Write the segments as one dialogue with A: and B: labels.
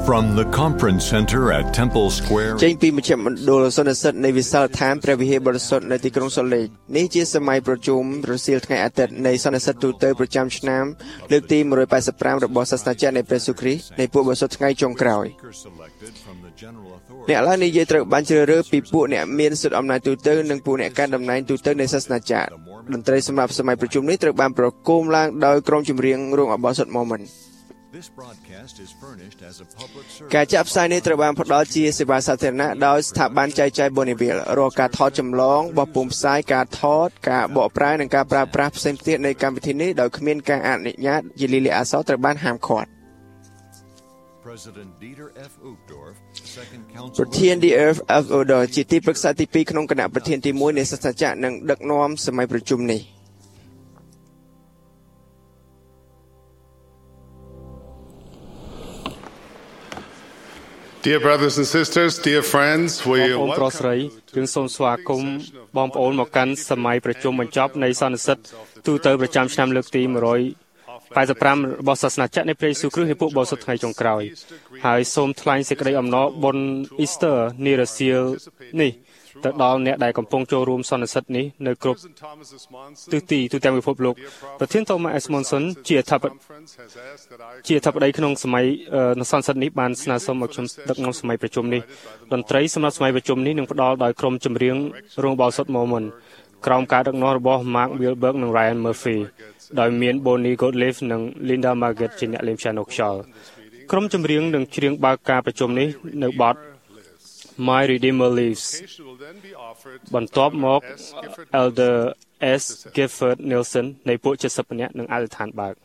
A: From the Conference Center at Temple Square
B: ចេញពីមជ្ឈមណ្ឌលសន្និសីទនៃវិសាលដ្ឋានព្រះវិហារបរិសុទ្ធនៅទីក្រុងសូលលេខនេះជាសម័យប្រជុំរសៀលថ្ងៃអាទិត្យនៃសន្និសីទទូទៅប្រចាំឆ្នាំលើកទី185របស់សាសនាចារ្យនៃព្រះយេស៊ូវគ្រីស្ទនៃពួកបរិសុទ្ធថ្ងៃចុងក្រោយអ្នកឡើងនិយាយត្រូវបានជ្រើសរើសពីពួកអ្នកមានសិទ្ធិអំណាចទូទៅនិងពួកអ្នកកាន់តំណែងទូទៅនៃសាសនាចារ្យតន្ត្រីសម្រាប់សម័យប្រជុំនេះត្រូវបានប្រគំឡើងដោយក្រុមចម្រៀងរោងឧបោសថ Mormonការចាក់ផ្សាយនេះត្រូវបានផ្ដល់ជាសេវាសាធារណៈដោយស្ថាប័នចែកចាយ Bonneville រាល់ការថតចម្លងបោះពុម្ពផ្សាយការថតការបកប្រែនិងការប្រើប្រាស់ផ្សេងទៀតនៃកម្មវិធីនេះដោយគ្មានការអនុញ្ញាតជាលិលាអក្សរត្រូវបានហាមឃាត់ប្រធាន D.F. Uchtdorf ជាទីប្រឹក្សាទី2ក្នុងគណៈប្រធានទី1នៃសាសនាចារ្យនិងដឹកនាំសម័យប្រជុំនេះ
C: Dear brothers and sisters, dear friends, we
D: បងប្អូនប្រុសស្រីយើងសូមស្វាគមន៍បងប្អូនមកកាន់សម័យប្រជុំបញ្ចប់នៃសន្និសីទទូទៅប្រចាំឆ្នាំលើកទី185របស់សាសនាចារ្យនៃព្រះយេស៊ូវគ្រីស្ទនៃពួកបរិសុទ្ធថ្ងៃចុងក្រោយហើយសូមថ្លែងសេចក្តីអំណរបុណ្យ Easter នារសៀលនេះទៅដល់អ្នកដែលកំពុងចូលរួមសន្និសីទនេះនៅគ្រប់ទិសទីទូទាំងពិភពលោកប្រធាន Thomas S. Monson ជាអធិបតីក្នុងសម័យសន្និសីទនេះបានស្នើសុំឲ្យខ្ញុំដឹកនាំសម័យប្រជុំនេះតន្ត្រីសម្រាប់សម័យប្រជុំនេះនឹងផ្ដល់ដោយក្រុមចម្រៀងរោងបោសុត Mormon ក្រោមការដឹកនាំរបស់ Mark Wilberg និង Ryan Murphy ដោយមាន Bonnie Gottlieb និង Linda Margaret ជាអ្នកលេង piano ខ្យល់ក្រុមចម្រៀងនឹងច្រៀងបើកការប្រជុំនេះនៅបទMy Redeemer Lives បន្ទាប់មក Elder S. Gifford Nielsen នៃពួក70នាក់នឹងអធិដ្ឋានបើក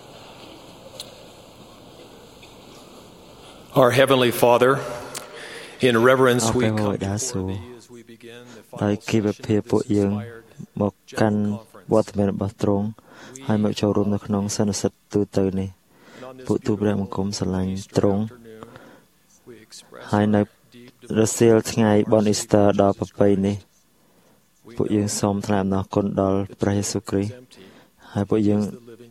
E: Our Heavenly Father, In reverence, we
F: come
E: come
F: before
E: before thee as we begin the
F: ដោយ
E: final
F: គិតភាពពួកយើង
E: inspired
F: មកកាន់វត្តមានរបស់ទ្រង់ហើយមកចូលរួមនៅក្នុងសន្និសីទទូទៅនេះ ពួកទូព្រះបង្គំស្រឡាញ់ទ្រង់ ហើយនៅរសៀលថ្ងៃបុណ្យអ៊ីស្ទ័រដ៏ប្រពៃនេះ ពួកយើងសូមថ្លែងអំណរគុណដល់ព្រះយេស៊ូវគ្រីស្ទហើយពួកយើង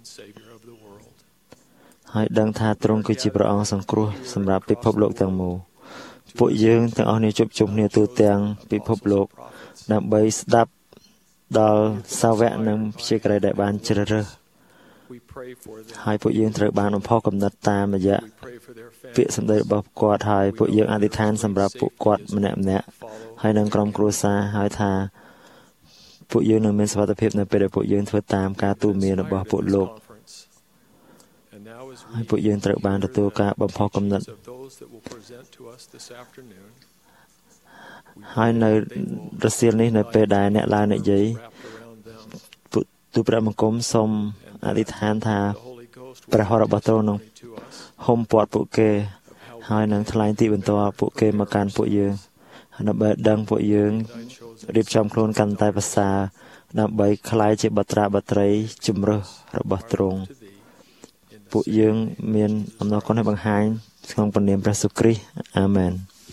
F: ហើយដឹងថាទ្រង់គឺជាព្រះអង្គសង្គ្រោះសម្រាប់ពិភពលោកទាំងមូល ពួកយើងទាំងអស់គ្នាជួបជុំគ្នាទូទាំងពិភពលោក ដើម្បីស្ដាប់ដល់សាវកនិងព្យាក្រៃដែលបានជ្រើសរើស ហើយពួកយើងត្រូវបានបំផុសគំនិតតាមរយៈពាក្យសម្ដីរបស់គាត់ហើយពួកយើងអធិដ្ឋានសម្រាប់ពួកគាត់ម្នាក់ៗហើយនឹងក្រុមគ្រួសារហើយថាពួកយើងនឹងមានសុវត្ថិភាពនៅពេលដែលពួកយើងធ្វើតាមការទូន្មានរបស់ពួកលោកហើយពួកយើងត្រូវបានទទួលការបំផុសគំនិតហើយនៅរសៀលនេះនៅពេលដែលអ្នកឡើងនិយាយទូព្រះបង្គំសូមអធិដ្ឋានថាព្រះហស្ថរបស់ទ្រង់នឹងហុំព័ទ្ធពួកគេហើយនឹងថ្លែងទីបន្ទាល់ពួកគេមកកាន់ពួកយើងដើម្បីដឹងពួកយើងរៀបចំខ្លួនកាន់តែប្រសើរដើម្បីក្លាយជាបុត្រាបុត្រីជំរើសរបស់ទ្រង់ពួកយើងមានអំណរគុណឲ្យបង្ហាញក្នុងព្រះនាមព្រះយេស៊ូវគ្រីស្ទអាមែន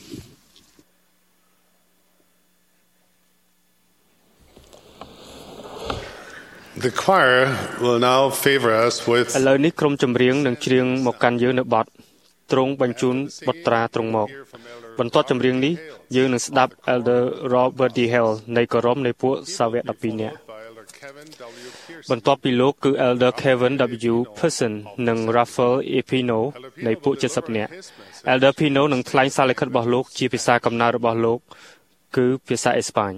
C: The choir will now favor us with
D: ឥឡូវនេះក្រុមចម្រៀងនឹងច្រៀងមកកាន់យើងនៅបទទ្រង់បញ្ជូនបុត្រាទ្រង់មកបន្ទាប់ចម្រៀងនេះយើងនឹងស្ដាប់ Elder Robert D. Hale នៃគរមនៃពួកសាវក12នាក់ បន្ទាប់ពីលោកគឺ Elder Kevin W. Person និង Raphael E. Pino នៃពួក70នាក់ Elder Pino នឹងថ្លែងសារលិខិតរបស់លោកជាភាសាកំណើតរបស់លោកគឺភាសាអេស្ប៉ាញ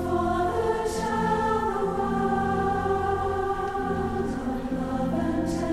G: Tell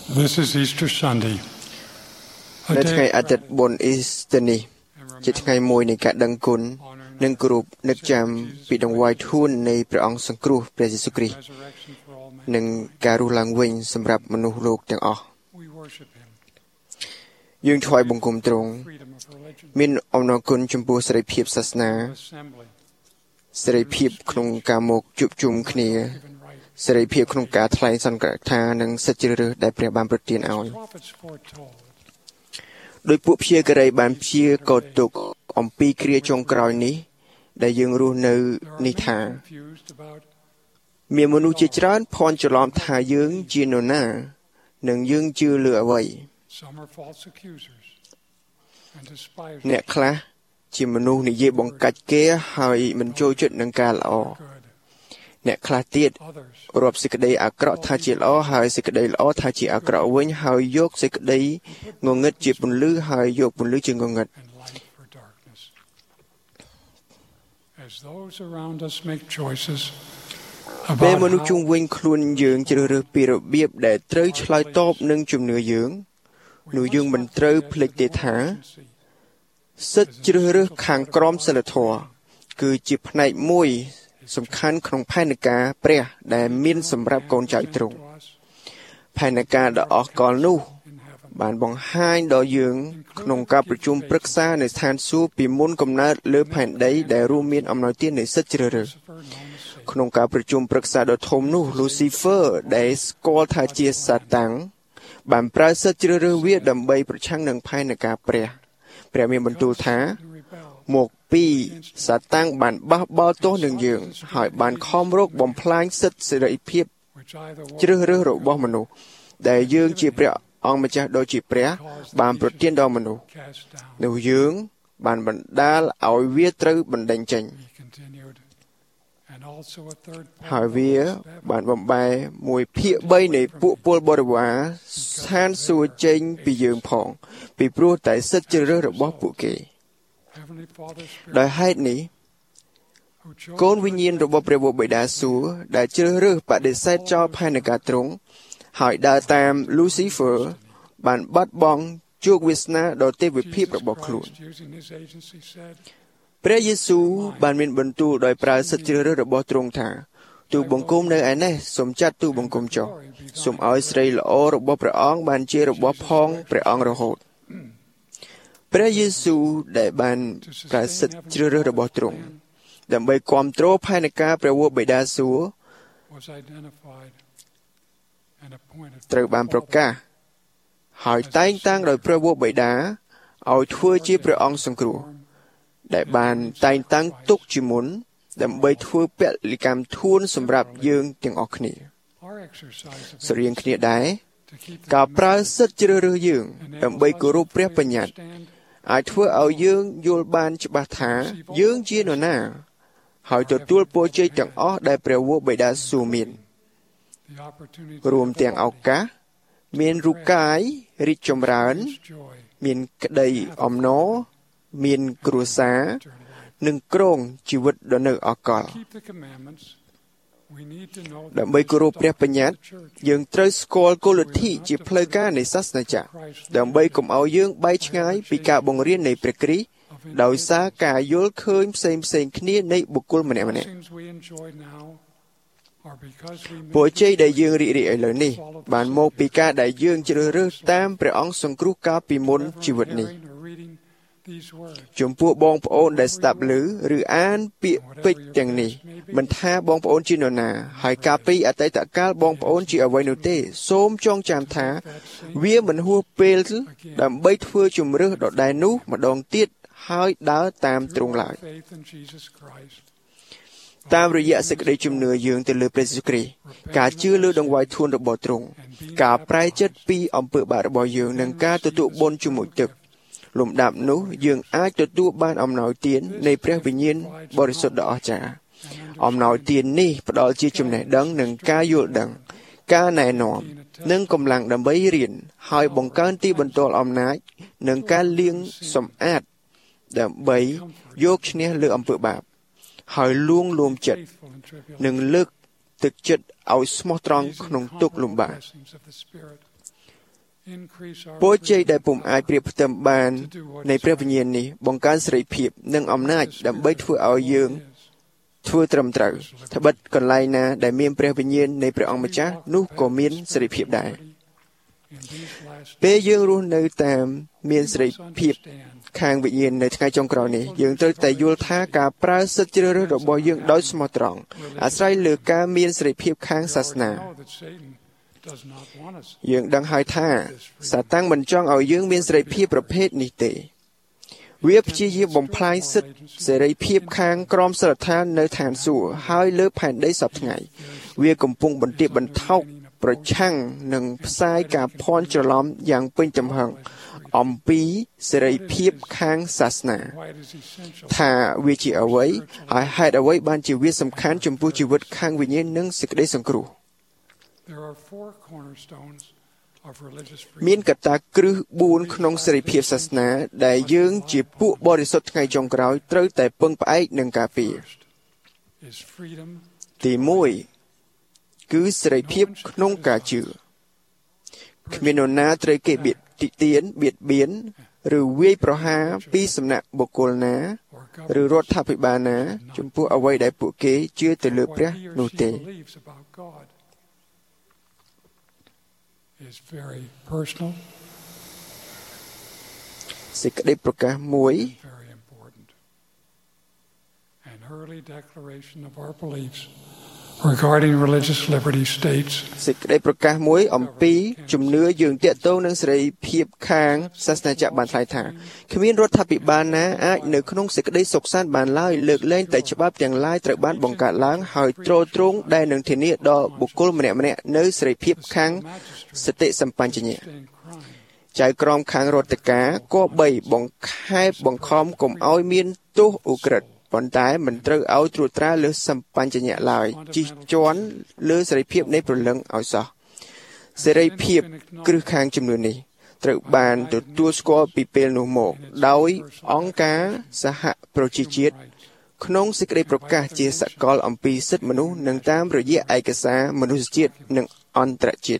G: This is Easter Sunday.
B: នៅថ្ងៃអាទិត្យបុណ្យអ៊ីស្ទើរនេះជាថ្ងៃមួយនៃការដឹងគុណនិងគោរពនឹកចាំពីដង្វាយធួននៃព្រះអង្គសង្គ្រោះព្រះយេស៊ូវគ្រីស្ទនិងការរស់ឡើងវិញសម្រាប់មនុស្សលោកទាំងអស់យើងថ្វាយបង្គំទ្រង់មានអំណរគុណចំពោះសេរីភាពសាសនាសេរីភាពក្នុងការមកជួបជុំគ្នាសេរីភាពក្នុងការថ្លែងសន្និដ្ឋាននិងសិទ្ធិជ្រើសរើសដែលព្រះបានប្រទានឲ្យដោយពួកព្យាការីបានព្យាករទុកអំពីគ្រាចុងក្រោយនេះដែលយើងរស់នៅនេះថាមានមនុស្សជាច្រើនភ័ន្តច្រឡំថាយើងជានរណានិងយើងជឿលើអ្វីអ្នកខ្លះជាមនុស្សនិយាយបង្កាច់គេហើយមិនចូលចិត្តនឹងការល្អអ្នកខ្លះទៀតរាប់សេចក្តីអាក្រក់ថាជាល្អហើយសេចក្តីល្អថាជាអាក្រក់វិញហើយយកសេចក្តីងងឹតជាពន្លឺហើយយកពន្លឺជាងងឹតពេលមនុស្សជុំវិញខ្លួនយើងជ្រើសរើសពីរបៀបដែលត្រូវឆ្លើយតបនឹងជំនឿយើងនោះយើងមិនត្រូវភ្លេចទេថាសិទ្ធិជ្រើសរើសខាងក្រមសីលធម៌គឺជាផ្នែកមួយសំខាន់ក្នុងផែនការព្រះដែលមានសម្រាប់កូនចៅទ្រង់ផែនការដ៏អស្ចារ្យនោះបានបង្ហាញដល់យើងក្នុងការប្រជុំប្រឹក្សានៅស្ថានសួគ៌ពីមុនកំណើតលើផែនដីដែលរួមមានអំណោយទាននៃសិទ្ធិជ្រើសរើសក្នុងការប្រជុំប្រឹក្សាដ៏ធំនោះ Lucifer ដែលស្គាល់ថាជាសាតាំងបានប្រើសិទ្ធិជ្រើសរើសវាដើម្បីប្រឆាំងនឹងផែនការព្រះមានបន្ទូលថាមកពីសាតាំងបានបះបោរទោសនឹងយើងហើយបានខំរកបំផ្លាញសិទ្ធិសេរីភាពជ្រើសរើសរបស់មនុស្សដែលយើងជាព្រះអង្គម្ចាស់ដ៏ជាព្រះបានប្រទានដល់មនុស្សនោះយើងបានបណ្ដាលឲ្យវាត្រូវបណ្ដេញចេញហើយវាបានបំបែ1/3នៃពួកពលបរិវារស្ថានសួគ៌ចេញពីយើងផងពីព្រោះតែសិទ្ធិជ្រើសរើសរបស់ពួកគេដោយហេតុនេះកូនវិញ្ញាណរបស់ព្រះបិតាសួគ៌ដែលជ្រើសរើសបដិសេធចោលផែនការទ្រង់ហើយដើរតាម Lucifer បានបាត់បង់ជោគវាសនាដ៏ទេវភាពរបស់ខ្លួនព្រះយេស៊ូវបានមានបន្ទូលដោយប្រើសិទ្ធិជ្រើសរើសរបស់ទ្រង់ថាទូបង្គំនៅឯនេះសូមចាត់ទូបង្គំចុះសូមឲ្យស្រីល្អរបស់ព្រះអង្គបានជារបស់ផងព្រះអង្គរហូតព្រះយេស៊ូវដែលបានប្រើសិទ្ធិជ្រើសរើសរបស់ទ្រង់ដើម្បីគ្រប់គ្រងផែនការព្រះបិតាសួគ៌ត្រូវបានប្រកាសហើយតែងតាំងដោយព្រះបិតាឲ្យធ្វើជាព្រះអង្គសង្គ្រោះដែលបានតែងតាំងទុកជាមុនដើម្បីធ្វើពលិកម្មធួនសម្រាប់យើងទាំងអស់គ្នាស្រដៀងគ្នាដែរការប្រើសិទ្ធិជ្រើសរើសយើងដើម្បីគោរពព្រះបញ្ញត្តិអាចធ្វើឲ្យយើងយល់បានច្បាស់ថាយើងជានរណាហើយទទួលពរជ័យទាំងអស់ដែលព្រះវរបិតាសួគ៌មានរួមទាំងឱកាសមានរូបកាយរីកចម្រើនមានក្តីអំណរមានគ្រួសារនិងគ្រងជីវិតដ៏នៅអកលដើម្បីគោរពព្រះបញ្ញត្តិយើងត្រូវស្គាល់គោលលទ្ធិជាផ្លូវការនៃសាសនាចាស់ដើម្បីកុំឲ្យយើងបែកឆ្ងាយពីការបង្រៀននៃព្រះគ្រីស្ទដោយសារការយល់ឃើញផ្សេងគ្នានៃបុគ្គលម្នាក់ៗពរជ័យដែលយើងរីករាយឥឡូវនេះបានមកពីការដែលយើងជ្រើសរើសតាមព្រះអង្គសង្គ្រោះកាលពីមុនជីវិតនេះចំពោះបងប្អូនដែលស្ដាប់ឮឬអានពាក្យពេចន៍ទាំងនេះមិនថាបងប្អូនជានរណាហើយកាលពីអតីតកាលបងប្អូនជាអ្វីនោះទេសូមចងចាំថាវាមិនហួសពេលដើម្បីធ្វើជំរឿសដដែលនោះម្ដងទៀតហើយដើរតាមទ្រង់ឡើយតាមរយៈសេចក្តីជំនឿយើងទៅលើព្រះយេស៊ូវគ្រីស្ទការជឿលើដង្វាយធួនរបស់ទ្រង់ការប្រែចិត្តពីអំពើបាបរបស់យើងនិងការទទួលបុណ្យជាមួយទឹកលំដាប់នោះយើងអាចទទួលបានអំណោយទាននៃព្រះវិញ្ញាណបរិសុទ្ធដ៏អស្ចារ្យអំណោយទាននេះផ្ដល់ជាចំណេះដឹងនិងការយល់ដឹងការណែនាំនិងកម្លាំងដើម្បីរៀនហើយបង្កើនទីបន្ទាល់អំណាចនិងការលាងសម្អាតដើម្បីយកឈ្នះលើអំពើបាបហើយលួងលោមចិត្តនិងលើកទឹកចិត្តឲ្យស្មោះត្រង់ក្នុងទុក្ខលំបាកពរជ័យដែលពុំអាចប្រៀបផ្ទឹមបាននៃព្រះវិញ្ញាណនេះបង្កើនសេរីភាពនិងអំណាចដើម្បីធ្វើឲ្យយើងធ្វើត្រឹមត្រូវត្បិតកន្លែងណាដែលមានព្រះវិញ្ញាណនៃព្រះអង្គម្ចាស់នោះក៏មានសេរីភាពដែរពេលយើងរស់នៅតាមមានសេរីភាពខាងវិញ្ញាណនៅថ្ងៃចុងក្រោយនេះយើងត្រូវតែយល់ថាការប្រើសិទ្ធិជ្រើសរើសរបស់យើងដោយស្មោះត្រង់អាស្រ័យលើការមានសេរីភាពខាងសាសនាយើងដឹងហើយថាសាតាំងមិនចង់ឲ្យយើងមានសេរីភាពប្រភេទនេះទេវាព្យាយាមបំផ្លាញសិទ្ធិសេរីភាពខាងក្រមសីលធម៌នៅឋានសួគ៌ហើយលើផែនដីសពថ្ងៃវាកំពុងបន្ទាបបន្ថោកប្រឆាំងនឹងផ្សាយការភ័ន្តច្រឡំយ៉ាងពេញទំហឹងអំពីសេរីភាពខាងសាសនាថាវាជាអ្វីហើយហេតុអ្វីបានជាវាសំខាន់ចំពោះជីវិតខាងវិញ្ញាណនិងសេចក្តីសង្គ្រោះមានកត្តាគ្រឹះ4ក្នុងសេរីភាពសាសនាដែលយើងជាពួកបរិសុទ្ធថ្ងៃចុងក្រោយត្រូវតែពឹងផ្អែកនិងការពារទី1គឺសេរីភាពក្នុងការជឿគ្មាននរណាត្រូវគេបៀតបៀនឬវាយប្រហារពីសំណាក់បុគ្គលណាឬរដ្ឋាភិបាលណាចំពោះអ្វីដែលពួកគេជឿទៅលើព្រះនោះទេសេចក្តីប្រកាសមួយ
G: regarding religious liberty states
B: សេចក្តីប្រកាសមួយអំពីជំនឿយើងទាក់ទងនឹងសេរីភាពខាងសាសនាចាក់បានថ្លែងថាគ្មានរដ្ឋាភិបាលណាអាចនៅក្នុងសេចក្តីសុខសាន្តបានឡើយលើកលែងតែច្បាប់ទាំងឡាយត្រូវបានបង្កើតឡើងហើយទ្រទ្រង់ដែលនឹងធានាដល់បុគ្គលម្នាក់ៗនៅសេរីភាពខាងសតិសម្បញ្ញៈចៅក្រមខាងរដ្ឋការក៏បីបង្ខែបបង្ខំកុំឲ្យមានទោសឧក្រិដ្ឋប៉ុន្តែមិនត្រូវឲ្យត្រួតត្រាលើសម្បញ្ញៈឡើយជិះជាន់លើសេរីភាពនៃព្រលឹងឲ្យសោះសេរីភាពគ្រឹះខាងជំនឿនេះត្រូវបានទទួលស្គាល់ពីពេលនោះមកដោយអង្គការសហប្រជាជាតិក្នុងសេចក្តីប្រកាសជាសកលអំពីសិទ្ធិមនុស្សនិងតាមរយៈឯកសារមនុស្សជាតិនិងអន្តរជាតិ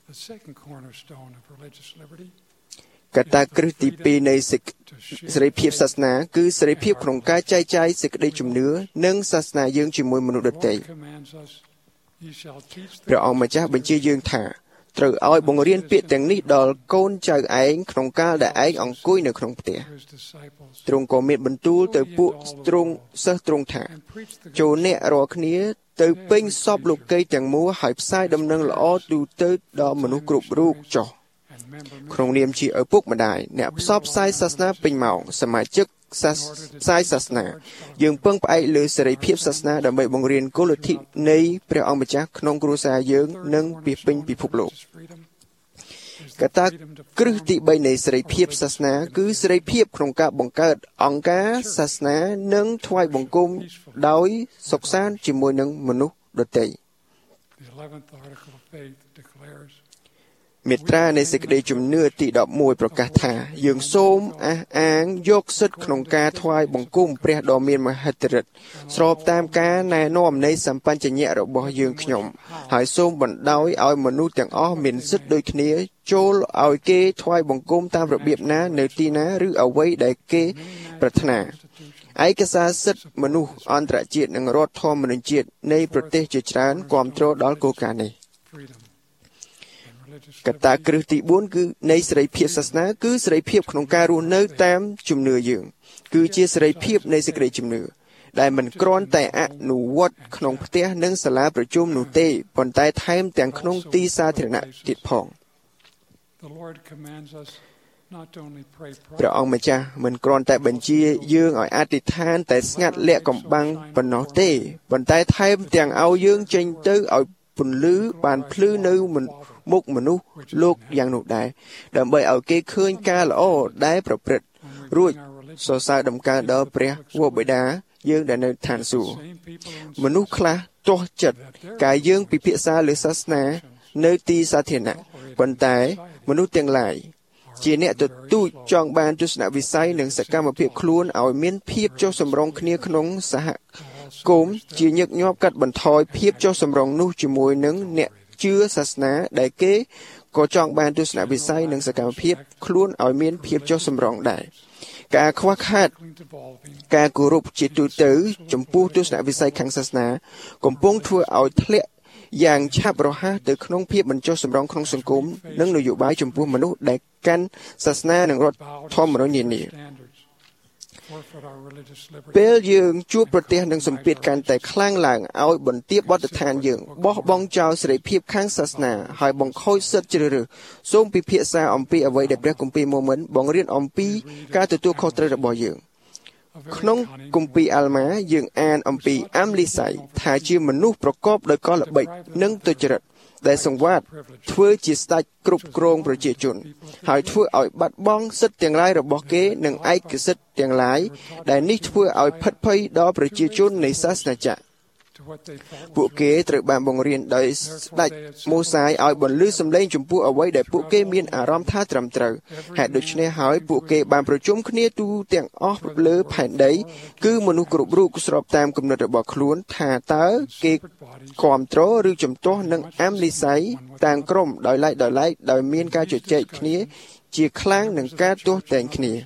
B: កត្តាគ្រឹះទី2នៃសេរីភាពសាសនាគឺសេរីភាពក្នុងការចែកចាយសេចក្តីជំនឿនិងសាសនាយើងជាមួយមនុស្សដទៃព្រះអង្គម្ចាស់បញ្ជាយើងថាត្រូវឲ្យបង្រៀនពាក្យទាំងនេះដល់កូនចៅឯងក្នុងកាលដែលឯងអង្គុយនៅក្នុងផ្ទះទ្រង់ក៏មានបន្ទូលទៅពួកទ្រង់សិស្សទ្រង់ថាចូលអ្នករាល់គ្នាទៅពេញសពលោកីទាំងមូលហើយផ្សាយដំណឹងល្អទូទៅដល់មនុស្សគ្រប់រូបចុះក្នុងនាមជាឪពុកម្ដាយអ្នកផ្សព្វផ្សាយសាសនាពេញម៉ោងសមាជិកផ្សាយសាសនាយើងពឹងផ្អែកលើសេរីភាពសាសនាដើម្បីបង្រៀនគោលលទ្ធិនៃព្រះអង្គម្ចាស់ក្នុងគ្រួសារយើងនិងពាសពេញពិភពលោកកត្តាគ្រឹះទី3នៃសេរីភាពសាសនាគឺសេរីភាពក្នុងការបង្កើតអង្គការសាសនានិងថ្វាយបង្គំដោយសុខសាន្តជាមួយនឹងមនុស្សដទៃមេត្រានៃសេចក្តីជំនឿទី11ប្រកាសថាយើងសូមអះអាងយកសិទ្ធិក្នុងការថ្វាយបង្គំព្រះដ៏មានមហិទ្ធិឫទ្ធិស្របតាមការណែនាំនៃសម្បញ្ញៈរបស់យើងខ្ញុំហើយសូមបណ្ដោយឲ្យមនុស្សទាំងអស់មានសិទ្ធិដូចគ្នាចូលឲ្យគេថ្វាយបង្គំតាមរបៀបណានៅទីណាឬអ្វីដែលគេប្រាថ្នាឯកសារសិទ្ធិមនុស្សអន្តរជាតិនិងរដ្ឋធម្មនុញ្ញជាតិនៃប្រទេសជាច្រើនគាំទ្រដល់គោលការណ៍នេះកត្តាគ្រឹះទី4គឺនៃសេរីភាពសាសនាគឺសេរីភាពក្នុងការរស់នៅតាមជំនឿយើងគឺជាសេរីភាពនៃសេចក្តីជំនឿដែលមិនគ្រាន់តែអនុវត្តក្នុងផ្ទះនិងសាលាប្រជុំនោះទេប៉ុន្តែថែមទាំងក្នុងទីសាធារណៈទៀតផងព្រះអង្គម្ចាស់មិនគ្រាន់តែបញ្ជាយើងឲ្យអធិដ្ឋានតែស្ងាត់លាក់កំបាំងប៉ុណ្ណោះទេប៉ុន្តែថែមទាំងឲ្យយើងចេញទៅឲ្យពន្លឺបានភ្លឺនៅមុខមនុស្សលោកយ៉ាងនោះដែរដើម្បីឲ្យគេឃើញការល្អដែលប្រព្រឹត្តរួចសរសើរដំណើរដល់ព្រះវរបិតាយើងដែលនៅឋានសួគ៌មនុស្សខ្លះទាស់ចិត្តការយើងពិភាក្សាលើសាសនានៅទីសាធារណៈប៉ុន្តែមនុស្សទាំងឡាយជាអ្នកទទូចចង់បានទស្សនវិស័យនិងសកម្មភាពខ្លួនឲ្យមានភាពចុះសម្រុងគ្នាក្នុងសហគមន៍ជាញឹកញាប់កាត់បន្ថយភាពចុះសម្រុងនោះជាមួយនឹងអ្នកជឿសាសនាដែលគេក៏ចង់បានទស្សនវិស័យនិងសកម្មភាពខ្លួនឲ្យមានភាពចុះសម្រុងដែរការខ្វះខាតការគោរពជាទូទៅចំពោះទស្សនវិស័យខាងសាសនាកំពុងធ្វើឲ្យធ្លាក់យ៉ាងឆាប់រហ័សទៅក្នុងភាពមិនចុះសម្រុងក្នុងសង្គមនិងនយោបាយចំពោះមនុស្សដែលកាន់សាសនានិងរដ្ឋធម្មនុញ្ញនានាពេលយើងជួបប្រទះនឹងសម្ពាធកាន់តែខ្លាំងឡើងឲ្យបន្ទាបបទដ្ឋានយើងបោះបង់ចោលសេរីភាពខាងសាសនាហើយបង្ខូចសិទ្ធិជ្រើសរើសសូមពិភាក្សាអំពីអ្វីដែលព្រះគម្ពីរម៉ូមិនបង្រៀនអំពីការទទួលខុសត្រូវរបស់យើងក្នុងគម្ពីរអាល់ម៉ាយើងអានអំពីអាំលីសៃថាជាមនុស្សប្រកបដោយកលល្បិចនិងទុច្ចរិតដែលសង្វាតធ្វើជាស្ដេចគ្រប់គ្រងប្រជាជនហើយធ្វើឲ្យបាត់បង់សិទ្ធិទាំងឡាយរបស់គេនិងឯកសិទ្ធិទាំងឡាយដែលនេះធ្វើឲ្យផិតភ័យដល់ប្រជាជននៃសាសនាចាស់ពួកគេត្រូវបានបង្រៀនដោយស្ដេចម៉ូសាយឲ្យបន្លឺសម្លេងចំពោះអ្វីដែលពួកគេមានអារម្មណ៍ថាត្រឹមត្រូវហេតុដូច្នេះហើយពួកគេបានប្រជុំគ្នាទូទាំងអស់លើផែនដីគឺមនុស្សគ្រប់រូបស្របតាមគំនិតរបស់ខ្លួនថាតើគេគាំទ្រឬជំទាស់នឹងអាំលីសៃតាមក្រុមដោយឡែកដោយមានការជជែកគ្នាជាខ្លាំងនឹងការទាស់តែងគ្នា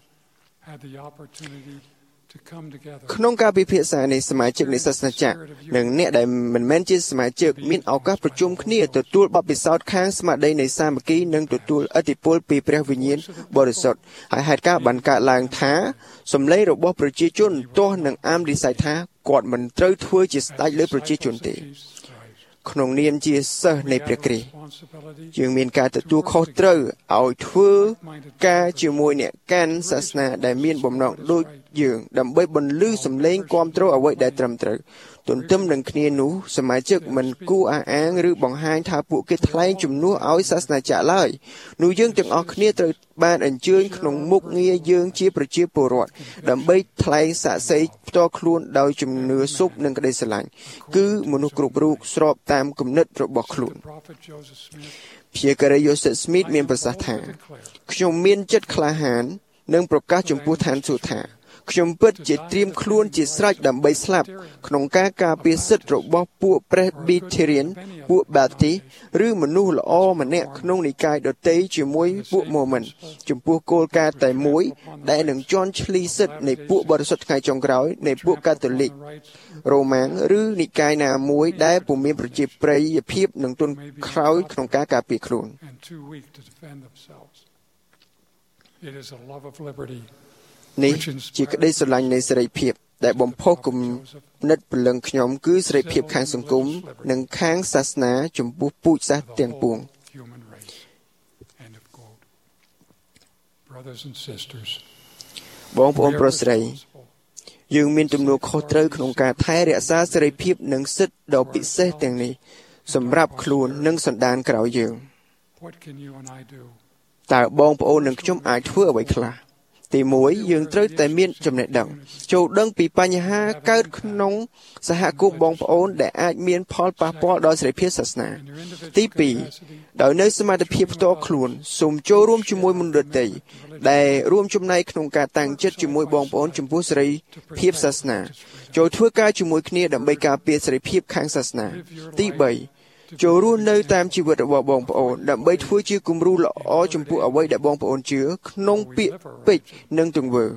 B: ក្នុងការពិភាក្សានៃសមាជិកនៃសាសនាចាស់និងអ្នកដែលមិនមែនជាសមាជិកមានឱកាសប្រជុំគ្នាទទួលបទពិសោធន៍ខាងស្មារតីនៃសាមគ្គីនិងទទួលឥទ្ធិពលពីព្រះវិញ្ញាណបរិសុទ្ធហើយហេតុការណ៍បានកើតឡើងថាសម្លេងរបស់ប្រជាជនទាស់នឹងអាមលីសៃថាគាត់មិនត្រូវធ្វើជាស្ដេចលើប្រជាជនទេក្នុងនាមជាសិស្សនៃព្រះគ្រីស្ទយើងមានការទទួលខុសត្រូវឲ្យធ្វើការជាមួយអ្នកកាន់សាសនាដែលមានបំណងដូចយើងដើម្បីបន្លឺសម្លេងគាំទ្រអ្វីដែលត្រឹមត្រូវទន្ទឹមនឹងគ្នានោះសមាជិកមិនគួរអះអាងឬបង្ហាញថាពួកគេថ្លែងជំនួសឲ្យសាសនាចាស់ឡើយនោះយើងទាំងអស់គ្នាត្រូវបានអញ្ជើញក្នុងមុខងារយើងជាប្រជាពលរដ្ឋដើម្បីថ្លែងសាក្សីផ្ទាល់ខ្លួនដោយជំនឿសុបនិងក្តីស្រឡាញ់គឺមនុស្សគ្រប់រូបស្របតាមគំនិតរបស់ខ្លួនព្យាការីយ៉ូសេហ្វស្មីតមានប្រសាសន៍ថាខ្ញុំមានចិត្តក្លាហាននិងប្រកាសចំពោះឋានសួគ៌ថាខ្ញុំពិតជាត្រៀមខ្លួនជាស្រេចដើម្បីស្លាប់ក្នុងការការពារសិទ្ធិរបស់ពួក Presbyterian ពួក Baptist ឬមនុស្សល្អម្នាក់ក្នុងនិកាយដទៃជាមួយពួក Mormon ចំពោះគោលការណ៍តែមួយដែលនឹងជន់ឈ្លីសិទ្ធិនៃពួកបរិសុទ្ធថ្ងៃចុងក្រោយនៃពួកកាតូលិករ៉ូម៉ាំងឬនិកាយណាមួយដែលពុំមានប្រជាប្រិយភាពនិងទន់ខ្សោយក្នុងការការពារខ្លួននេះជាក្តីស្រឡាញ់នៃសេរីភាពដែលបំផុសគំនិតព្រលឹងខ្ញុំគឺសេរីភាពខាងសង្គមនិងខាងសាសនាចំពោះពូជសាសន៍ទាំងពួងបងប្អូនប្រុសស្រីយើងមានទំនួលខុសត្រូវក្នុងការថែរក្សាសេរីភាពនិងសិទ្ធិដ៏ពិសេសទាំងនេះសម្រាប់ខ្លួននិងសន្តានក្រោយយើងតើបងប្អូននិងខ្ញុំអាចធ្វើអ្វីខ្លះទី1យើងត្រូវតែមានចំណេះដឹងចូលដឹងពីបញ្ហាកើតក្នុងសហគមន៍បងប្អូនដែលអាចមានផលប៉ះពាល់ដល់សេរីភាពសាសនាទី2ដោយនៅសមត្ថភាពផ្ទាល់ខ្លួនសូមចូលរួមជាមួយមនុស្សដទៃដែលរួមចំណែកក្នុងការតាំងចិត្តជាមួយបងប្អូនចំពោះសេរីភាពសាសនាចូលធ្វើការជាមួយគ្នាដើម្បីការពារសេរីភាពខាងសាសនាទី3ចូលរស់នៅតាមជីវិតរបស់បងប្អូនដើម្បីធ្វើជាគំរូល្អចំពោះអ្វីដែលបងប្អូនជឿក្នុងពាក្យពេចន៍និងទង្វើ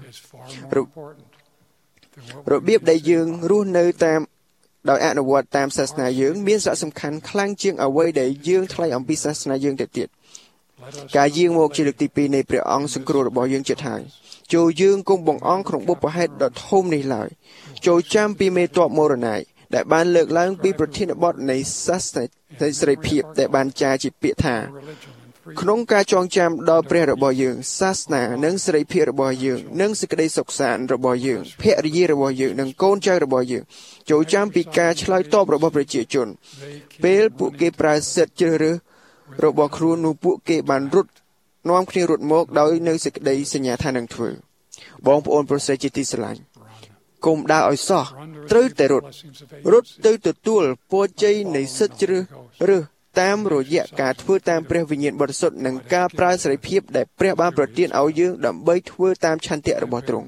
B: របៀបដែលយើងរស់នៅតាមដោយអនុវត្តតាមសាសនាយើងមានសារៈសំខាន់ខ្លាំងជាងអ្វីដែលយើងថ្លែងអំពីសាសនាយើងទៅទៀតការយាងមកជាលើកទី2នៃព្រះអង្គសង្គ្រោះរបស់យើងចិត្តហើយចូលយើងកុំបង្អង់ក្នុងបុព្វហេតុដ៏ធំនេះឡើយចូលចាំពីមេតបមរណ័យដែលបានលើកឡើងពីប្រធានបទនៃសាសនាសេរីភាពដែលបានចារជាពាក្យថាក្នុងការចងចាំដល់ព្រះរបស់យើងសាសនានិងសេរីភាពរបស់យើងនិងសេចក្តីសុខសាន្តរបស់យើងភរិយារបស់យើងនិងកូនចៅរបស់យើងចូលចាំពីការឆ្លើយតបរបស់ប្រជាជនពេលពួកគេប្រើសិទ្ធិជ្រើសរើសរបស់ខ្លួននោះពួកគេបាននាំគ្នារត់មកដោយនៅសេចក្តីសញ្ញាថានឹងធ្វើបងប្អូនប្រុសស្រីជាទីស្រឡាញ់កុំដើរឲ្យសោះត្រូវតែរត់ទៅទទួលពរជ័យនៃសិទ្ធិជ្រើសរើសតាមរយៈការធ្វើតាមព្រះវិញ្ញាណបរិសុទ្ធនិងការប្រើសេរីភាពដែលព្រះបានប្រទានឲ្យយើងដើម្បីធ្វើតាមឆន្ទៈរបស់ទ្រង់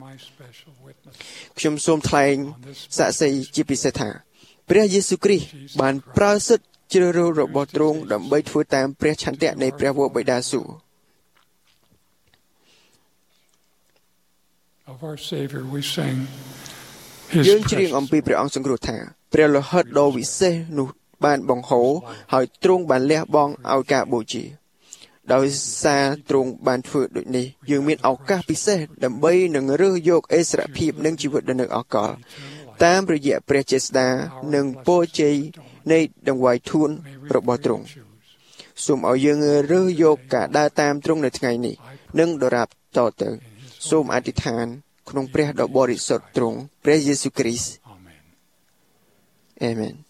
B: ខ្ញុំសូមថ្លែងសាក្សីជាពិសេសថាព្រះយេស៊ូវគ្រីស្ទបានប្រើសិទ្ធិជ្រើសរើសរបស់ទ្រង់ដើម្បីធ្វើតាមព្រះឆន្ទៈនៃព្រះវរបិតាស៊ូ
G: of our Savior, we sing
B: យើង
G: His
B: ច្រៀង
G: precious
B: អំពីព្រះអង្គសង្គ្រោះថាព្រះលោហិតដ៏វិសេសនោះបានបង្ហូរហើយទ្រង់បានលះបង់ឲ្យការបូជាដោយសារទ្រង់បានធ្វើដូចនេះយើងមានឱកាសពិសេសដើម្បីនឹងរើសយកអេសរភាពនិងជីវិតដ៏នៅអកលតាមរយៈព្រះចេស្តានិងពរជ័យនៃដង្វាយធួនរបស់ទ្រង់សូមឲ្យយើងរើសយកការដើរតាមទ្រង់នៅថ្ងៃនេះនិងដរាបតទៅសូមអធិដ្ឋានក្នុងព្រះដ៏បរិសុទ្ធទ្រង់ព្រះយេស៊ូវគ្រីស្ទ អាមែន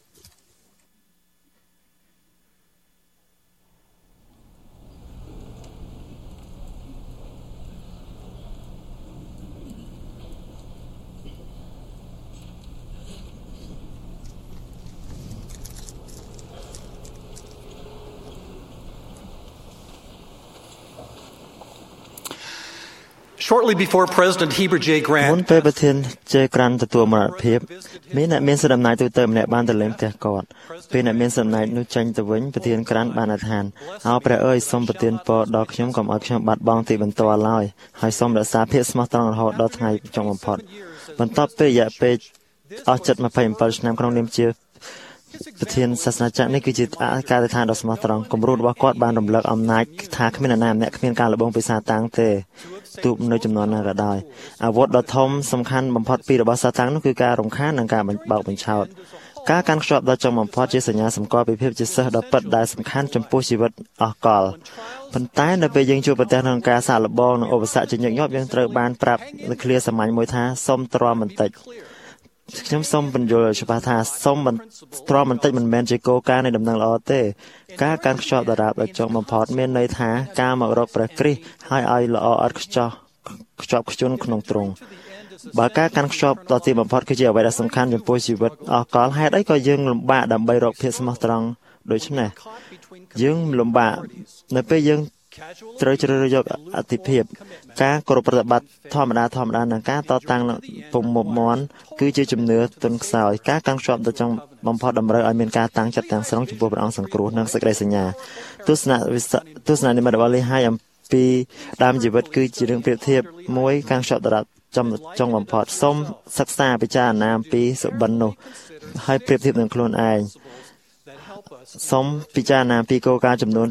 H: Shortly before President Heber J.
F: មុន
H: Grant
F: ពេលប្រធានជេក្រាន់ទទួលមរណភាពមានអ្នកមានសិទ្ធិអំណាចទូទៅម្នាក់បានទៅលេងផ្ទះគាត់ពេលអ្នកមានសិទ្ធិអំណាចនោះចេញទៅវិញប្រធានក្រាន់បានអធិដ្ឋានអោព្រះអើយសូមប្រទានពរដល់ខ្ញុំកុំឲ្យខ្ញុំបាត់បង់ទីបន្ទាល់ឡើយហើយសូមរក្សាភាពស្មោះត្រង់រហូតដល់ថ្ងៃចុងបំផុតបន្ទាប់ពីរយៈពេលអស់ជិត27ឆ្នាំក្នុងនាមជាប្រធានសាសនាចក្រនេះគឺជាការអធិដ្ឋានដ៏ស្មោះត្រង់គំរូរបស់គាត់បានរំលឹកអំណាចថាគ្មាននរណាម្នាក់គ្មានការលបងពីសាតាំងទេទោះនៅចំនួនណាក៏ដោយអាវុធដ៏ធំសំខាន់បំផុតពីររបស់សាតាំងនោះគឺការរំខាននិងការបោកបញ្ឆោតការកាន់ខ្ជាប់ដល់ចុងបំផុតជាសញ្ញាសម្គាល់ពីភាពជាសិស្សដ៏ពិតដែលសំខាន់ចំពោះជីវិតអស់កលប៉ុន្តែនៅពេលយើងជួបប្រទះនឹងការសាកល្បងនិងឧបសគ្គជាញឹកញាប់យើងត្រូវបានប្រាប់នៅឃ្លាសាមញ្ញមួយថាសូមទ្រាំបន្តិចខ្ញុំសូមបញ្យល់ច្បាស់ថាសូមទ្រាំបន្តិចមិនមែនជាគោលការណ៍នៃដំណឹងល្អទេការកាន់ខ្ជាប់ដរាបដល់ចុងបំផុតមានន័យថាការមករកព្រះគ្រីស្ទហើយឲ្យល្អឥតខ្ចោះខ្ជាប់ខ្ជួនក្នុងទ្រង់បើការកាន់ខ្ជាប់ដល់ទីបំផុតគឺជាអ្វីដែលសំខាន់ចំពោះជីវិតអស់កលហេតុអីក៏យើងលំបាកដើម្បីរកភាពស្មោះត្រង់ដូច្នេះយើងលំបាកនៅពេលយើងត្រូវជ្រើសរើសយកអតិភិបការគោរពប្រតិបត្តិធម្មតានិងការតតាំងពុំមុំមន់គឺជាជំនឿទុនខ្សោយការកាន់ខ្ជាប់ដល់ចុងបំផុតតម្រូវឲ្យមានការតាំងចិត្តទាំងស្រុងចំពោះព្រះអង្គសង្គ្រោះនិងសេចក្តីសញ្ញាទស្សនៈនិមិត្តរបស់លីហើយអំពីដើមជីវិតគឺជារឿងប្រៀបធៀបមួយកាន់ខ្ជាប់ដល់ចុងបំផុតសូមសិក្សាពិចារណាអំពីសុបិននោះហើយប្រៀបធៀបនឹងខ្លួនឯងសូមពិចារណាពីគោលការណ៍ចំនួន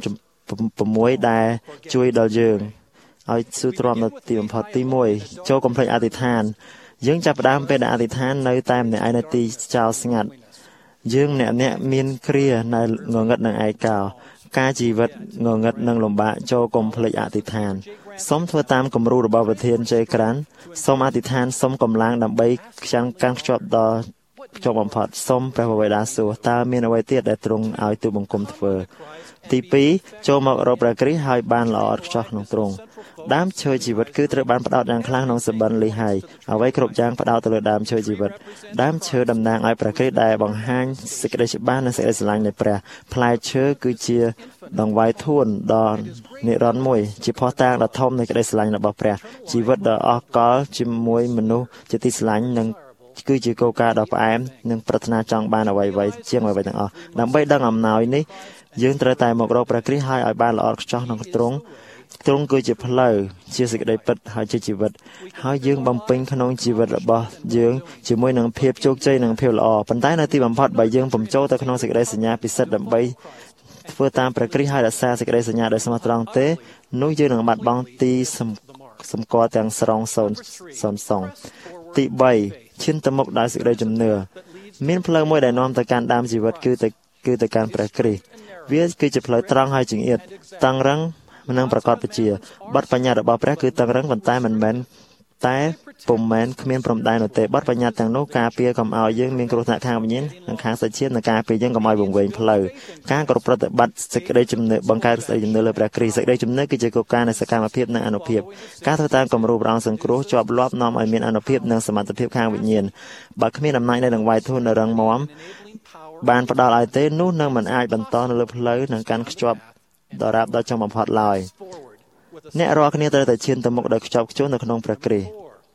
F: 6ដែលជួយដល់យើងឲ្យស៊ូទ្រាំដល់ទីបំផុតទី1ចូលកុំភ្លេចអធិដ្ឋានយើងចាប់ផ្ដើមពេលដែលអធិដ្ឋាននៅតែម្នាក់ឯងនៅទីចោលស្ងាត់យើងម្នាក់មានគ្រានៅងងឹតនឹងឯកោការជីវិតងងឹតនឹងលំបាកចូលកុំភ្លេចអធិដ្ឋានសូមធ្វើតាមគំរូរបស់ប្រធានជ័យក្រាន់សូមអធិដ្ឋានសូមកម្លាំងដើម្បីកាន់ខ្ជាប់ដល់ចុងបំផុតសូមព្រះបវេដាសួរតើមានអ្វីទៀតដែលទ្រង់ឲ្យទូបង្គំធ្វើទី2ចូលមករកព្រះគ្រីស្ទហើយបានល្អឥតខ្ចោះក្នុងទ្រង់ដើមឈើជីវិតគឺត្រូវបានផ្ដោតយ៉ាងខ្លាំងក្នុងសបិនលីហើយអ្វីគ្រប់យ៉ាងផ្ដោតទៅលើដើមឈើជីវិតដើមឈើតំណាងឲ្យព្រះគ្រីស្ទដែលបង្ហាញសេចក្តីច្បាស់និងសេចក្តីស្រឡាញ់នៃព្រះផ្លែឈើគឺជាដង្វាយធួនដ៏និរន្តរ៍មួយជាភស្តុតាងដ៏ធំនៃក្តីស្រឡាញ់របស់ព្រះជីវិតដ៏អស់កលជាមួយមនុស្សជាទីស្រឡាញ់និងគឺជាគោលការណ៍ដ៏ផ្អែមនិងប្រាថ្នាចង់បានអ្វីៗជាងអ្វីទាំងអស់ដើម្បីដឹងអំណោយនេះយើងត្រូវតែមករកព្រះគ្រីស្ទហើយឲ្យបានល្អឥតខ្ចោះក្នុងទ្រង់គឺជាផ្លូវជាសេចក្តីពិតហើយជាជីវិតហើយយើងបំពេញក្នុងជីវិតរបស់យើងជាមួយនឹងភាពជោគជ័យនិងភាពល្អប៉ុន្តែនៅទីបំផុតបើយើងពុំចូលទៅក្នុងសេចក្តីសញ្ញាពិសិដ្ឋដើម្បីធ្វើតាមព្រះគ្រីស្ទហើយរក្សាសេចក្តីសញ្ញាដោយស្មោះត្រង់ទេនោះយើងនឹងបាត់បង់ទីសម្គាល់ទាំងស្រុងសូន្យទី3ឈានទៅមុខដោយសេចក្តីជំនឿមានផ្លូវមួយដែលនាំទៅកាន់ដើមជីវិតគឺទៅកាន់ព្រះគ្រីស្ទវាគឺជាផ្លូវត្រង់ហើយចង្អៀតតឹងរឹងនិងប្រកបជាបទបញ្ញត្តិរបស់ព្រះគឺតឹងរឹងប៉ុន្តែមិនមែនពុំមែនគ្មានព្រំដែននោះទេបទបញ្ញត្តិទាំងនោះការពារកុំឲ្យយើងមានគ្រោះថ្នាក់ខាងវិញ្ញាណនិងខាងសាច់ជាតិនិងការពារយើងកុំឲ្យវង្វេងផ្លូវការគ្រប់ប្រតិបត្តិសេចក្តីជំនឿបង្កើតសេចក្តីជំនឿលើព្រះគ្រីស្ទសេចក្តីជំនឿគឺជាគោលការណ៍នៃសកម្មភាពនិងអានុភាពការធ្វើតាមគំរូព្រះអង្គសង្គ្រោះជាប់លាប់នាំឲ្យមានអានុភាពនិងសមត្ថភាពខាងវិញ្ញាណបើគ្មានអំណាចនៃដង្វាយធួនដ៏រឹងមាំបានផ្ដល់ឲ្យទេនោះនឹងមិនអាចបន្តនៅលើផ្លូវនិងកាន់ខ្ជាប់ដរាបដល់ចុងបំផុតឡើយអ្នករាល់គ្នាត្រូវតែឈានទៅមុខដោយខ្ជាប់ខ្ជួននៅក្នុងព្រះគ្រីស្ទ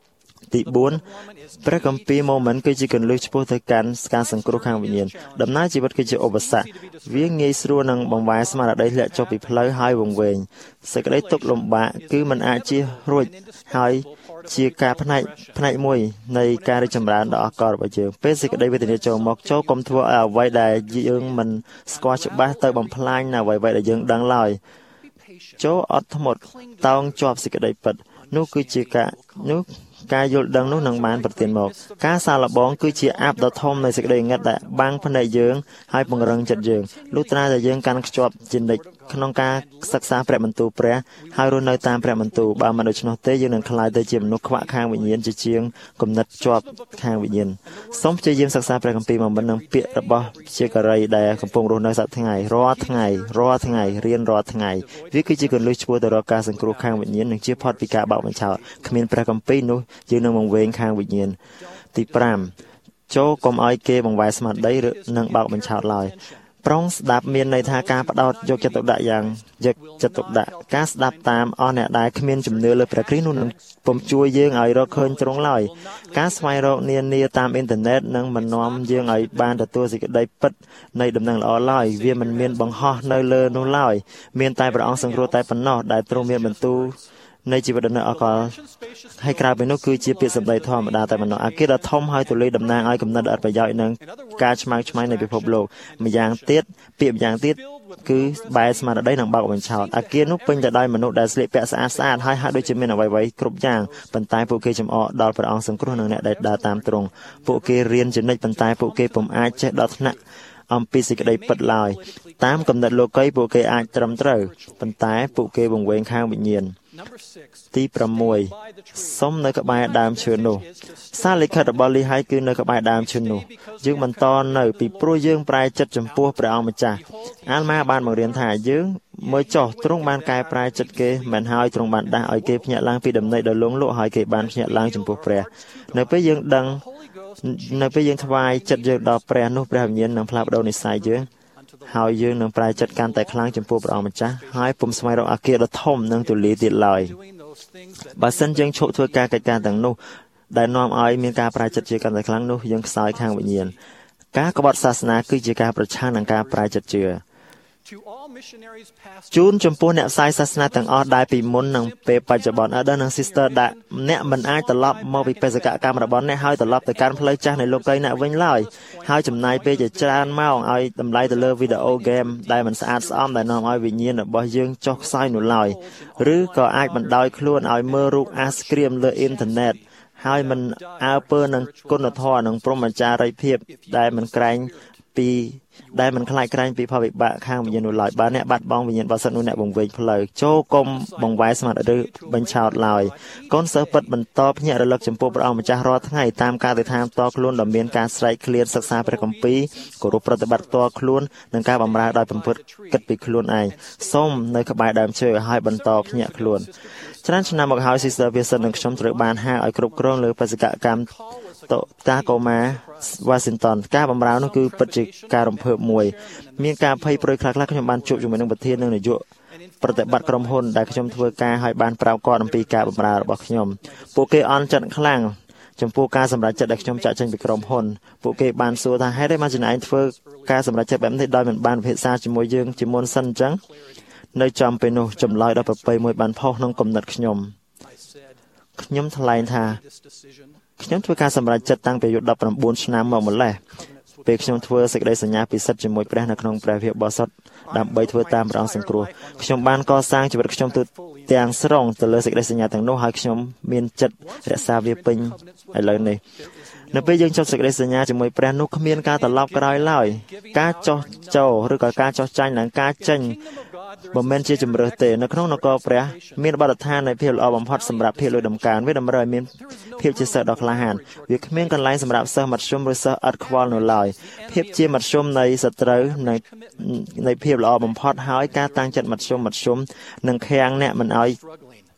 F: ទី4ព្រះគម្ពីរម៉ូមិនគឺជាគន្លឹះឆ្ពោះទៅកាន់ការសង្គ្រោះខាងវិញ្ញាណដំណើរជីវិតគឺជាឧបសគ្គវាងាយស្រួលនឹងបង្វែរស្មារតីធ្លាក់ចុះពីផ្លូវហើយវង្វេងសេចក្តីទុក្ខលំបាកគឺมันអាចជៀសរួចហើយជាការផ្នែកមួយនៃការរីកចម្រើនដ៏អស្ចារ្យរបស់យើងពេលសេចក្តីវេទនាចូលមកចូលកុំធ្វើឲ្យអ្វីដែលយើងមិនស្គាល់ច្បាស់ទៅបំផ្លាញនៅអ្វីៗដែលយើងដឹងឡើយចូលអត់ធ្មត់តោងជាប់សេចក្តីពិតនោះគឺជាការយល់ដឹងនោះនឹងបានប្រទានមកការសាកល្បងគឺជាអាបដ៏ធំនៃសេចក្តីងឹតដែលបាំងភ្នែកយើងហើយពង្រឹងចិត្តយើងលុះត្រាតែយើងកាន់ខ្ជាប់ជានិច្ចក្នុងការសិក្សាព្រះបន្ទូលព្រះហើយរស់នៅតាមព្រះបន្ទូលបើមិនដូច្នោះទេយើងនឹងក្លាយទៅជាមនុស្សខ្វាក់ខាងវិញ្ញាណជាជាងគំនិតជាប់ខាងវិញ្ញាណសូមព្យាយាមសិក្សាព្រះគម្ពីរមកមិននឹងពាក្យរបស់ជាការីដែលកំពុងរស់នៅសប្តាហ៍ថ្ងៃរាល់ថ្ងៃរៀនរាល់ថ្ងៃវាគឺជាគន្លឹះឆ្ពោះទៅរកការសង្គ្រោះខាងវិញ្ញាណនិងជាផុតពីការបោកបញ្ឆោតគ្មានព្រះគម្ពីរនោះយើងនឹងវង្វេងខាងវិញ្ញាណទី5ចូលកុំឲ្យគេបង្វែរស្មារតីឬនឹងបោកបញ្ឆោតឡើយប្រុងស្ដាប់មានន័យថាការបដោតយកចិត្តទុកដាក់យ៉ាងយកចិត្តទុកដាក់ការស្ដាប់តាមអស់អ្នកដែលគ្មានជំនឿលើព្រះគ្រីស្ទនោះនឹងពុំជួយយើងឲ្យរកឃើញត្រង់ឡើយការស្វែងរកនានាតាមអ៊ីនធឺណិតនឹងមិននាំយើងឲ្យបានទទួលសេចក្តីពិតនៃដំណឹងល្អឡើយវាមិនមានបង្ហោះនៅលើនោះឡើយមានតែព្រះអង្គសង្គ្រោះតែប៉ុណ្ណោះដែលទ្រង់មានបន្ទូលនៃជីវិតដ៏អកលហើយក្រៅពីនោះគឺជាពាក្យសម្ដីធម្មតាតែប៉ុណ្ណោះអាគារដ៏ធំហើយទូលាយតំណាងឲ្យគំនិតអត្ថប្រយោជន៍និងការឆ្មើងឆ្មៃនៃពិភពលោកម្យ៉ាងទៀតពាក្យម្យ៉ាងទៀតគឺបែរស្មារតីនិងបោកបញ្ឆោតអាគារនោះពេញទៅដោយមនុស្សដែលស្លៀកពាក់ស្អាតហើយហាក់ដូចជាមានអ្វីៗគ្រប់យ៉ាងប៉ុន្តែពួកគេចំអកដល់ព្រះអង្គសង្គ្រោះនិងអ្នកដែលដើរតាមទ្រង់ពួកគេរៀនជានិច្ចប៉ុន្តែពួកគេពុំអាចចេះដល់ថ្នាក់អំពីសេចក្តីពិតឡើយតាមគំនិតលោកីពួកគេអាចត្រឹមត្រូវប៉ុន្តែពួកគេវង្វេងខាងវិញ្ញាណទី6សុំនៅក្បែរដើមឈើនោះសារលិខិតរបស់លីហៃគឺនៅក្បែរដើមឈើនោះយើងបន្តនៅពីព្រោះយើងប្រែចិត្តចំពោះព្រះអង្គម្ចាស់អាលម៉ាបានបង្រៀនថាយើងមើលចោះទ្រង់បានកែប្រែចិត្តគេមិនហើយទ្រង់បានដាស់ឲ្យគេភ្ញាក់ឡើងពីដំណេកដ៏លងលក់ហើយគេបានភ្ញាក់ឡើងចំពោះព្រះនៅពេលយើងថ្វាយចិត្តយើងដល់ព្រះនោះព្រះវិញ្ញាណនឹងផ្លាស់ប្ដូរនិស្ស័យយើងហើយយើងនឹងប្រែចិត្តកាន់តែខ្លាំងចំពោះព្រះអង្គម្ចាស់ហើយពុំស្វែងរកអាគារដ៏ធំនិងទូលាយទៀតឡើយបើសិនយើងឈប់ធ្វើការកិច្ចការទាំងនោះដែលនាំឲ្យមានការប្រែចិត្តជាកាន់តែខ្លាំងនោះយើងខ្សោយខាងវិញ្ញាណការក្បត់សាសនាគឺជាការប្រឆាំងនឹងការប្រែចិត្តជឿជូនចំពោះអ្នកផ្សាយសាសនាទាំងអស់ដែលពីមុននិងពេលបច្ចុប្បន្ន Elder និង Sister ដែលអ្នកមិនអាចត្រឡប់មកពីបេសកកម្មរបស់អ្នកហើយត្រឡប់ទៅកាន់ផ្លូវចាស់នៃលោកីអ្នកវិញឡើយហើយចំណាយពេលជាច្រើនម៉ោងឲ្យតម្លៃទៅលើវីដេអូហ្គេមដែលមិនស្អាតស្អំដែលនាំឲ្យវិញ្ញាណរបស់យើងចុះខ្សោយនោះឡើយឬក៏អាចបណ្ដោយខ្លួនឲ្យមើលរូបអាសក្រៀមលើអ៊ីនធឺណិតហើយមិនអើពើនឹងគុណធម៌និងព្រហ្មចារីភាពដែលមិនខ្លាចក្រែងពីផលវិបាកខាងវិញ្ញាណនោះឡើយបើអ្នកបាត់បង់វិញ្ញាណបរិសុទ្ធនោះអ្នកបង្វេងផ្លូវចូលកុំបង្វែរស្មារតីបញ្ឆោតឡើយកូនសិស្សពិតបន្តភ្ញាក់រលឹកចំពោះព្រះអង្គម្ចាស់រាល់ថ្ងៃតាមការទិដ្ឋានផ្ទាល់ខ្លួនដ៏មានការស្រែកឃ្លានសិក្សាព្រះគម្ពីរគោរពប្រតិបត្តិផ្ទាល់ខ្លួននិងការបម្រើដោយប្រព្រឹត្តគិតពីខ្លួនឯងសូមនៅក្បែរដើមឈើហើយបន្តភ្ញាក់ខ្លួនច្រើនឆ្នាំមកហើយ Sister Wilson និងខ្ញុំត្រូវបានហៅឲ្យគ្រប់គ្រងលើបេសកកម្មតាកូម៉ា Washington ការបម្រើនោះគឺពិតជាការរំភើបមួយមានការភ័យព្រួយខ្លះៗខ្ញុំបានជួបជាមួយនឹងប្រធាននិងនាយកប្រតិបត្តិក្រុមហ៊ុនដែលខ្ញុំធ្វើការឲ្យបានប្រាប់គាត់អំពីការបម្រើរបស់ខ្ញុំពួកគេអន់ចិត្តខ្លាំងចំពោះការសម្រេចចិត្តដែលខ្ញុំចាក់ចេញពីក្រុមហ៊ុនពួកគេបានសួរថាហេតុអីមកចំណាយធ្វើការសម្រេចចិត្តបែបនេះដោយមិនបានពិភាក្សាជាមួយយើងជាមុនសិនអញ្ចឹងនៅចំពេលនោះចម្លើយដ៏ប្រពៃមួយបានផុសក្នុងគំនិតខ្ញុំថ្លែងថាខ្ញុំធ្វើការសម្រេចចិត្តតាំងពីអាយុ19ឆ្នាំមកម្លេះពេលខ្ញុំធ្វើសេចក្តីសញ្ញាពិសិដ្ឋជាមួយព្រះនៅក្នុងព្រះវិហារបរិសុទ្ធដើម្បីធ្វើតាមព្រះអង្គសង្គ្រោះខ្ញុំបានកសាងជីវិតខ្ញុំទាំងស្រុងទៅលើសេចក្តីសញ្ញាទាំងនោះហើយខ្ញុំមានចិត្តរក្សាវាពេញឥឡូវនេះនៅពេលយើងចុះសេចក្តីសញ្ញាជាមួយព្រះនោះគ្មានការត្រឡប់ក្រោយឡើយការចោះចូលឬក៏ការចោះចាញ់និងការចេញមិនមែនជាជំរើសទេនៅក្នុងនគរព្រះមានបទដ្ឋាននៃភាពល្អបំផុតសម្រាប់ភាគលុយដំកើងវាតម្រូវឲ្យមានភាពជាសិស្សដ៏ក្លាហានវាគ្មានកន្លែងសម្រាប់សិស្សមធ្យមឬសិស្សឥតខ្វល់នោះឡើយភាពជាមធ្យមនៃសត្រូវនៃភាពល្អបំផុតហើយការតាំងចិត្តមធ្យមនឹងខាំងអ្នកមិនឲ្យ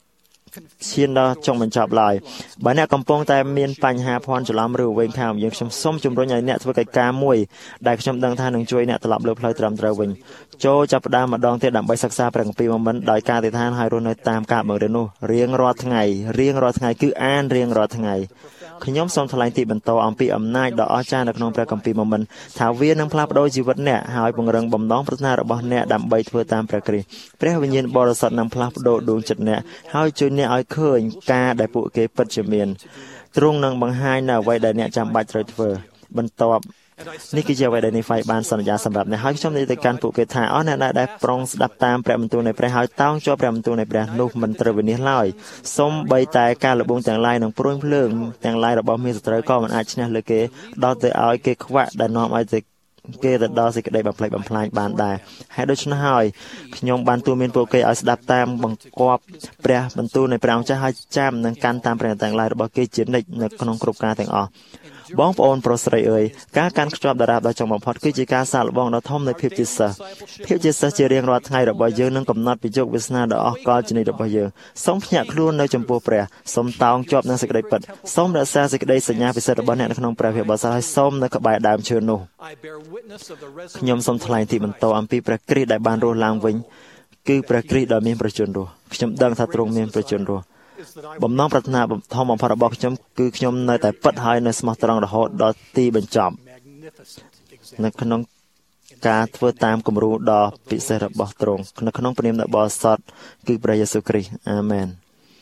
F: ឈានដល់ចុងបញ្ចប់ឡើយបើអ្នកកំពុងតែមានបញ្ហាភ័ន្តច្រឡំឬវិញខាងយើងខ្ញុំសូមជំរុញឲ្យអ្នកធ្វើកិច្ចការមួយដែលខ្ញុំដឹងថានឹងជួយអ្នកត្រឡប់លើផ្លូវត្រឹមត្រូវវិញចូលចាប់ផ្ដើមម្ដងទៀតដើម្បីសិក្សាព្រះគម្ពីរមកមិនដោយការអធិដ្ឋានឲ្យរស់នៅតាមការបង្រៀននោះរៀងរាល់ថ្ងៃគឺអានរៀងរាល់ថ្ងៃខ្ញុំសូមថ្លែងទីបន្តអំពីអំណាចដ៏អស្ចារ្យនៅក្នុងព្រះគម្ពីរមកមិនថាវានឹងផ្លាស់ប្ដូរជីវិតអ្នកហើយពង្រឹងបំណងប្រាថ្នារបស់អ្នកដើម្បីធ្វើតាមព្រះគ្រីស្ទព្រះវិញ្ញាណបរិសុទ្ធនឹងផ្លាស់ប្ដូរដួងចិត្តអ្នកហើយជួយអ្នកឲ្យឃើញការដែលពួកគេពិតជាមានទ្រង់នឹងបង្ហាញនៅអ្វីដែលអ្នកចាំបាច់ត្រូវធ្វើបន្ទាប់នេះគឺជាអ្វីដែលនីហ្វៃបានសន្យាសម្រាប់អ្នកហើយខ្ញុំនិយាយទៅកាន់ពួកគេថាអស់អ្នកដែលប្រុងស្ដាប់តាមព្រះបន្ទូលនៃព្រះហើយតោងជាប់ព្រះបន្ទូលនៃព្រះនោះមិនត្រូវវិនិច្ឆ័យឡើយសូម្បីតែការលបងទាំងឡាយនឹងព្រួយភ្លើងទាំងឡាយរបស់មានសត្រូវក៏មិនអាចឈ្នះលើគេដល់ទៅឲ្យគេខ្វាក់ដែលនាំឲ្យគេទៅដល់សេចក្តីបំផ្លិចបំផ្លាញបានដែរហើយដូច្នេះហើយខ្ញុំបានទូន្មានពួកគេឲ្យស្ដាប់តាមបង្គាប់ព្រះបន្ទូលនៃព្រះអង្គចាស់ហើយចាំនិងកាន់តាមព្រះទាំងឡាយរបស់គេជានិច្ចនៅក្នុងគ្រប់ការទាំងអស់បងប្អូនប្រុសស្រីអើយការកាន់ខ្ជាប់តារាបដល់ចុងបំផុតគឺជាការសាកល្បងដ៏ធំនៃភាពជាសិស្សជារៀងរាល់ថ្ងៃរបស់យើងនឹងកំណត់ពីជោគវាសនាដ៏អស្ចារ្យជានិច្ចរបស់យើងសូមភ្ញាក់ខ្លួននៅចំពោះព្រះសូមតោងជាប់នឹងសេចក្តីពិតសូមរក្សាសេចក្តីសញ្ញាពិសិដ្ឋរបស់អ្នកនៅក្នុងព្រះវិបត្តិហើយសូមនៅក្បែរដើមឈើនោះខ្ញុំសូមថ្លែងទីបន្តអំពីព្រះគ្រីស្ទដែលបានរស់ឡើងវិញគឺព្រះគ្រីស្ទដ៏មានប្រជញ្ញរស់ខ្ញុំដឹងថាទ្រង់មានប្រជញ្ញរស់បំណងប្រាថ្នាធំបំផុតរបស់ខ្ញុំគឺខ្ញុំនៅតែពិតហើយនៅស្មោះត្រង់រហូតដល់ទីបញ្ចប់នៅក្នុងការធ្វើតាមគំរូដ៏ពិសេសរបស់ទ្រង់នៅក្នុងព្រះនាមដ៏បរិសុទ្ធគឺព្រះយេស៊ូវគ្រីស្ទអាមែន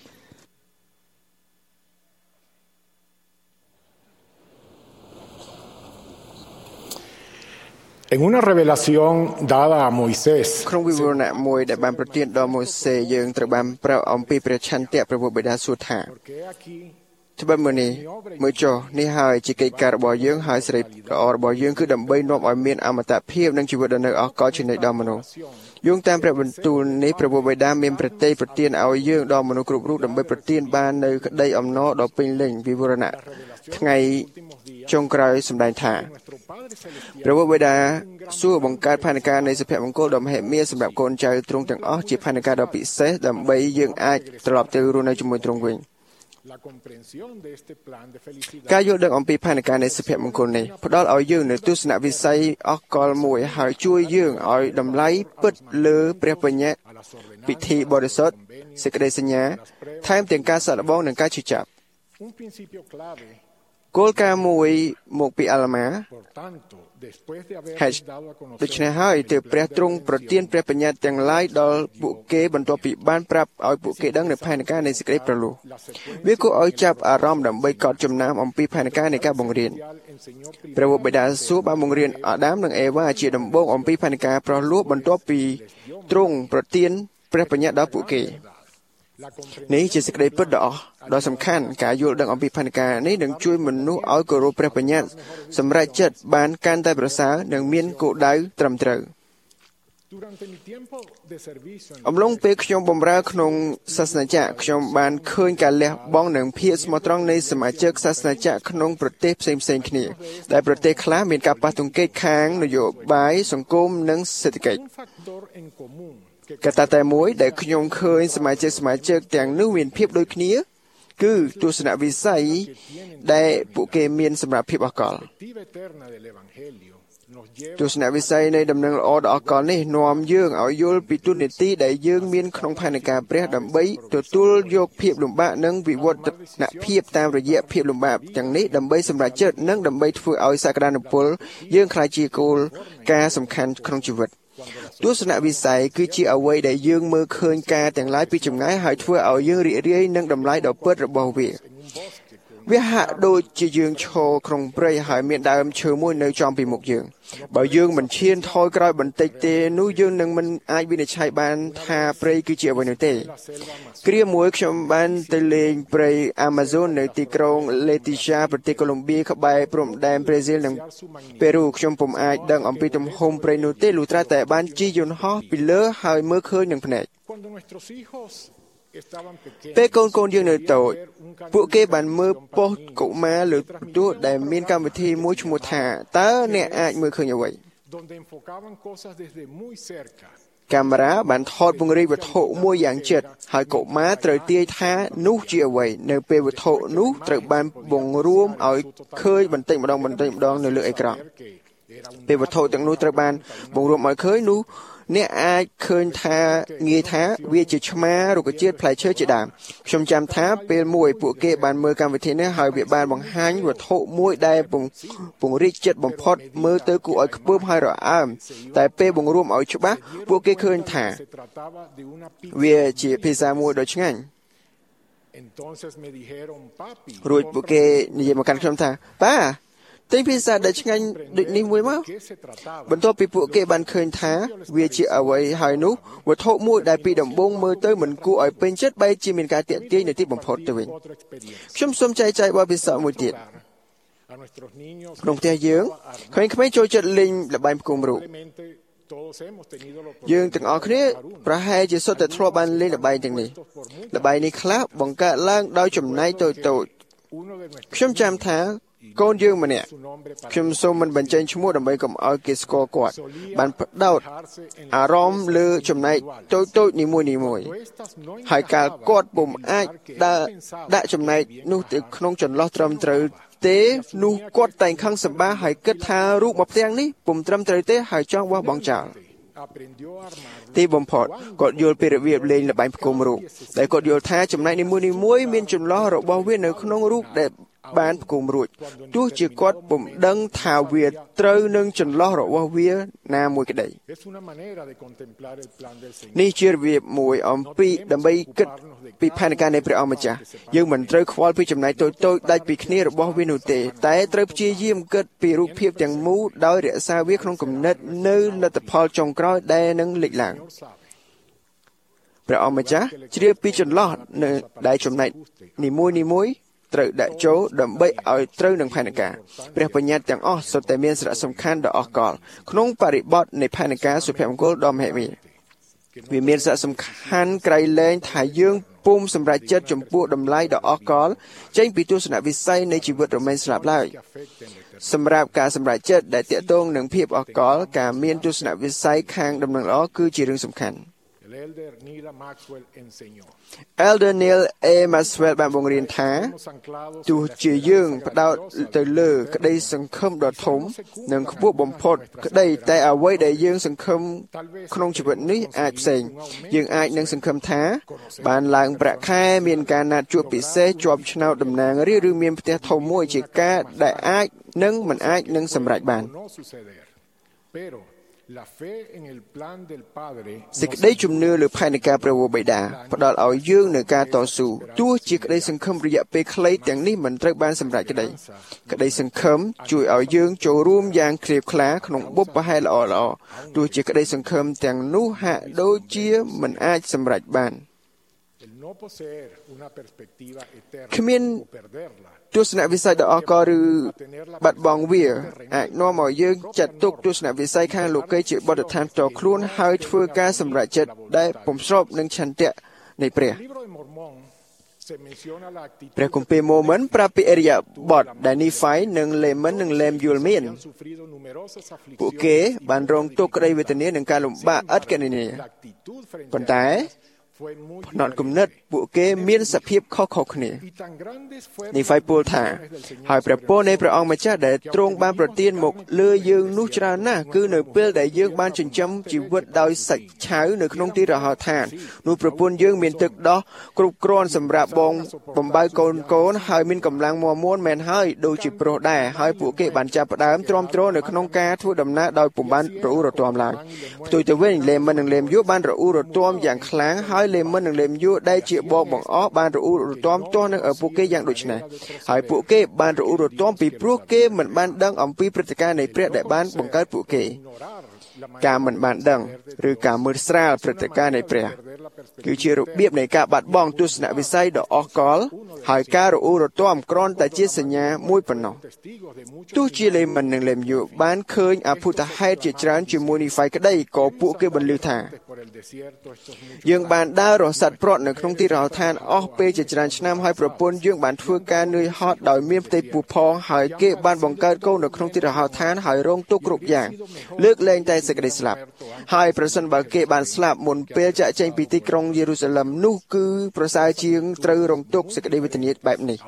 G: En una revelación dada a Moisés,
B: ក្នុងវិវរណៈមួយដែលបានប្រទានដល់ម៉ូសេយើងត្រូវបានប្រាប់អំពីព្រះឆន្ទៈព្រះបិតាសួរថាត្បិតមើលនេះមើលចុះនេះហើយជាកិច្ចការរបស់យើងហើយសេរីល្អរបស់យើងគឺដើម្បីនាំឲ្យមានអមតភាពនិងជីវិតដ៏នៅអកលជានិច្ចដល់មនុស្សយោងតាមព្រះបន្ទូលនេះព្រះបិតាមានប្រទានឲ្យយើងដល់មនុស្សគ្រប់រូបដើម្បីប្រទានបាននៅក្តីអំណរដ៏ពេញលេញវិវរណៈថ្ងៃចុងក្រោយសម្ដែងថាព្រះបិតាសួរបង្កើតផែនការនៃសុភមង្គលដ៏មហិមាសម្រាប់កូនចៅទ្រង់ទាំងអស់ជាផែនការដ៏ពិសេសដើម្បីយើងអាចត្រឡប់ទៅរស់នៅជាមួយទ្រង់វិញការយល់ដឹងអំពីផែនការនៃសុភមង្គលនេះផ្ដល់ឲ្យយើងនូវទស្សនវិស័យអស្ចារ្យមួយហើយជួយយើងឲ្យតម្លៃពិតលើព្រះបញ្ញត្តិពិធីបរិសុទ្ធសេចក្តីសញ្ញាថែមទាំងការសាកល្បងនិងការជឿចាប់គោលការណ៍មួយមកពីអាល្មាដូច្នេះហើយទើបព្រះទ្រង់ប្រទានព្រះបញ្ញត្តិទាំងឡាយដល់ពួកគេបន្ទាប់ពីបានប្រាប់ឲ្យពួកគេដឹងនៅផែនការនៃសេចក្តីប្រលូវាគួរឲ្យចាប់អារម្មណ៍ដើម្បីកត់ចំណាំអំពីផែនការនៃការបង្រៀនព្រះបិតាសួរបានបង្រៀនអាដាមនិងអេវ៉ាជាដំបូងអំពីផែនការប្រលូបន្ទាប់ពីទ្រង់ប្រទានព្រះបញ្ញត្តិដល់ពួកគេនេះជាសេចក្តីពិតដ៏សំខាន់ការយល់ដឹងអំពីផែនការនេះនឹងជួយមនុស្សឲ្យគោរពព្រះបញ្ញត្តិសម្រេចចិត្តបានកាន់តែប្រសើរនិងមានគោលដៅត្រឹមត្រូវអំឡុងពេលខ្ញុំបម្រើក្នុងសាសនាចក្រខ្ញុំបានឃើញការលះបង់និងភាពស្មោះត្រង់នៃសមាជិកសាសនាចក្រក្នុងប្រទេសផ្សេងៗគ្នាដែលប្រទេសខ្លះមានការប៉ះទង្គិចខាងនយោបាយសង្គមនិងសេដ្ឋកិច្ចកត្តាតែមួយដែលខ្ញុំឃើញសមាជិកទាំងនោះមានភាពដូចគ្នាគឺទស្សនវិស័យដែលពួកគេមានសម្រាប់ភាពអកលទស្សនវិស័យនៃដំណឹងល្អដ៏អកលនេះនាំយើងឲ្យយល់ពីទូនាទីដែលយើងមានក្នុងផែនការព្រះដើម្បីទទួលយកភាពលំបាកនិងវិវត្តនភាពតាមរយៈភាពលំបាកទាំងនេះដើម្បីសម្រេចចិត្តនិងដើម្បីធ្វើឲ្យសក្តានុពលយើងក្លាយជាគោលការណ៍សំខាន់ក្នុងជីវិតទស្សនវិស័យគឺជាអ្វីដែលយើងមើលឃើញការទាំងឡាយពីចម្ងាយហើយធ្វើឲ្យយើងរីករាយនឹងតម្លៃដ៏ពិតរបស់វាហាក់ដូចជាយើងឈរក្នុងព្រៃហើយមានដើមឈើមួយនៅចំពីមុខយើងបើយើងមិនឈានថយក្រោយបន្តិចទេនោះយើងនឹងមិនអាចវិនិច្ឆ័យបានថាព្រៃគឺជាអ្វីនោះទេគ្រាមួយខ្ញុំបានទៅលេងព្រៃ Amazon នៅទីក្រុង Leticia ប្រទេសកូឡុំបៀក្បែរព្រំដែនប្រេស៊ីលនិងប៉េរូខ្ញុំពុំអាចដឹងអំពីទំហំព្រៃនោះទេលុះត្រាតែបានជិះយន្តហោះពីលើហើយមើលឃើញនឹងភ្នែកពេលកូនយើងនៅតូចពួកគេបានមើលប៉ុស្តិ៍កុមារលើទូរទស្សន៍ដែលមានកម្មវិធីមួយឈ្មោះថាតើអ្នកអាចមើលឃើញអ្វីកាមេរ៉ាបានថតពង្រីកវត្ថុមួយយ៉ាងជិតហើយកុមារត្រូវទាយថានោះជាអ្វីនៅពេលវត្ថុនោះត្រូវបានបង្រួមឲ្យឃើញបន្តិចម្ដងនៅលើអេក្រង់ពេលវត្ថុទាំងនោះត្រូវបានបង្រួមឲ្យឃើញនោះអ្នកអាចឃើញថាងាយថាវាជាឆ្មារុក្ខជាតិផ្លែឈើជាដើមខ្ញុំចាំថាពេលមួយពួកគេបានមើលកម្មវិធីនេះហើយវាបានបង្ហាញវត្ថុមួយដែលពង្រីកចិត្តបំផុតមើលទៅគួរឲ្យខ្ពើមហើយរអើមតែពេលបង្រួមឲ្យច្បាស់ពួកគេឃើញថាវាជាភាសាមួយដ៏ឆ្ងាញ់រួចពួកគេនិយាយមកកាន់ខ្ញុំថាប៉ាតែភាសាដែលឆ្ងាញ់ដូចនេះមួយមកបន្ទាប់ពីពួកគេបានឃើញថាវាជាអ្វីហើយនោះវត្ថុមួយដែលពីដំបូងមើលទៅមិនគួរឲ្យពេញចិត្តបែរជាមានការទាក់ទាញនៅទីបំផុតទៅវិញខ្ញុំសូមចែកចាយបទពិសោធន៍មួយទៀតក្នុងផ្ទះយើងក្មេងៗចូលចិត្តលេងល្បែងផ្គុំរូបយើងទាំងអស់គ្នាប្រហែលជាសុទ្ធតែធ្លាប់បានលេងល្បែងទាំងនេះល្បែងនេះខ្លះបង្កើតឡើងដោយចំណែកតូចៗខ្ញុំចាំថាកូនយើងម្នាក់ខ្ញុំសូមមិនបញ្ចេញឈ្មោះដើម្បីកុំឲ្យគេស្គាល់គាត់បានផ្ដោតអារម្មណ៍លើចំណែកតូចៗនីមួយៗហើយកាលគាត់ពុំអាចដាក់ចំណែកនោះទៅក្នុងចន្លោះត្រឹមត្រូវទេនោះគាត់តែងខឹងសម្បាហើយគិតថារូបមកផ្ទាំងនេះពុំត្រឹមត្រូវទេហើយចង់បោះបង់ចោលទីបំផុតគាត់យល់ពីរបៀបលេងល្បែងផ្គុំរូបដែលគាត់យល់ថាចំណែកនីមួយៗមានចន្លោះរបស់វានៅក្នុងរូបដែលបានផ្គុំរួចទោះជាគាត់ពុំដឹងថាវាត្រូវនឹងចន្លោះរបស់វាណាមួយក្តីនេះជារបៀបមួយអំពីដើម្បីគិតពីផែនការនៃព្រះអង្គម្ចាស់យើងមិនត្រូវខ្វល់ពីចំណែកតូចៗដាច់ពីគ្នារបស់វានោះទេតែត្រូវព្យាយាមគិតពីរូបភាពទាំងមូលដោយរក្សាវាក្នុងគំនិតនៅលទ្ធផលចុងក្រោយដែលនឹងលេចឡើងព្រះអង្គម្ចាស់ជ្រាបពីចន្លោះនៅដែលចំណែកនីមួយៗត្រូវដាក់ចូលដើម្បីឲ្យត្រូវនឹងផែនការព្រះបញ្ញត្តិទាំងអស់សុទ្ធតែមានសារៈសំខាន់ដ៏អស្ចារ្យក្នុងបរិបទនៃផែនការសុភមង្គលដ៏មហិមាវាមានសារៈសំខាន់ក្រៃលែងថាយើងពុំសម្រេចចិត្តចំពោះតម្លៃដ៏អស្ចារ្យចេញពីទស្សនវិស័យនៃជីវិតរមែងស្លាប់ឡើយសម្រាប់ការសម្រេចចិត្តដែលទាក់ទងនឹងភាពអស្ចារ្យការមានទស្សនវិស័យខាងដំណឹងល្អគឺជារឿងសំខាន់Elder Neil A. Maxwell បានបង្រៀនថាទោះជាយើងផ្ដោតទៅលើក្តីសង្ឃឹមដ៏ធំនិងខ្ពស់បំផុតក្តីតែអ្វីដែលយើងសង្ឃឹមក្នុងជីវិតនេះអាចផ្សេងយើងអាចនឹងសង្ឃឹមថាបានឡើងប្រាក់ខែមានការណាត់ជួបពិសេសជាប់ឆ្នោតតំណាងរាស្ត្រឬមានផ្ទះធំមួយជាការដែលអាចនិងមិនអាចនឹងសម្រេចបានសេចក្តីជំនឿលើផែនការព្រះវរបិតាផ្ដល់ឲ្យយើងនូវការតស៊ូទោះជាក្តីសង្ឃឹមរយៈពេលខ្លីទាំងនេះមិនត្រូវបានសម្រេចក្តីសង្ឃឹមជួយឲ្យយើងចូលរួមយ៉ាងក្រៀបក្លាក្នុងបុព្វហេតុល្អៗទោះជាក្តីសង្ឃឹមទាំងនោះហាក់ដូចជាមិនអាចសម្រេចបានគ្មានទស្សនវិស័យដ៏អស្ចារ្យឬបាត់បង់វាអាចនាំឲ្យយើងចាត់ទុកទស្សនវិស័យខាងលោកីជាបទដ្ឋានផ្ទាល់ខ្លួនហើយធ្វើការសម្រេចចិត្តដែលពុំស្របនឹងឆន្ទៈនៃព្រះគម្ពីរម៉ូមិនប្រាប់ពីអរិយបទដែលនីហ្វៃនិងលេមិននិងលេមយល់មានពួកគេបានរងទុក្ខក្តីវេទនានិងការលំបាកឥតគណនាប៉ុន្តែផ្នត់គំនិតពួកគេមានសភាពខុសៗគ្នានីហ្វៃពោលថាហើយព្រះពរនៃព្រះអង្គម្ចាស់ដែលទ្រង់បានប្រទានមកលើយើងនោះច្រើនណាស់គឺនៅពេលដែលយើងបានចិញ្ចឹមជីវិតដោយសាច់ឆៅនៅក្នុងទីរហោឋាននោះប្រពន្ធយើងមានទឹកដោះគ្រប់គ្រាន់សម្រាប់បងបំបៅកូនហើយមានកម្លាំងមាំមួនមែនហើយដូចជាប្រុសដែរហើយពួកគេបានចាប់ផ្ដើមទ្រាំទ្រនៅក្នុងការធ្វើដំណើរដោយពុំបានរអ៊ូរទាំឡើយផ្ទុយទៅវិញលេមិននិងលេមយូបានរអ៊ូរទាំយ៉ាងខ្លាំងហើយលេមិននិងលេមយូដែលជាបងបង្អស់បានរអ៊ូរទាំទាស់នឹងឪពុកគេយ៉ាងដូចនេះហើយពួកគេបានរអ៊ូរទាំពីព្រោះគេមិនបានដឹងអំពីព្រឹត្តិការណ៍នៃព្រះដែលបានបង្កើតពួកគេការមិនបានដឹងឬការមើលស្រាលព្រឹត្តិការណ៍នៃព្រះគឺជារបៀបនៃការបាត់បង់ទស្សនវិស័យដ៏អស្ចារ្យហើយការរអ៊ូរទាំគ្រាន់តែជាសញ្ញាមួយប៉ុណ្ណោះទោះជាលេមិននិងលេមយូបានឃើញអភូតហេតុជាច្រើនជាមួយនីហ្វៃក្តីក៏ពួកគេបន្លឺថាយើងបានដើររស័តប្រត់នៅក្នុងទីរហដ្ឋានអស់ពេលជាច្រើនឆ្នាំហើយប្រពន្ធយើងបានធ្វើការនឿយហត់ដោយមានផ្ទៃពោះផងហើយគេបានបង្កើតកូននៅក្នុងទីរហដ្ឋានហើយរងទុក្ខគ្រប់យ៉ាងលើកលែងតែសេចក្តីស្លាប់ហើយប្រសិនបើគេបានស្លាប់មុនពេលចាកចេញពីទីក្រុងយេរូសាឡឹមនោះគឺប្រសើរជាងត្រូវរងទុក្ខសេចក្តីវេទនាបែបនេះ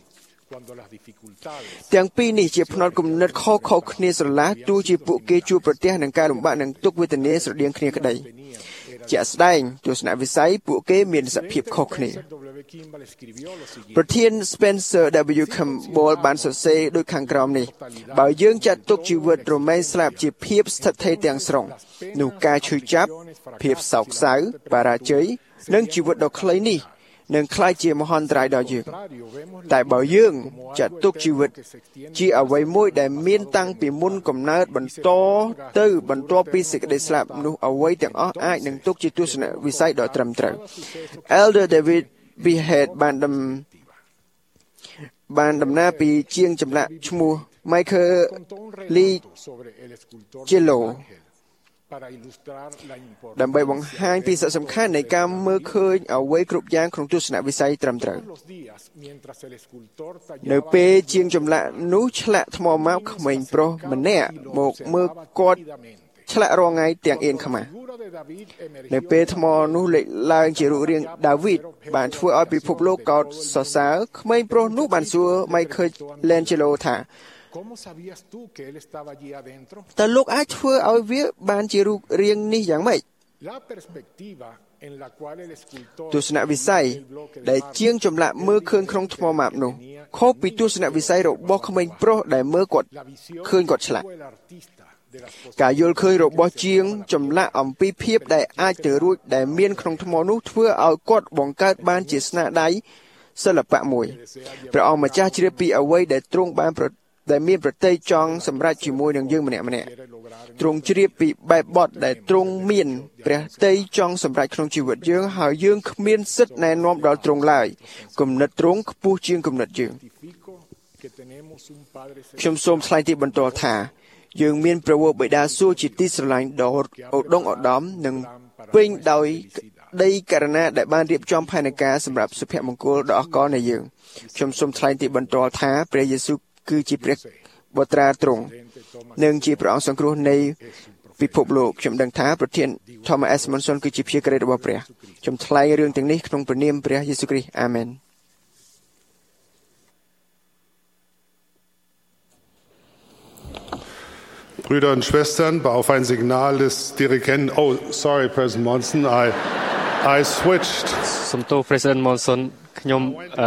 B: ទាំងពីរនេះជាផ្នត់គំនិតខុសៗគ្នាស្រឡះទោះជាពួកគេជួបប្រទះនឹងការលំបាកនិងទុក្ខវេទនាស្រដៀងគ្នាក្តីជាក់ស្ដែងទស្សនវិស័យពួកគេមានសភាពខុសគ្នាប្រធាន Spencer W. Campbell បានសរសេរដូចខាងក្រោមនេះបើយើងចាត់ទុកជីវិតរមែងស្លាប់ជាភាពស្ថិតស្ថេរទាំងស្រុងនោះការឈឺចាប់ភាពសោកសៅបរាជ័យនិងជីវិតដ៏ខ្លីនេះនឹងក្លាយជាមហន្តរាយដល់យើងតែបើយើងចាត់ទុកជីវិតជាអ្វីមួយដែលមានតាំងពីមុនកំណើតបន្តទៅបន្ទាប់ពីសេចក្តីស្លាប់នោះអ្វីទាំងអស់អាចនឹងទុកជាទស្សនវិស័យដ៏ត្រឹមត្រូវ Elder David Behead បានដំណើរពីជាងចម្លាក់ឈ្មោះ Michael Lee Jelloដើម្បីបង្ហាញពីសារៈសំខាន់នៃការមើលឃើញអ្វីគ្រប់យ៉ាងក្នុងទស្សនវិស័យត្រឹមត្រូវនៅពេលជាងចម្លាក់នោះឆ្លាក់ថ្មម៉ាបក្មេងប្រុសម្នាក់មកមើលគាត់ឆ្លាក់រងថ្ងៃទាំងអៀនខ្មាស់នៅពេលថ្មនោះលេចឡើងជារូបរាងដាវីតបានធ្វើឲ្យពិភពលោកកោតសរសើរក្មេងប្រុសនោះបានសួរ Michelangelo ថាតើលោកអាចធ្វើឲ្យវាបានជារូបរាងនេះយ៉ាងម៉េចទស្សនវិស័យដែលជាងចម្លាក់មើលឃើញក្នុងថ្មម៉ាបនោះខុសពីទស្សនវិស័យរបស់ក្មេងប្រុសដែលមើលគាត់ឃើញគាត់ឆ្លាក់ការយល់ឃើញរបស់ជាងចម្លាក់អំពីភាពដែលអាចទៅរួចដែលមានក្នុងថ្មនោះធ្វើឲ្យគាត់បង្កើតបានជាស្នាដៃសិល្បៈមួយព្រះអង្គម្ចាស់ជ្រាបពីអ្វីដែលទ្រង់បានដែលមានប្រតិចង់សម្រាប់ជាមួយនឹងយើងម្នាក់ៗទ្រង់ជ្រាបពីបែបបទដែលទ្រង់មានព្រះតីចង់សម្រាប់ក្នុងជីវិតយើងហើយយើងគ្មានសិទ្ធិណែនាំដល់ទ្រង់ឡើយគំនិតទ្រង់ខ្ពស់ជាងគំនិតយើងខ្ញុំសូមថ្លែងទីបន្ទាល់ថាយើងមានព្រះវរបិតាសួគ៌ជាទីស្រឡាញ់ដ៏ឧត្តមឧត្តមនិងពេញដោយដីករណាដែលបានរៀបចំផែនការសម្រាប់សុភមង្គលដ៏អស្ចារ្យនៃយើងខ្ញុំសូមថ្លែងទីបន្ទាល់ថាព្រះយេស៊ូវគឺជាព្រះបុត្រាទ្រង់និងជាព្រះអង្គសង្គ្រោះនៃពិភពលោកខ្ញុំដឹងថាប្រធាន Thomas S. Monson គឺជាព្យាក្រឹតរបស់ព្រះខ្ញុំថ្លែងរឿងទាំងនេះក្នុងព្រះនាមព្រះយេស៊ូវគ្រីស្ទអាមែន
C: Brüder und Schwestern, auf ein Signal des Dirigenten. Oh, sorry, President Monson, I switched.
D: សំទោស President Monson ខ្ញុំ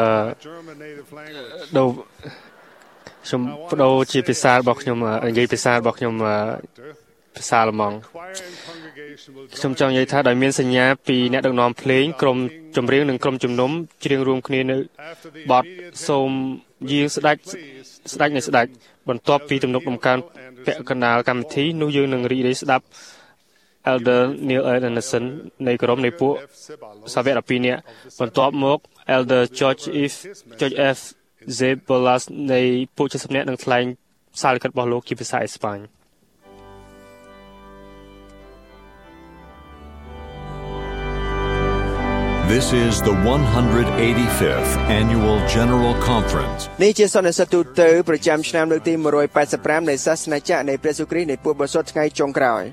D: ខ្ញុំបដូរជាភាសារបស់ខ្ញុំនិយាយភាសារបស់ខ្ញុំភាសាអាល្លឺម៉ង់ខ្ញុំចង់និយាយថាដោយមានសញ្ញាពីអ្នកដឹកនាំភ្លេងក្រុមចម្រៀងនិងក្រុមជំនុំច្រៀងរួមគ្នានៅបទសូមយាងស្ដេចនៃស្ដេចបន្ទាប់ពីទំនុកដំកើងពាក់កណ្ដាលកម្មវិធីនោះយើងនឹងរីករាយស្ដាប់ Elder Neil Anderson នៃក្រុមនៃពួកសាវក12នាក់បន្ទាប់មក Elder George F Zebolas នៃពួក70នាក់នឹងថ្លែងសារលិខិតរបស់លោកជាភាសាអេស្ប៉ាញ
A: This is the 185th Annual General Conference.
B: នេះជាសន្និសីទទូទៅប្រចាំឆ្នាំលើកទី185នៃសាសនាចក្រនៃព្រះយេស៊ូវគ្រីស្ទនៃពួកបរិសុទ្ធថ្ងៃចុងក្រោយ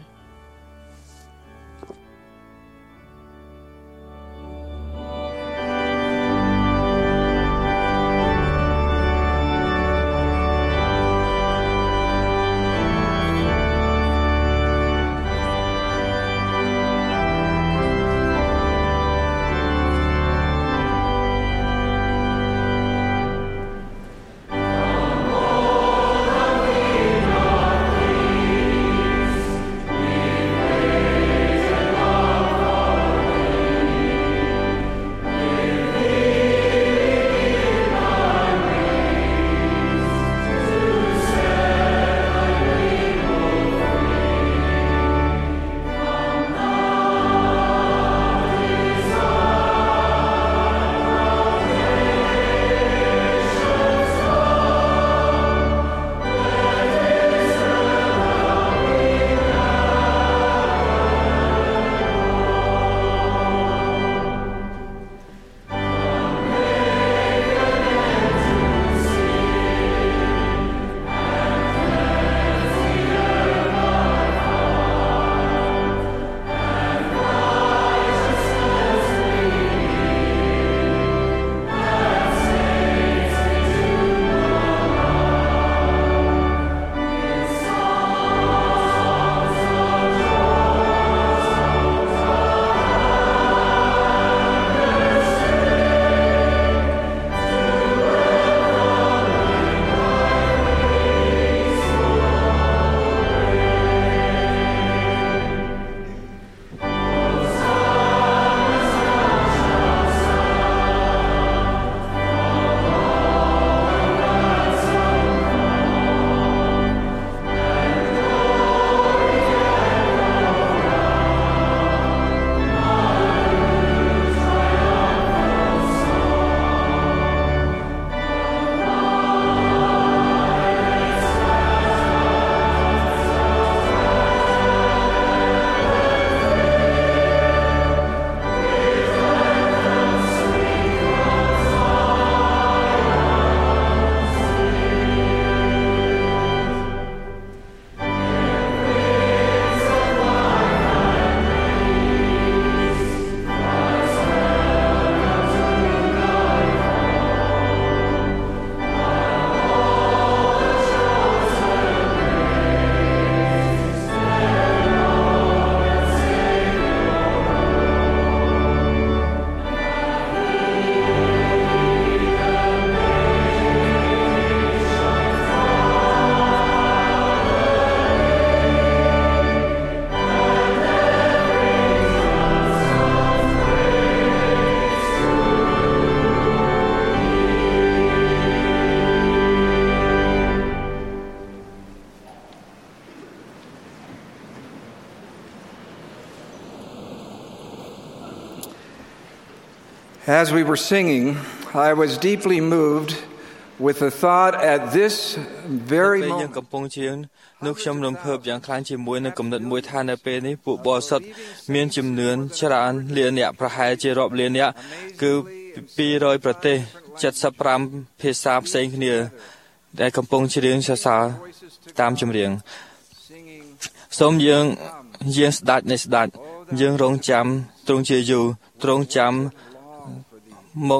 H: As we were singing, I was deeply moved with the thought at this very moment
I: កំពុងច្រៀងនោះខ្ញុំរំភើបយ៉ាងខ្លាំងជាមួយនឹងគំនិតមួយថានៅពេលនេះពួកបរិសុទ្ធមានចំនួនច្រើនលានអ្នកប្រហែលជារាប់លានអ្នកគឺ200ប្រទេស75ភាសាផ្សេងគ្នាដែលកំពុងច្រៀងសរសើរតាមចម្រៀងសូមយើងស្ដេចនៃស្ដេចយើងរងចាំទ្រង់ជាយូរទ្រង់ចាំមក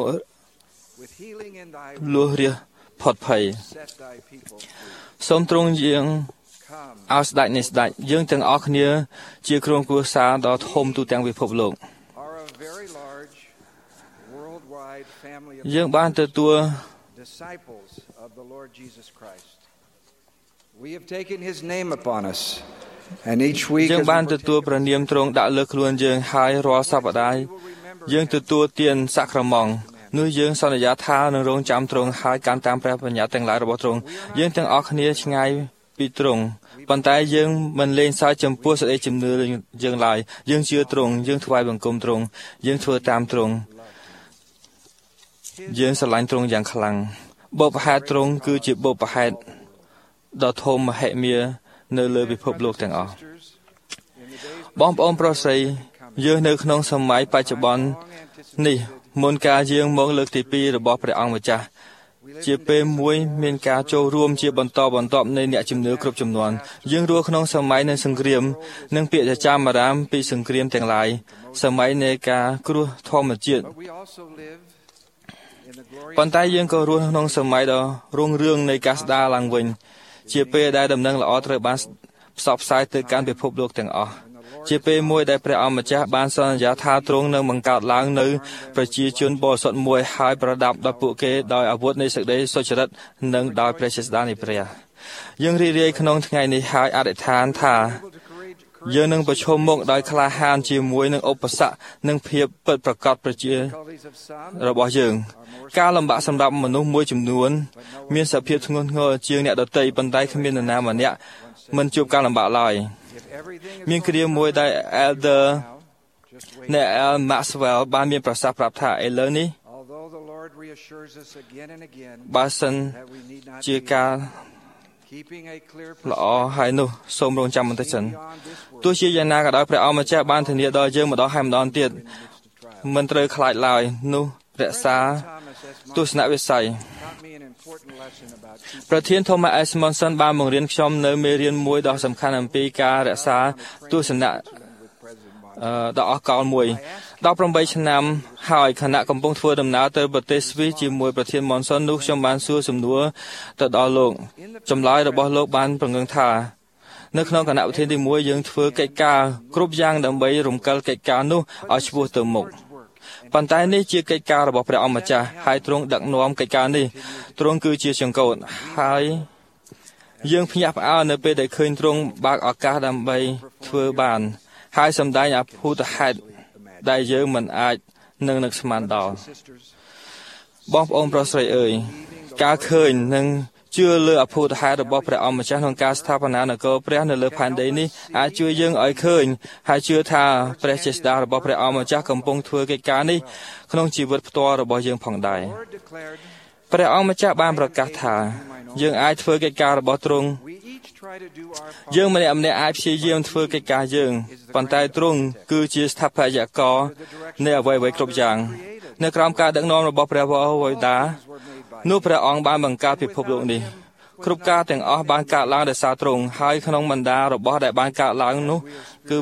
I: លួសរះផុតភ័យសូមទ្រង់យើងឲ្យស្ដេចនៃស្ដេចយើងទាំងអស់គ្នាជាក្រុមគ្រួសារដ៏ធំទូទាំងពិភពលោកយើងបានទទួល
H: We have taken his name upon us and each week
I: យើងបានទទួលព្រះនាមទ្រង់ដាក់លើខ្លួនយើងហើយរាល់សប្តាហ៍យើងទទួលទានសក្រមង្គនោះយើងសន្យាថានឹងរងចាំទ្រង់ហើយកាន់តាមព្រះបញ្ញត្តិទាំងឡាយរបស់ទ្រង់យើងទាំងអស់គ្នាឆ្ងាយពីទ្រង់ប៉ុន្តែយើងមិនលែងសើចចំពោះសេចក្តីជំនឿយើងឡើយយើងជឿទ្រង់យើងថ្វាយបង្គំទ្រង់យើងធ្វើតាមទ្រង់យើងស្រឡាញ់ទ្រង់យ៉ាងខ្លាំងបុព្វហេតុទ្រង់គឺជាបុព្វហេតុដ៏ធំមហិមានៅលើពិភពលោកទាំងអស់បងប្អូនប្រុសស្រីយើងនៅក្នុងសម័យបច្ចុប្បន្ននេះមុនការយាងមកលើកទី2របស់ព្រះអង្គម្ចាស់ជាពេលមួយមានការចូលរួមជាបន្តបន្ទាប់នៃអ្នកជំនឿគ្រប់ចំនួនយើងរស់ក្នុងសម័យនៃសង្គ្រាមនិងពាក្យចចាមអារាមពីសង្គ្រាមទាំងឡាយសម័យនៃការគ្រោះធម្មជាតិប៉ុន្តែយើងក៏រស់ក្នុងសម័យដ៏រុងរឿងនៃការស្ដារឡើងវិញជាពេលដែលដំណឹងល្អត្រូវបានផ្សព្វផ្សាយទៅកាន់ពិភពលោកទាំងអស់ជាពេលមួយដែលព្រះអង្គម្ចាស់បានសន្យាថាទ្រង់នឹងបង្កើតឡើងនៅប្រជាជនបរិសុទ្ធមួយហើយប្រដាប់ដល់ពួកគេដោយអាវុធនៃសេចក្តីសុចរិតនិងដោយព្រះចេស្តានៃព្រះយើងរីករាយក្នុងថ្ងៃនេះហើយអធិដ្ឋានថាយើងនឹងប្រឈមមុខដោយក្លាហានជាមួយនឹងឧបសគ្គនិងភាពពិតប្រាកដប្រជារបស់យើងការលំបាកសម្រាប់មនុស្សមួយចំនួនមានសភាពធ្ងន់ធ្ងរជាងអ្នកដទៃប៉ុន្តែគ្មាននរណាម្នាក់មិនជួបការលំបាកឡើយមានគ្រាមួយដែល Elder Neil Maxwell បានមានប្រសាសន៍ប្រាប់ថាឥឡូវនេះបើសិនជាការល្អហើយនោះសូមរងចាំបន្តិចសិនទោះជាយ៉ាងណាក៏ដោយព្រះអង្គម្ចាស់បានធានាដល់យើងម្ដងហើយម្ដងទៀតមិនត្រូវខ្លាចឡើយនោះរក្សាទស្សនវិស័យប្រធាន Thomas S. Monson បានបង្រៀនខ្ញុំនៅមេរៀនមួយដ៏សំខាន់អំពីការរក្សាទស្សនៈដ៏អស្ចារ្យមួយ18ឆ្នាំហើយខណៈកំពុងធ្វើដំណើរទៅប្រទេសស្វីសជាមួយប្រធាន Monson នោះខ្ញុំបានសួរសំណួរទៅដល់លោកចម្លើយរបស់លោកបានប្រងើថានៅក្នុងគណៈប្រធានទី1យើងធ្វើកិច្ចការគ្រប់យ៉ាងដើម្បីរំកិលកិច្ចការនោះឲ្យឆ្ពោះទៅមុខប៉ុន្តែនេះជាកិច្ចការរបស់ព្រះអង្គម្ចាស់ហើយទ្រង់ដឹកនាំកិច្ចការនេះទ្រង់គឺជាចង្កូតហើយយើងភ្ញាក់ផ្អើលនៅពេលដែលឃើញទ្រង់បើកឱកាសដើម្បីធ្វើបានហើយសម្ដែងអភូតហេតុដែលយើងមិនអាចនឹងនឹកស្មានដល់បងប្អូនប្រុសស្រីអើយការឃើញនិងជឿលើអភូតហេតុរបស់ព្រះអង្គម្ចាស់ក្នុងការស្ថាបនានគរព្រះនៅលើផែនដីនេះអាចជួយយើងឲ្យឃើញហើយជឿថាព្រះចេស្តារបស់ព្រះអង្គម្ចាស់កំពុងធ្វើកិច្ចការនេះក្នុងជីវិតផ្ទាល់របស់យើងផងដែរព្រះអង្គម្ចាស់បានប្រកាសថាយើងអាចធ្វើកិច្ចការរបស់ទ្រង់យើងម្នាក់អាចព្យាយាមធ្វើកិច្ចការយើងប៉ុន្តែទ្រង់គឺជាស្ថាបត្យករនៃអ្វីៗគ្រប់យ៉ាងនៅក្រោមការដឹកនាំរបស់ព្រះវរវេដានោះព្រះអង្គបានបង្កើតពិភពលោកនេះគ្រប់ការទាំងអស់បានកើតឡើងដោយសារទ្រង់ហើយក្នុងបណ្ដារបស់ដែលបានកើតឡើងនោះគឺ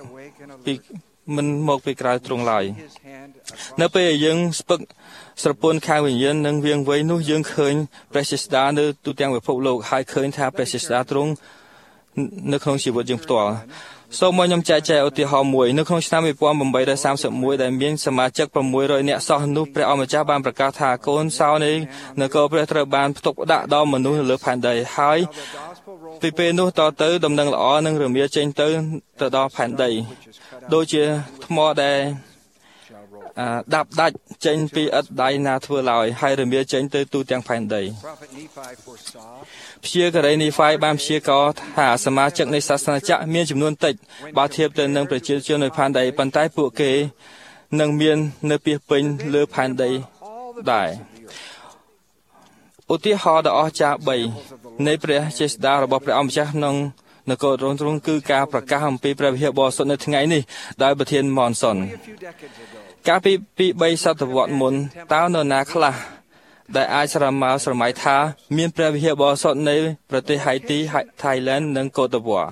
I: មកពីក្រៅទ្រង់ឡើយនៅពេលយើងស្ពឹកស្រពន់ខាងវិញ្ញាណនិងវាងវៃនោះយើងឃើញព្រះចេស្តានៅទូទាំងពិភពលោកហើយឃើញថាព្រះចេស្តាទ្រង់នៅក្នុងជីវិតយើងផ្ទាល់សូមមកខ្ញុំចែកចាយឧទាហរណ៍មួយនៅក្នុងឆ្នាំ1831ដែលមានសមាជិក600នាក់សោះនោះព្រះអង្គម្ចាស់បានប្រកាសថាកូនសោនៃនគរព្រះត្រូវបានផ្ទុកដាក់ដល់មនុស្សនៅលើផែនដីហើយពីពេលនោះតទៅដំណឹងល្អនឹងរមាចេញទៅដល់ផែនដីដូចជាថ្មដែលដាប់ដាច់ចេញពីឥដ្ឋដៃណាធ្វើឡើយហើយរមាចេញទៅទូទាំងផែនដីព្យាការីនីហ្វាយបានព្យាករថាសមាជិកនៃសាសនាចក្រមានចំនួនតិចបើធៀបទៅនឹងប្រជាជននៅផែនដីប៉ុន្តែពួកគេនឹងមាននៅពាសពេញលើផែនដីដែរឧទាហរណ៍ដ៏អស្ចារ្យ3នៃព្រះចេស្តារបស់ព្រះអង្គម្ចាស់ក្នុងនគរទ្រង់គឺការប្រកាសអំពីព្រះវិហារបរិសុទ្ធនៅថ្ងៃនេះដោយប្រធានម៉នសុនកាលពី3សតវត្សមុនតើនរណាខ្លះដែលអាចស្រមៃថាមានព្រះវិហារបរិសុទ្ធនៅប្រទេសហៃទី Thailand និងកូតូវ៉ា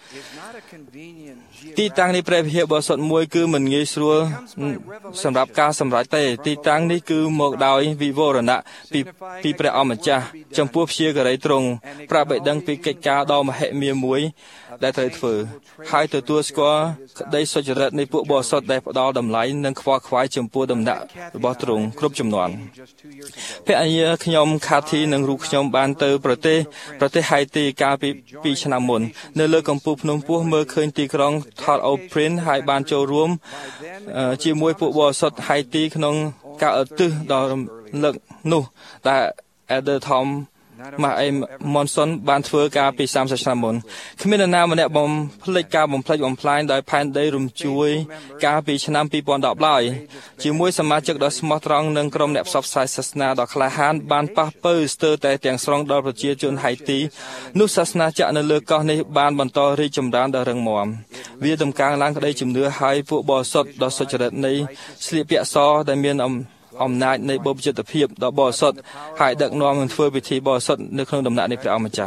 I: ទីតាំងនៃព្រះវិហារបរិសុទ្ធមួយគឺមិនងាយស្រួលសម្រាប់ការសម្រេចទេទីតាំងនេះគឺមកដោយវិវរណៈពីព្រះអម្ចាស់ចំពោះព្យាការីទ្រង់ប្រាប់ឲ្យដឹងពីកិច្ចការដ៏មហិមាមួយដែលត្រូវធ្វើហើយទទួលស្គាល់ក្តីសុចរិតនៃពួកបរិសុទ្ធដែលផ្ដល់តម្លៃនិងខ្វល់ខ្វាយចំពោះដំណាក់របស់ទ្រង់គ្រប់ចំនួនភរិយាខ្ញុំខាធីនិងរូបខ្ញុំបានទៅប្រទេសហៃទីកាលពី2ឆ្នាំមុននៅលើកំពូលភ្នំពោះមើលឃើញទីក្រុងថតអូព្រិនហើយបានចូលរួមជាមួយពួកបរិសុទ្ធហៃទីក្នុងការឧទ្ទិសដល់រំលឹកនោះដែល Elder Tom ម៉ាស់អេម៉ុនសុនបានធ្វើការពី30ឆ្នាំមុនគ្មាននរណាម្នាក់បំភ្លេចការបំផ្លិចបំផ្លាញដោយផែនដីរំជួយកាលពីឆ្នាំ2010ឡើយជាមួយសមាជិកដ៏ស្មោះត្រង់និងក្រុមអ្នកផ្សព្វផ្សាយសាសនាដ៏ក្លាហានបានប៉ះប៉ូវស្ទើរតែទាំងស្រុងដល់ប្រជាជនហៃទីនោះសាសនាចាក់នៅលើកោះនេះបានបន្តរីកចម្រើនដល់រឹងមាំវាតម្កើងឡើងក្តីជំនឿឲ្យពួកបរិសុទ្ធដ៏សុចរិតនៃស្លៀកពាក់សដែលមានអំណាចនៃបុព្វជិតភាពដ៏បរិសុទ្ធហើយដឹកនាំនឹងធ្វើពិធីបរិសុទ្ធនៅក្នុងដំណាក់នៃព្រះអម្ចាស់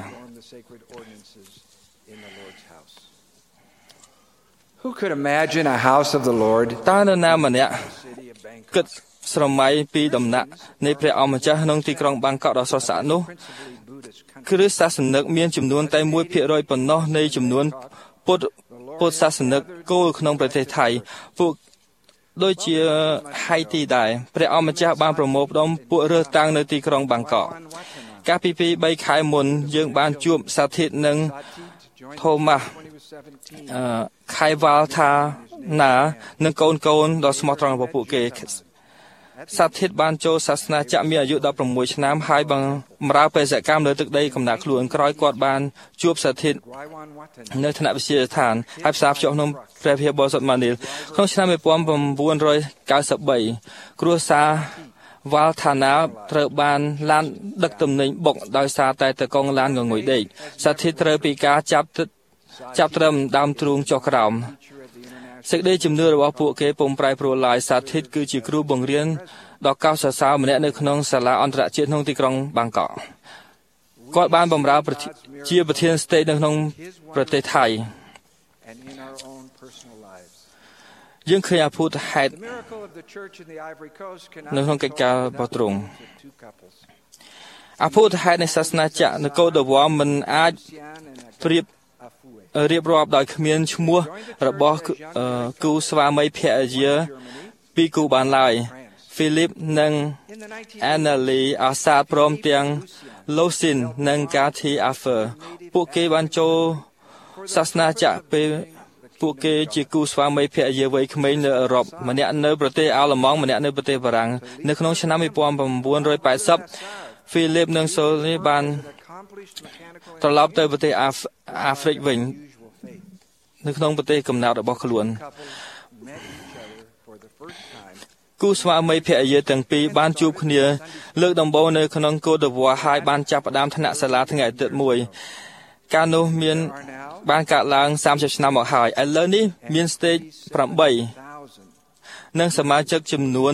H: Who could imagine a house of the Lord
I: តើនរណាម្នាក់គិតស្រមៃពីដំណាក់នៃព្រះអម្ចាស់ក្នុងទីក្រុងបាងកកដ៏ស្រស់ស្អាតនោះគ្រិស្តសាសនិកមានចំនួនតែ 1% ប៉ុណ្ណោះនៃចំនួនពុទ្ធសាសនិកគោលក្នុងប្រទេសថៃពួកដូចជាហៃទីដែរព្រះអម្ចាស់បានប្រមូលផ្ដុំពួករើសតាំងនៅទីក្រុងបាងកកកាលពី2-3 ខែមុនយើងបានជួបសាធិតនិងថូម៉ាស់ខៃវ៉ាល់ថាណានិងកូនដ៏ស្មោះត្រង់របស់ពួកគេសាធិតបានចូលសាសនាចាក់មានអាយុ16ឆ្នាំហើយបម្រើបេសកកម្មលើទឹកដីកំណើតខ្លួនក្រោយគាត់បានជួបសាធិតនៅថ្នាក់វិទ្យាស្ថានហើយផ្សារភ្ជាប់ក្នុងព្រះវិហារបរិសុទ្ធម៉ានីលក្នុងឆ្នាំ1993គ្រួសារវ៉ាល់ថាណាត្រូវបានឡានដឹកទំនិញបុកដោយសារតែតកងឡានងងុយដេកសាធិតត្រូវពីការចាប់ត្រឹមដើមទ្រូងចុះក្រោមសេចក្តីជំនឿរបស់ពួកគេពុំប្រែប្រួលឡើយសាធិតគឺជាគ្រូបង្រៀនដ៏កោតសរសើរម្នាក់នៅក្នុងសាលាអន្តរជាតិក្នុងទីក្រុងបាងកកគាត់បានបម្រើជាប្រធានស្តេចនៅក្នុងប្រទេសថៃយើងឃើញអភូតហេតុនៅក្នុងកិច្ចការរបស់ទ្រង់អភូតហេតុនៃសាសនាចាក់នគរតវ៉ាមិនអាចរៀបរាប់ដោយគ្មានឈ្មោះរបស់គូស្វាមីភរិយាពីរគូបានឡើយ Philip និង Annalie អាសាព្រមទាំង Losin និង Kathy Affer ពួកគេបានចូលសាសនាចាក់ពេលពួកគេជាគូស្វាមីភរិយាវ័យក្មេងនៅអឺរ៉ុបម្នាក់នៅប្រទេសអាល្លឺម៉ង់ម្នាក់នៅប្រទេសបារាំងនៅក្នុងឆ្នាំ1980 Philip និង Solly បានត្រឡប់ទៅប្រទេសអាហ្វ្រិកវិញនៅក្នុងប្រទេសកំណើតរបស់ខ្លួនគូស្វាមីភរិយាទាំងពីរបានជួបគ្នាលើកដំបូងនៅក្នុងកូតូវ៉ាហើយបានចាប់ផ្ដើមថ្នាក់សាលាថ្ងៃអាទិត្យមួយការនោះបានកើតឡើង30ឆ្នាំមកហើយឥឡូវនេះមាន stage 8 និងសមាជិកចំនួន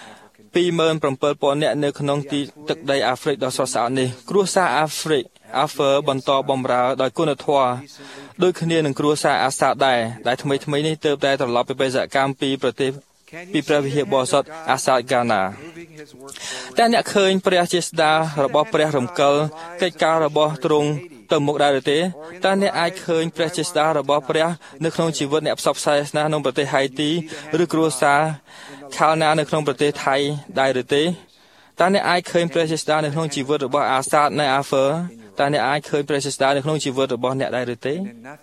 I: 27,000 នាក់នៅក្នុងទឹកដីអាហ្វ្រិកដ៏ស្រស់ស្អាតនេះគ្រួសារអាហ្វឺបន្តបម្រើដោយគុណធម៌ដូចគ្នានឹងគ្រួសារអាសាដែលថ្មីនេះទើបតែត្រឡប់ពីបេសកកម្មពីព្រះវិហារបរិសុទ្ធអាសាហ្គាណាតែអ្នកឃើញព្រះចេស្តារបស់ព្រះរំកិលកិច្ចការរបស់ទ្រង់ទៅមុខដែរទេតើអ្នកអាចឃើញព្រះចេស្តារបស់ព្រះនៅក្នុងជីវិតអ្នកផ្សព្វផ្សាយសាសនាក្នុងប្រទេសហៃទីឬគ្រួសារខាលណានៅក្នុងប្រទេសថៃដែរឬទេតើអ្នកអាចឃើញព្រះចេស្តានៅក្នុងជីវិតរបស់អាសានិងអាហ្វឺតើអ្នកអាចឃើញព្រះចេស្តានៅក្នុងជីវិតរបស់អ្នកដែរឬទេ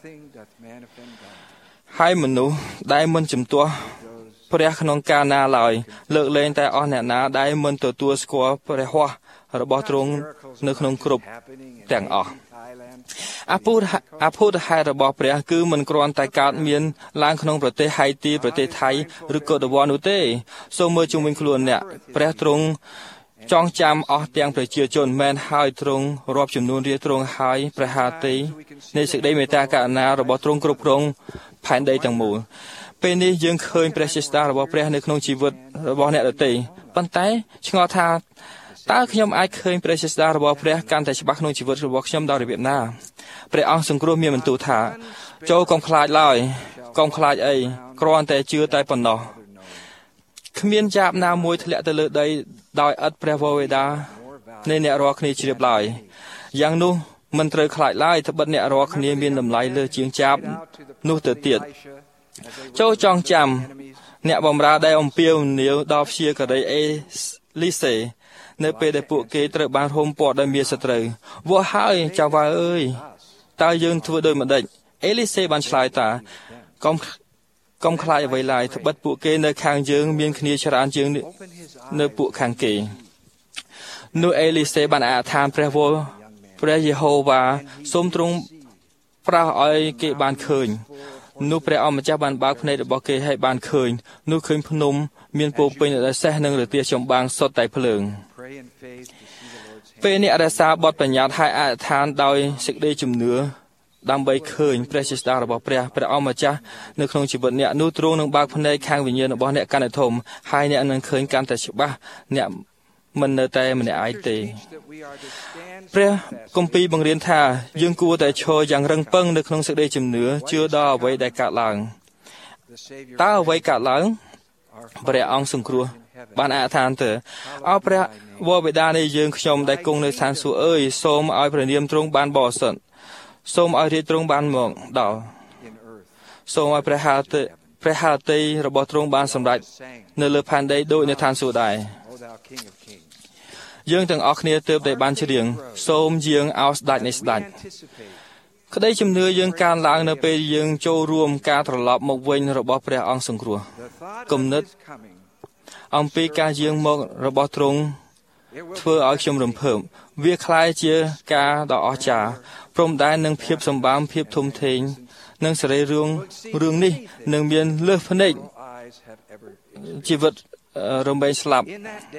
I: ហើយមនុស្សដែលមិនជំទាស់ព្រះក្នុងការណាឡើយលើកលែងតែអស់អ្នកណាដែលមិនទទួលស្គាល់ព្រះហស្ថរបស់ទ្រង់នៅក្នុងគ្រប់ទាំងអស់អភូតហេតុរបស់ព្រះគឺមិនគ្រាន់តែកើតមានឡើងក្នុងប្រទេសហៃទីប្រទេសថៃឬកូតឌីវ៉ានោះទេសូមមើលជុំវិញខ្លួនអ្នកព្រះទ្រង់ចងចាំអស់ទាំងប្រជាជនមែនហើយទ្រង់រាប់ចំនួនរាទ្រង់ហើយព្រះハតិនៃសេចក្តីមេត្តាករុណារបស់ទ្រង់គ្រប់គ្រងផែនដីទាំងមូលពេលនេះយើងឃើញព្រះចេស្តារបស់ព្រះនៅក្នុងជីវិតរបស់អ្នកដទៃប៉ុន្តែឆ្ងល់ថាតើខ្ញុំអាចឃើញព្រះចេស្តារបស់ព្រះកាន់តែច្បាស់ក្នុងជីវិតរបស់ខ្ញុំដោយរបៀបណាព្រះអង្គសង្គ្រោះមានបន្ទូលថាចូលកុំខ្លាចឡើយកុំខ្លាចអីគ្រាន់តែជឿតែប៉ុណ្ណោះគ្មានចាបណាមួយធ្លាក់ទៅលើដីដោយឥតព្រះវរបិតានៃអ្នករាល់គ្នាជ្រាបឡើយយ៉ាងនោះមិនត្រូវខ្លាចឡើយត្បិតអ្នករាល់គ្នាមានតម្លៃលើជាងចាបនោះទៅទៀតចូលចងចាំអ្នកបម្រើដែលអំពាវនាវដល់ព្យាការីអេលីសេនៅពេលដែលពួកគេត្រូវបានរុំព័ទ្ធដោយមានសត្រូវវោហើយចៅវ៉ាអើយតើយើងធ្វើដូចម្ដេចអេលីសេបានឆ្លើយថាកុំខ្លាចអ្វីឡើយត្បិតពួកគេនៅខាងយើងមានគ្នាច្រើនជាងនៅពួកខាងគេនោះអេលីសេបានអធិដ្ឋានព្រះយេហូវ៉ាសូមទ្រង់ប្រោសឲ្យគេបានឃើញនោះព្រះអង្គម្ចាស់បានបើកភ្នែករបស់គេឲ្យបានឃើញនោះឃើញភ្នំមានពោពេញដោយសេះនិងរទាចម្បាំងសុទ្ធតែភ្លើងពេលនេះរក្សាបទបញ្ញត្តិឲ្យអធិដ្ឋានដោយសេចក្តីជំនឿដើម្បីឃើញព្រះចេស្តារបស់ព្រះអង្គម្ចាស់នៅក្នុងជីវិតអ្នកនោះទ្រង់នឹងបើកភ្នែកខាងវិញ្ញាណរបស់អ្នកកាន់តែធំហើយអ្នកនឹងឃើញកាន់តែច្បាស់អ្នកមិននៅតែម្នាក់ឯងទេព្រះគម្ពីរបង្រៀនថាយើងគួរតែឈរយ៉ាងរឹងប៉ឹងនៅក្នុងសេចក្តីជំនឿជឿដល់អ្វីដែលកើតឡើងតើអ្វីកើតឡើងព្រះអង្គសង្គ្រោះបានអធិដ្ឋានទៅអោព្រះវរបិតានៃយើងខ្ញុំដែលគង់នៅឋានសួគ៌អើយសូមឲ្យព្រះនាមទ្រង់បានបរិសុទ្ធសូមឲ្យរាជទ្រង់បានមកដល់សូមឲ្យព្រះハតិរបស់ទ្រង់បានសម្រេចនៅលើផែនដីដូចនៅឋានសួគ៌ដែរយើងទាំងអស់គ្នាទើបតែបានច្រៀងសូមយាងអោស្ដេចនៃស្ដេចក្តីជំនឿយើងកើនឡើងនៅពេលយើងចូលរួមការត្រឡប់មកវិញរបស់ព្រះអង្គសង្គ្រោះគំនិតអំពីការយាងមករបស់ទ្រង់ធ្វើឲ្យខ្ញុំរំភើបវាคล้ายជាការដ៏អស្ចារ្យព្រមដែរនឹងភាពសម្បើមភាពធំធេងនិងសេរីរឿងនេះនឹងមានលើសភ្នែកជីវិតរំលែងស្លាប់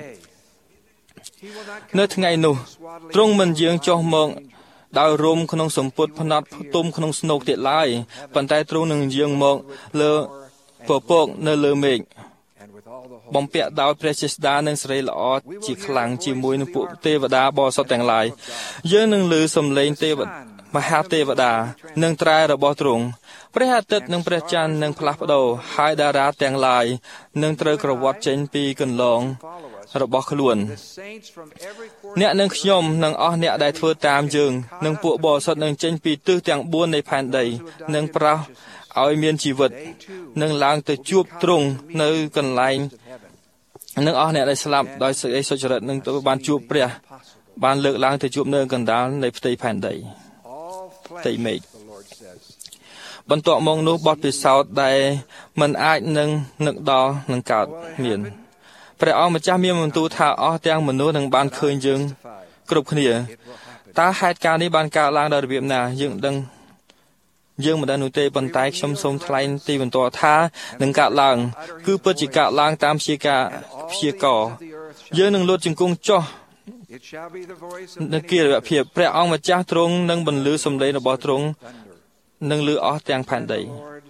I: នៅថ្ងៃនោះទ្រង់មិនយាងចុះមកដោយរំក្នុងសម្ពុតផ្នត់ផ្ទុំក្នុងស្នូកទៀតឡើយប៉ុន្តែទ្រង់នឹងយាងមកលើពពកនៅលើមេឃបំពាក់ដោយព្រះចេស្តានិងសេរីល្អជាខ្លាំងជាមួយនឹងពួកទេវតាបរិសុទ្ធទាំងឡាយយើងនឹងឮសំឡេងមហាទេវតានិងត្រែរបស់ទ្រង់ព្រះអាទិត្យនិងព្រះច័ន្ទនឹងផ្លាស់ប្ដូរហើយតារាទាំងឡាយនឹងត្រូវក្រវាត់ចេញពីកន្លងរបស់ខ្លួនអ្នកនឹងខ្ញុំនិងអស់អ្នកដែលធ្វើតាមយើងនិងពួកបរិសុទ្ធនឹងចេញពីទិសទាំង4នៃផែនដីនិងប្រោសឲ្យមានជីវិតនឹងឡើងទៅជួបទ្រង់នៅកន្លែងនិងអស់អ្នកដែលស្លាប់ដោយសេចក្តីសុចរិតនឹងទៅបានជួបព្រះបានលើកឡើងទៅជួបនៅកណ្ដាលនៃផ្ទៃផែនដីផ្ទៃមេឃបន្ទាប់មកនោះបទពិសោធន៍ដែលមិនអាចនឹងនឹកដល់នឹងកើតមានព្រះអង្គម្ចាស់មានបន្ទូលថាអស់ទាំងមនុស្សនឹងបានឃើញយើងគ្រប់គ្នាតើហេតុការណ៍នេះបានកើតឡើងដោយរបៀបណាយើងមិនដឹងនោះទេប៉ុន្តែខ្ញុំសូមថ្លែងទីបន្ទាល់ថានឹងកើតឡើងគឺពិតជាកើតឡើងតាមព្យាករយើងនឹងលូតជង្គង់ចុះនៅគិរិយភាពព្រះអង្គម្ចាស់ទ្រង់នឹងបន្លឺសំឡេងរបស់ទ្រង់នឹងលឺអស់ទាំងផែនដី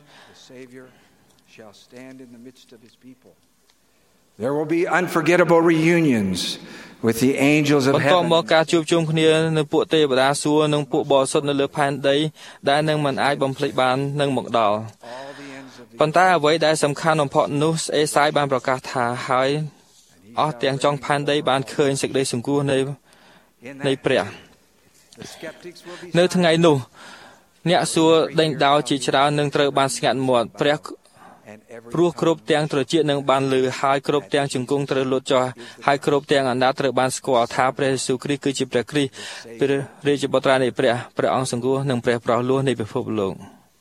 H: There will be unforgettable reunions with the angels of heaven.
I: បន្ទាប់មកការជួបជុំគ្នានៅពួកទេវតាសួគ៌និងពួកបរិសុទ្ធនៅលើផែនដីដែលនឹងមិនអាចបំភ្លេចបាននឹងមកដល់ប៉ុន្តែអ្វីដែលសំខាន់បំផុតនោះអេសាយបានប្រកាសថាហើយអស់ទាំងចុងផែនដីបានឃើញសេចក្តីសង្គ្រោះនៃព្រះនៅថ្ងៃនោះអ្នកសួរដេញដោលជាច្រើននឹងត្រូវបានស្ងាត់មាត់ព្រះព្រោះគ្រប់ទាំងត្រចៀកនឹងបានលឺហើយគ្រប់ទាំងជង្គង់ត្រូវលុតចុះហើយគ្រប់ទាំងអណ្ដាតត្រូវបានស្គាល់ថាព្រះយេស៊ូវគ្រីស្ទគឺជាព្រះគ្រីស្ទព្រះរាជបុត្រានៃព្រះអង្គសង្គ្រោះនិងព្រះប្រោសលោះនៃពិភពលោក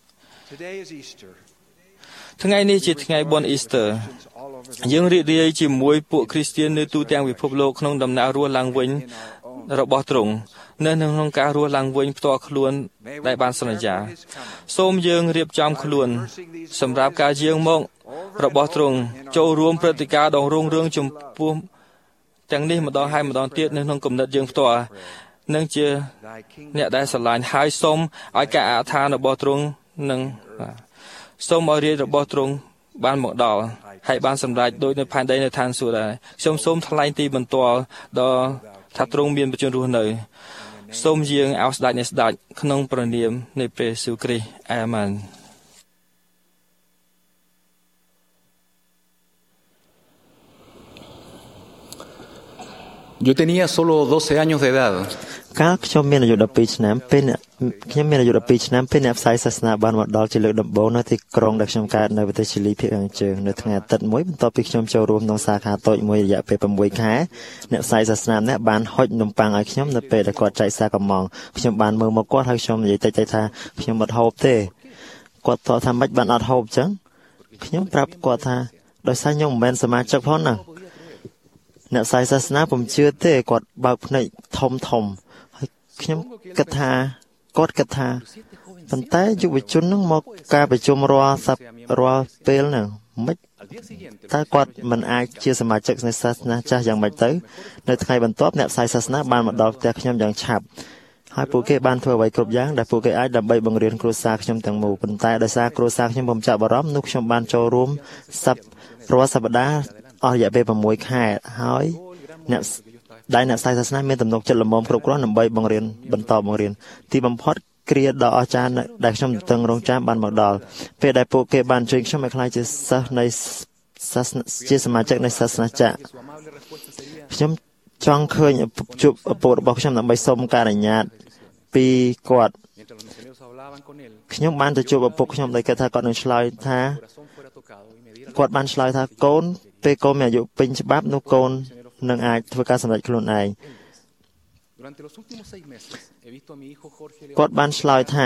I: ថ្ងៃនេះជាថ្ងៃបុណ្យអ៊ីស្ទ័រយើងរីករាយជាមួយពួកគ្រីស្ទាននៅទូទាំងពិភពលោកក្នុងដំណើររស់ឡើងវិញរបស់ទ្រង់នៅក្នុងការរស់ឡើងវិញផ្ទាល់ខ្លួនដែលបានសន្យាសូមយើងរៀបចំខ្លួនសម្រាប់ការយាងមករបស់ទ្រង់ចូលរួមព្រឹត្តិការណ៍ដ៏រុងរឿងចំពោះទាំងនេះម្ដងហើយម្ដងទៀតនៅក្នុងគំនិតយើងផ្ទាល់នឹងជាអ្នកដែលស្រឡាញ់ហើយសូមឲ្យការអធិដ្ឋានរបស់ទ្រង់នឹងសូមឲ្យរាជរបស់ទ្រង់បានមកដល់ហើយបានសម្រេចដោយនៅផែនដីនៅឋានសួគ៌ដែរខ្ញុំសូមថ្លែងទីបន្ទាល់ដល់ថាទ្រង់មានបជនរស់នៅសូមយើងឲ្យស្ដេចនៃស្ដេចក្នុងព្រះនាមនៃព្រះយេស៊ូវគ្រីស្ទអាមែន
J: Yo tenía solo 12 años de edad.
F: កាលខ្ញុំមានអាយុ12ឆ្នាំពេលខ្ញុំមានអាយុ12ឆ្នាំពេលអ្នកផ្សាយសាសនាបានមកដល់ជាលើកដំបូងនៅទីក្រុងដែលខ្ញុំកើតនៅប្រទេសជីលីភាគខាងជើងនៅថ្ងៃអាទិត្យមួយបន្ទាប់ពីខ្ញុំចូលរួមក្នុងសាខាតូចមួយរយៈពេល6ខែអ្នកផ្សាយសាសនាម្នាក់បានហុចនំប៉័ងឲ្យខ្ញុំនៅពេលដែលគាត់ចែកសារកំងខ្ញុំបានមើលមកគាត់ហើយខ្ញុំនិយាយតិចៗថាខ្ញុំអត់ហូបទេគាត់តបថាម៉េចបានអត់ហូបចឹងខ្ញុំប្រាប់គាត់ថាដោយសារខ្ញុំមិនមែនសមាជិកផងណាអ្នកផ្សាយសាសនាពុំជឿទេគាត់បើកភ្នែកធំហើយខ្ញុំគិតថាគាត់គិតថាប៉ុន្តែយុវជននឹងមកការប្រជុំរាល់ពេលហ្នឹងមិនតើគាត់មិនអាចជាសមាជិកនៃសាសនាចាស់យ៉ាងម៉េចទៅនៅថ្ងៃបន្ទាប់អ្នកផ្សាយសាសនាបានមកដល់ផ្ទះខ្ញុំយ៉ាងឆាប់ហើយពួកគេបានធ្វើអ្វីគ្រប់យ៉ាងដែលពួកគេអាចដើម្បីបង្រៀនគ្រួសារខ្ញុំទាំងមូលប៉ុន្តែដោយសារគ្រួសារខ្ញុំពុំចាប់អារម្មណ៍នោះខ្ញុំបានចូលរួមរាល់សប្តាហ៍អស់រយៈពេល6ខែហើយអ្នកផ្សាយសាសនាមានទំនុកចិត្តល្មមគ្រប់គ្រាន់ដើម្បីបង្រៀនបន្តបង្រៀនទីបំផុតគ្រាដ៏អស្ចារ្យដែលខ្ញុំទន្ទឹងរង់ចាំបានមកដល់ពេលដែលពួកគេបានជួយខ្ញុំឲ្យក្លាយជាសិស្សនៃសាសនាជាសមាជិកនៃសាសនាចាក់ខ្ញុំចង់ឃើញជួបឪពុករបស់ខ្ញុំដើម្បីសូមការអនុញ្ញាតពីគាត់ខ្ញុំបានទៅជួបឪពុកខ្ញុំដែលគាត់ថាគាត់នឹងឆ្លើយថាគាត់បានឆ្លើយថាកូនពេលកូនមានអាយុពេញច្បាប់នោះកូននឹងអាចធ្វើការសម្រេចខ្លួនឯងគាត់បានឆ្លើយថា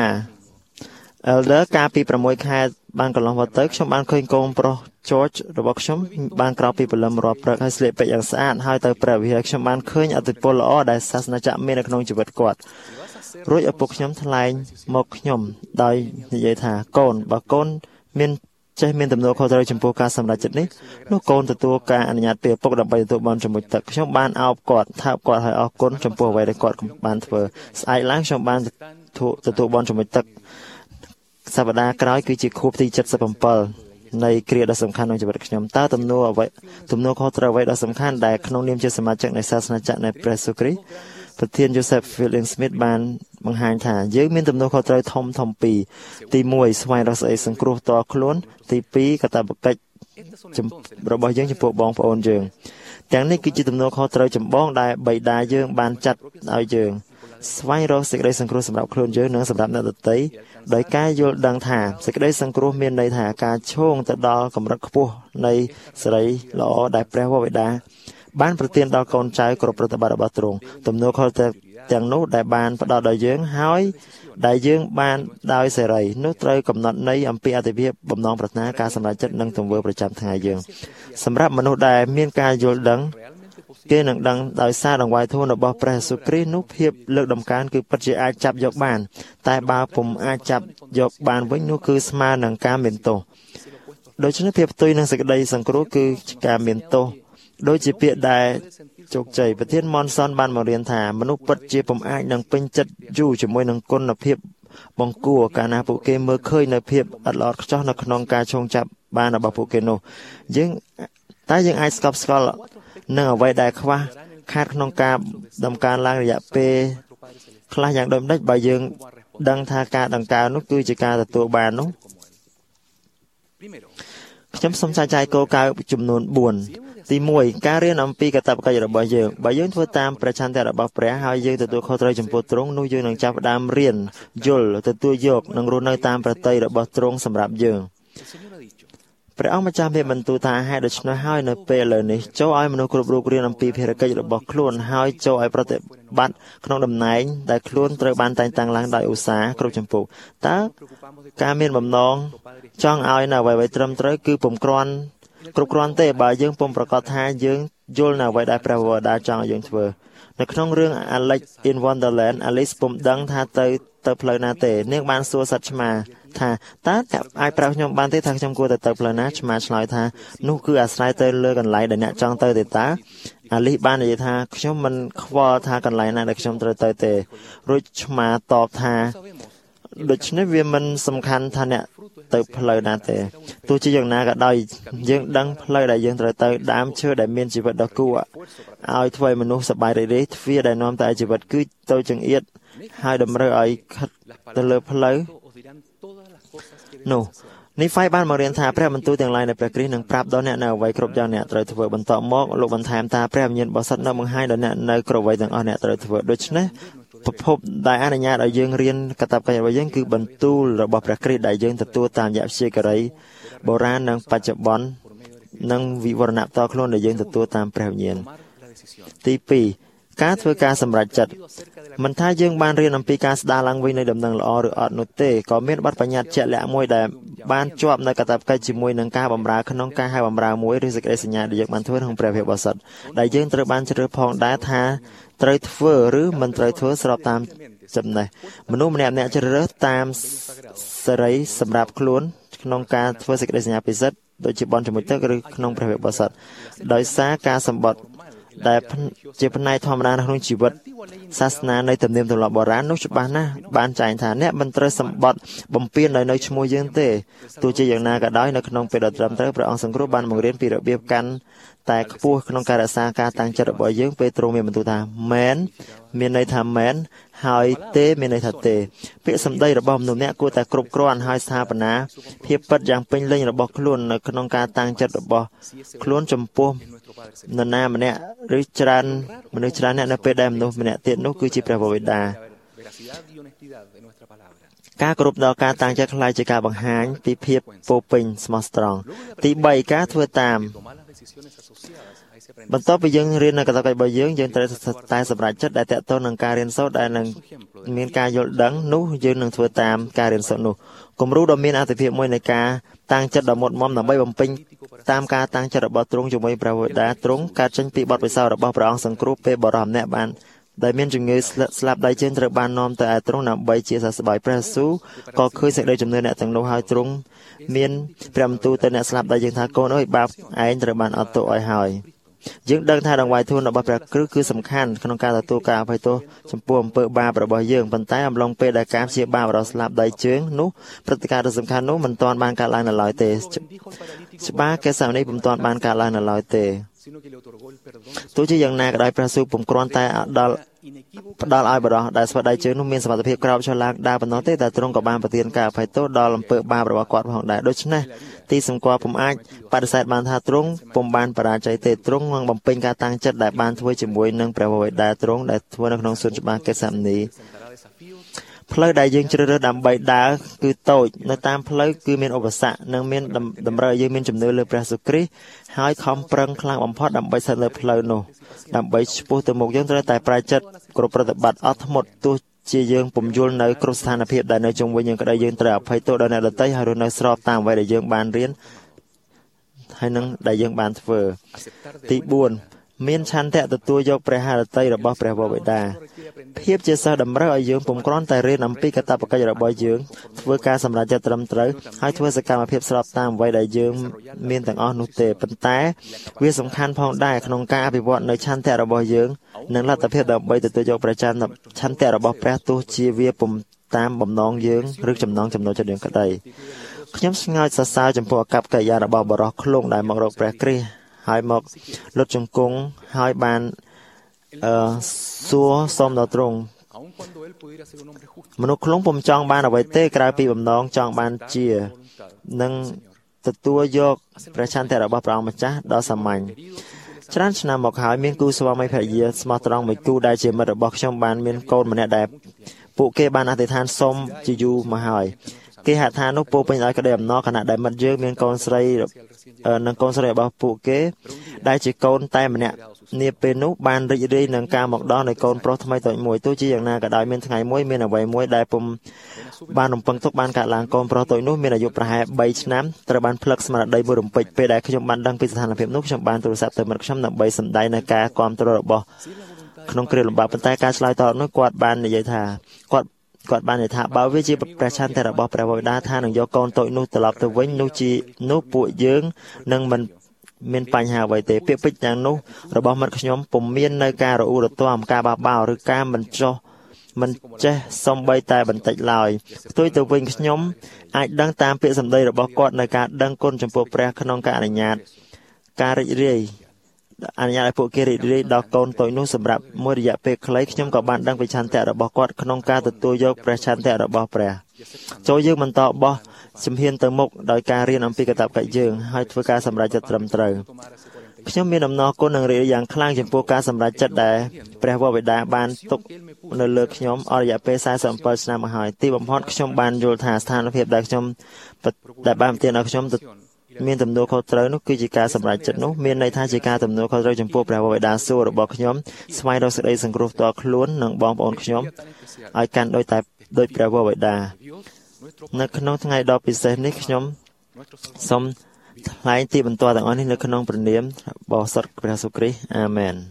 F: Elder កាលពី6ខែបានកន្លងមកទៅខ្ញុំបានឃើញកូនប្រុស George របស់ខ្ញុំបានក្រោកពីព្រលឹមរាល់ព្រឹកហើយស្លៀកពាក់យ៉ាងស្អាតហើយទៅព្រះវិហារខ្ញុំបានឃើញអតិពលល្អដែលសាសនាចាក់មាននៅក្នុងជីវិតគាត់រួចឪពុកខ្ញុំថ្លែងមកខ្ញុំដោយនិយាយថាកូនបើកូនមានទំនួលខុសត្រូវចំពោះការសម្រេចចិត្តនេះនោះកូនទទួលការអនុញ្ញាតពីឪពុកដើម្បីទទួលបានជំនួយទឹកខ្ញុំបានអោបគាត់ថើបគាត់ឲ្យអរគុណចំពោះអ្វីដែលគាត់បានធ្វើស្អែកឡើងខ្ញុំបានទទួលបានជំនួយទឹកសប្តាហ៍ក្រោយគឺជាខួបទី77នៃគ្រាដ៏សំខាន់ក្នុងជីវិតខ្ញុំតើទំនួលខុសត្រូវអ្វីដ៏សំខាន់ដែលក្នុងនាមជាសមាជិកនៃសាសនាចាក់នៃព្រះយេស៊ូវគ្រីស្ទប្រធាន Joseph Fielding Smith បានបង្ហាញថាយើងមានទំនួលខុសត្រូវធំពីរទី1ស្វែងរកសេចក្តីសង្គ្រោះតខ្លួនទី2កាតព្វកិច្ចរបស់យើងចំពោះបងប្អូនយើងទាំងនេះគឺជាទំនួលខុសត្រូវចម្បងដែលបិតាយើងបានចាត់ឲ្យយើងស្វែងរកសេចក្តីសង្គ្រោះសម្រាប់ខ្លួនយើងនិងសម្រាប់អ្នកដទៃដោយការយល់ដឹងថាសេចក្តីសង្គ្រោះមានន័យថាការឈោងទៅដល់កម្រិតខ្ពស់នៃសេរីល្អដែលព្រះវរបិតាបានប្រទានដល់កូនចៅគ្រប់ប្រតិបត្តិរបស់ទ្រង់ទំនួលខុសត្រូវទាំងនោះដែលបានផ្ដល់ដល់យើងហើយដែលយើងបានដោយសេរីនោះត្រូវកំណត់នៃអំពីអត្ថិភាពបំណងប្រាថ្នាការសម្រេចចិត្តនិងទង្វើប្រចាំថ្ងៃយើងសម្រាប់មនុស្សដែលមានការយល់ដឹងគេនឹងដឹងដោយសារដង្វាយធម៌របស់ព្រះយេស៊ូវគ្រីស្ទនោះភាពលើកដំកើងគឺពិតជាអាចចាប់យកបានតែបើពុំអាចចាប់យកបានវិញនោះគឺស្មើនឹងការមានទោសដូច្នេះភាពផ្ទុយនឹងសេចក្តីសង្គ្រោះគឺការមានទោសដូចជាពាក្យដែលជោគជ័យប្រធាន Monson បានបង្រៀនថាមនុស្សពិតជាពុំអាចនឹងពេញចិត្តយូរជាមួយនឹងគុណភាពបង្គួរកាលណាពួកគេមើលឃើញនៅភាពអត់ល្អឥតខ្ចោះនៅក្នុងការឈោងចាប់បានរបស់ពួកគេនោះយើងអាចស្កប់ស្កល់នឹងអ្វីដែលខ្វះខាតក្នុងការដំកើងឡើងរយៈពេលខ្លះយ៉ាងដូចម្ដេចបើយើងដឹងថាការដង្កើងនោះគឺជាការទទួលបាននោះខ្ញុំសូមចែកចាយគោលការណ៍ចំនួន4ទី1ការរៀនអំពីកាតព្វកិច្ចរបស់យើងបើយើងធ្វើតាមព្រះឆន្ទៈរបស់ព្រះហើយយើងទទួលខុសត្រូវចំពោះទ្រង់នោះយើងនឹងចាប់ផ្ដើមរៀនយល់ទទួលយកនិងរស់នៅតាមប្រតិយរបស់ទ្រង់សម្រាប់យើងព្រះអង្គម្ចាស់មានបន្ទូលថាហេតុដូច្នេះហើយនៅពេលឥឡូវនេះចូលឲ្យមនុស្សគ្រប់រូបរៀនអំពីភារកិច្ចរបស់ខ្លួនហើយចូលឲ្យប្រតិបត្តិក្នុងតំណែងដែលខ្លួនត្រូវបានតែងតាំងឡើងដោយឧស្សាហ៍គ្រប់ចម្ពោះតើការមានបំណងចង់ឲ្យនៅអ្វីៗត្រឹមត្រូវគឺពុំគ្រប់គ្រាន់ទេបើយើងពុំប្រកាសថាយើងយល់នៅអ្វីដែលព្រះវរដាចង់ឲ្យយើងធ្វើនៅក្នុងរឿង Alice in Wonderland Alice ពុំដឹងថាទៅផ្លូវណាទេនាងបានសួរសត្វឆ្មាថាតើអ្នកអាចប្រាប់ខ្ញុំបានទេថាខ្ញុំគួរទៅផ្លូវណាឆ្មាឆ្លើយថានោះគឺអាស្រ័យទៅលើកន្លែងដែលអ្នកចង់ទៅទេតើអាលីសបាននិយាយថាខ្ញុំមិនខ្វល់ថាកន្លែងណាដែលខ្ញុំត្រូវទៅទេរួចឆ្មាតបថាដូច្នេះវាមិនសំខាន់ថាអ្នកទៅផ្លូវណាទេទោះជាយ៉ាងណាក៏ដោយយើងដឹងផ្លូវដែលយើងត្រូវទៅដើមឈើដែលមានជីវិតដ៏គួរឲ្យធ្វើឲ្យមនុស្សសប្បាយរីករាយទ្វារដែលនាំទៅឲ្យជីវិតគឺទៅចង្អៀតហើយតម្រូវឲ្យខិតទៅលើផ្លូវនោះនេះហ្វាយបានមករៀនថាព្រះបន្ទូលទាំងឡាយនៃព្រះគ្រីស្ទនឹងប្រាប់ដល់អ្នកនៅអ្វីគ្រប់យ៉ាងអ្នកត្រូវធ្វើបន្តមកលោកបន្ថែមថាព្រះវិញ្ញាណបរិសុទ្ធនឹងបង្ហាញដល់អ្នកនៅគ្រប់អ្វីទាំងអស់អ្នកត្រូវធ្វើដូច្នេះប្រភពដែលអនុញ្ញាតឲ្យយើងរៀនកាតព្វកិច្ចរបស់យើងគឺបន្ទូលរបស់ព្រះគ្រីស្ទដែលយើងទទួលតាមរយៈវិជាការីបុរាណនិងបច្ចុប្បន្ននិងវិវរណៈផ្ទាល់ខ្លួនដែលយើងទទួលតាមព្រះវិញ្ញាណទី2ការធ្វើការសម្រេចចិត្តមិនថាយើងបានរៀនអំពីការស្ដារឡើងវិញនៃដំណឹងល្អឬអត់នោះទេក៏មានបទបញ្ញត្តិជាក់លាក់មួយដែលបានជាប់នៅកាតព្វកិច្ចជាមួយនឹងការបម្រើក្នុងការហៅបម្រើមួយឬសេចក្តីសញ្ញាដែលយើងបានធ្វើក្នុងព្រះវិហារបរិសុទ្ធដែលយើងត្រូវបានជ្រើសផងដែរថាត្រូវធ្វើឬមិនត្រូវធ្វើស្របតាមចំណេះមនុស្សម្នាក់ជ្រើសរើសតាមសេរីសម្រាប់ខ្លួនក្នុងការធ្វើសេចក្តីសញ្ញាពិសិដ្ឋដូចជាបន់ជាមួយទឹកឬក្នុងព្រះវិហារបរិសុទ្ធដោយសារការសម្បត្តិដែលជាផ្នែកធម្មតាក្នុងជីវិតសាសនានៃទំនៀមទម្លាប់បុរាណនោះច្បាស់ណាស់បានចែងថាអ្នកមិនត្រូវសម្បត្តិបំពេញដោយនៅឈ្មោះយើងទេទោះជាយ៉ាងណាក៏ដោយនៅក្នុងពេលដ៏ត្រឹមត្រូវព្រះអង្គសង្គ្រោះបានបង្រៀនពីរបៀបកាន់តែខ្ពស់ក្នុងការរក្សាការតាំងចិត្តរបស់យើងពេលទ្រង់មានបន្ទូលថាមែនមានន័យថាមែនហើយទេមានន័យថាទេពាក្យសម្ដីរបស់មនុស្សម្នាក់គួរតែគ្រប់គ្រាន់ហើយស្ថាបនាភាពពិតយ៉ាងពេញលេញរបស់ខ្លួននៅក្នុងការតាំងចិត្តរបស់ខ្លួនចំពោះនរណាម្នាក់ឬច្រើនមនុស្សច្រើនអ្នកនៅពេលដែលមនុស្សម្នាក់ទៀតនោះគឺជាព្រះបិតាការគោរពដល់ការតាំងចិត្តខ្លាយជាការបង្ហាញពីភាពពោពេញស្មោះត្រង់ទី3ការធ្វើតាមបន្ទាប់ពីយើងរៀននៅកាតព្វកិច្ចរបស់យើងត្រូវតែសម្រេចចិត្តដែលតកតទៅនឹងការរៀនសូត្រដែលនឹងមានការយល់ដឹងនោះយើងនឹងធ្វើតាមការរៀនសូត្រនោះគំរូដ៏មានអត្ថិភាពមួយនៃការតាំងចិត្តដ៏មុតមមដើម្បីបំពេញតាមការតាំងចិត្តរបស់ទ្រង់ជាមួយព្រះវរដាទ្រង់កើតចេញពីបទពិសោធន៍របស់ព្រះអង្គសង្គ្រោះពេលបរិះម្នាក់បានដែលមានជំងឺស្លាប់ដៃជើងត្រូវបាននាំទៅឯទ្រង់ដើម្បីជាសះស្បើយព្រះយេស៊ូវក៏ឃើញសេចក្តីជំនឿអ្នកទាំងនោះហើយទ្រង់មានព្រះបន្ទូលទៅអ្នកស្លាប់ដៃជើងថាកូនអើយបាបឯងត្រូវបានអត់ទោសឲ្យហើយយើងដឹងថាដង្វាយធូនរបស់ព្រះគ្រីស្ទគឺសំខាន់ក្នុងការទទួលការអភ័យទោសចំពោះអំពើបាបរបស់យើងប៉ុន្តែអំឡុងពេលដែលការព្យាបាលរបស់ស្លាប់ដៃជើងនោះព្រឹត្តិការណ៍ដ៏សំខាន់នោះមិនទាន់បានកើតឡើងនៅឡើយទេច្បាស់កេសានេះពុំទាន់បានកើតឡើងនៅឡើយទេទោះជាយ៉ាងណាក៏ដោយព្រះស៊ូពុំគ្រាន់តែផ្ដល់ឲ្យបរិះដែលស្វាដៃជើងនោះមានសមត្ថភាពក្រោកឈរឡើងដើរប៉ុណ្ណោះទេតែទ្រង់ក៏បានប្រទានការអភ័យទោសដល់អំពើបាបរបស់គាត់ផងដែរដូច្នេះទីសម្គាល់ពុំអាចបដិសេធបានថាទ្រង់ពុំបានបរាជ័យទេទ្រង់នឹងបំពេញការតាំងចិត្តដែលបានធ្វើជាមួយនឹងព្រះវរដាទ្រង់ដែលធ្វើនៅក្នុងសួនច្បារកេសានីផ្លូវដែលយើងជ្រើសរើសដើម្បីដើរគឺតូចនៅតាមផ្លូវគឺមានឧបសគ្គនិងមានតម្រូវឲ្យយើងមានជំនឿលើព្រះយេស៊ូវគ្រីស្ទហើយខំប្រឹងខ្លាំងបំផុតដើម្បីស្ថិតលើផ្លូវនោះដើម្បីឆ្ពោះទៅមុខយើងត្រូវតែប្រែចិត្តគ្រប់ប្រតិបត្តិអត់ធ្មត់ទោះជាយើងពុំយល់នៅគ្រប់ស្ថានភាពដែលនៅជុំវិញយើងក្តីយើងត្រូវអភ័យទោសដល់អ្នកដទៃហើយរស់នៅស្របតាមអ្វីដែលយើងបានរៀនហើយនឹងដែលយើងបានធ្វើទី4មានឆន្ទៈទទួលយកព្រះハរតីរបស់ព្រះវរបិតាភាពជាសិស្សតម្រូវឲ្យយើងពុំគ្រាន់តែរៀនអំពីកាតព្វកិច្ចរបស់យើងធ្វើការសម្រេចចិត្តត្រឹមត្រូវហើយធ្វើសកម្មភាពស្របតាមអ្វីដែលយើងមានទាំងអស់នោះទេប៉ុន្តែវាសំខាន់ផងដែរក្នុងការអភិវឌ្ឍនៅឆន្ទៈរបស់យើងនិងលទ្ធភាពដើម្បីទទួលយកព្រះឆន្ទៈរបស់ព្រះទោះជាវាពុំតាមបំណងយើងឬចំណងចំណូលចិត្តយើងក្តីខ្ញុំស្ងើចសរសើរចំពោះអកប្បកិរិយារបស់បរិះឃ្លងដែលមករកព្រះគ្រីស្ទហើយមកលុតជង្គង់ហើយបានសួរសុំដល់ទ្រង់មនុស្សខ្លងពុំចង់បានអ្វីទេក្រៅពីបំណងចង់បានជានឹងទទួលយកព្រះឆន្ទៈរបស់ព្រះអង្គម្ចាស់ដ៏សាមញ្ញច្រើនឆ្នាំមកហើយមានគូស្វាមីភរិយាស្មោះត្រង់មួយគូដែលជាមិត្តរបស់ខ្ញុំបានមានកូនម្នាក់ដែលពួកគេបានអធិដ្ឋានសុំជាយូរមកហើយគេហៅថានោះពោពេញដោយក្តីអំណរខណៈដែលមិត្តយើងមានកូនស្រីនិងកូនស្រីរបស់ពួកគេដែលជាកូនតែម្នាក់នាពេលនោះបានរីករាយនឹងការមកដល់នៃកូនប្រុសថ្មីតូចមួយទោះជាយ៉ាងណាក៏ដោយមានថ្ងៃមួយមានអ្វីមួយដែលពុំបានរំពឹងទុកបានកើតឡើងកូនប្រុសតូចនោះមានអាយុប្រហែល3ឆ្នាំត្រូវបានផ្លឹកស្មារតីមួយរំពេចពេលដែលខ្ញុំបានដឹងពីស្ថានភាពនោះខ្ញុំបានទូរស័ព្ទទៅមិត្តខ្ញុំដើម្បីសម្ដែងនៅការគាំទ្ររបស់ក្នុងគ្រាលំបាកប៉ុន្តែការឆ្លើយតបនោះគាត់បាននិយាយថាគាត់បាននិយាយថាបើវាជាព្រះឆន្ទៈរបស់ព្រះវរបិតាថានឹងយកកូនតូចនោះត្រឡប់ទៅវិញនោះពួកយើងនឹងមិនមានបញ្ហាអ្វីទេពាក្យពេចន៍យ៉ាងនោះរបស់មិត្តខ្ញុំពុំមាននៅការរអ៊ូរទាំការបះបោរឬការមិនចេះសំបីតែបន្តិចឡើយផ្ទុយទៅវិញខ្ញុំអាចដឹងតាមពាក្យសម្ដីរបស់គាត់នៅការដឹងគុណចំពោះព្រះក្នុងការអនុញ្ញាតការរីករាយឲ្យពួកគេរីករាយដល់កូនតូចនោះសម្រាប់មួយរយៈពេលខ្លីខ្ញុំក៏បានដឹងពីឆន្ទៈរបស់គាត់ក្នុងការទទួលយកព្រះឆន្ទៈរបស់ព្រះចូលយើងបន្តបោះជំហានទៅមុខដោយការរៀនអំពីកាតព្វកិច្ចយើងហើយធ្វើការសម្រេចចិត្តត្រឹមត្រូវខ្ញុំមានអំណរគុណនិងរីករាយយ៉ាងខ្លាំងចំពោះការសម្រេចចិត្តដែលព្រះវរបិតាបានទុកនៅលើខ្ញុំអស់រយៈពេល47ឆ្នាំមកហើយទីបំផុតខ្ញុំបានយល់ថាស្ថានភាពដែលខ្ញុំដែលបានទានឲ្យខ្ញុំមានទំនួលខុសត្រូវនោះគឺជាការសម្រេចចិត្តនោះមានន័យថាជាការទំនួលខុសត្រូវចំពោះព្រះវរបិតាសួររបស់ខ្ញុំស្វែងរកសេចក្តីសង្គ្រោះផ្ទាល់ខ្លួននិងបងប្អូនខ្ញុំឲ្យកាន់ដូចព្រះវរបិតានៅក្នុងថ្ងៃដ៏ពិសេសនេះខ្ញុំសូមថ្លែងទីបន្ទាល់ទាំងអស់នេះនៅក្នុងព្រះនាមរបស់សត្វព្រះយេស៊ូវគ្រីស្ទអាមែន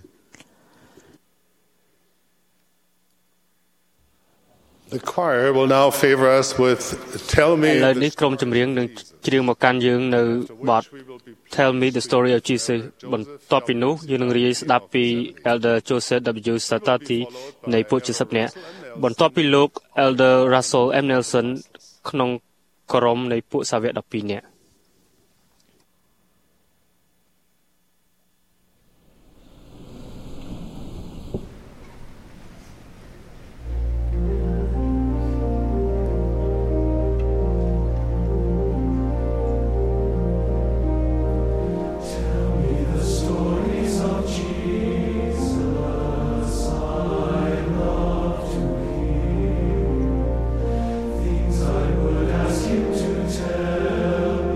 C: The choir will now favor us with Tell Me.
D: ឥឡូវនេះក្រុមចម្រៀងនឹងច្រៀងមកកាន់យើងនៅបទ Tell Me the Story of Jesus បន្ទាប់ពីនោះយើងនឹងរាយស្ដាប់ពី Elder Joseph W. Satati នៃពួកជាសិទ្ធិអ្នកបន្ទាប់ពីលោក Elder Russell M. Nelson ក្នុងក្រុមនៃពួកសាវក12នាក់
K: Tell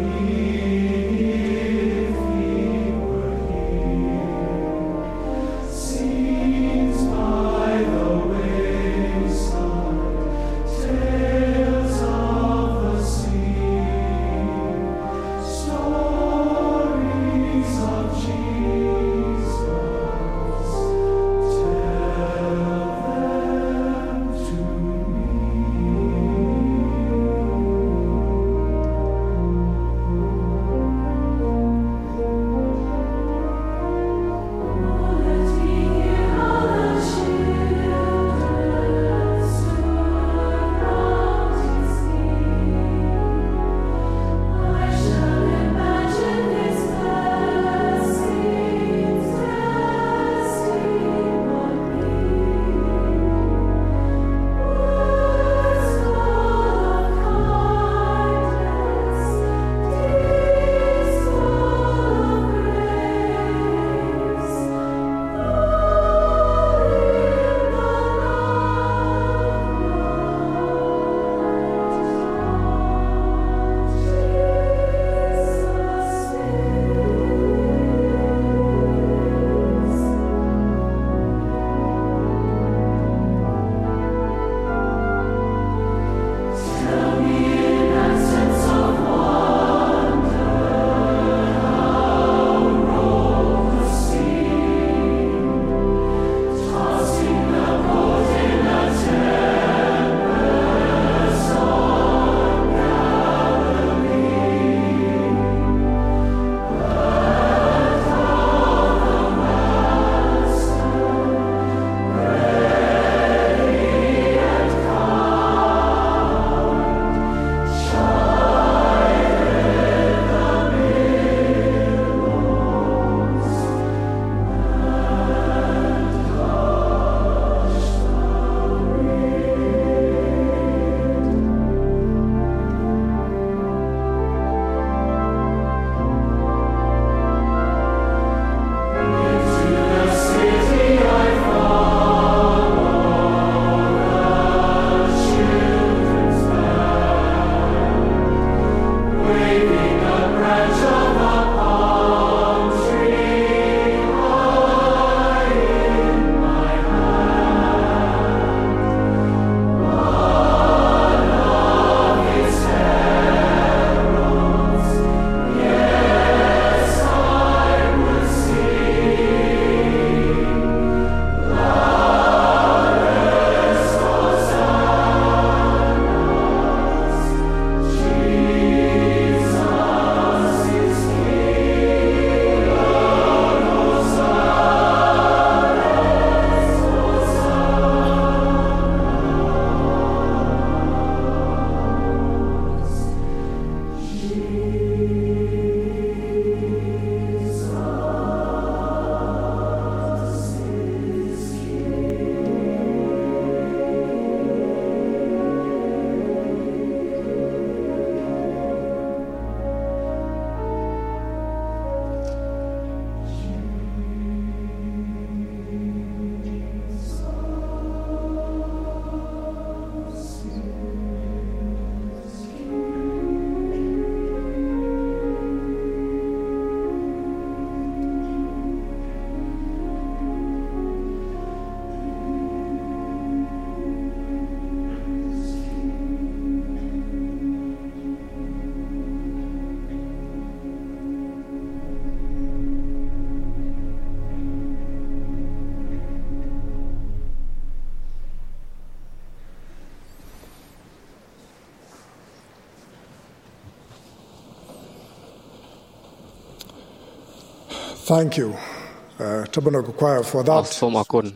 G: Thank you, Tabernacle Choir, for that.
D: សូមអរគុណ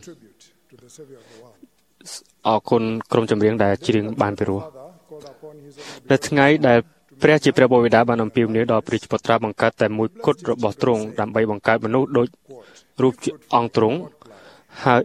D: ក្រុមចម្រៀងដែលច្រៀងបានពិរោះនៅថ្ងៃដែលព្រះជាព្រះបរិតាបានអំពាវនាវដល់ព្រះពុត្រាបង្កើតតែមួយគត់របស់ទ្រង់ដើម្បីបង្កើតមនុស្សដូចរូបអង្គទ្រង់ហើយ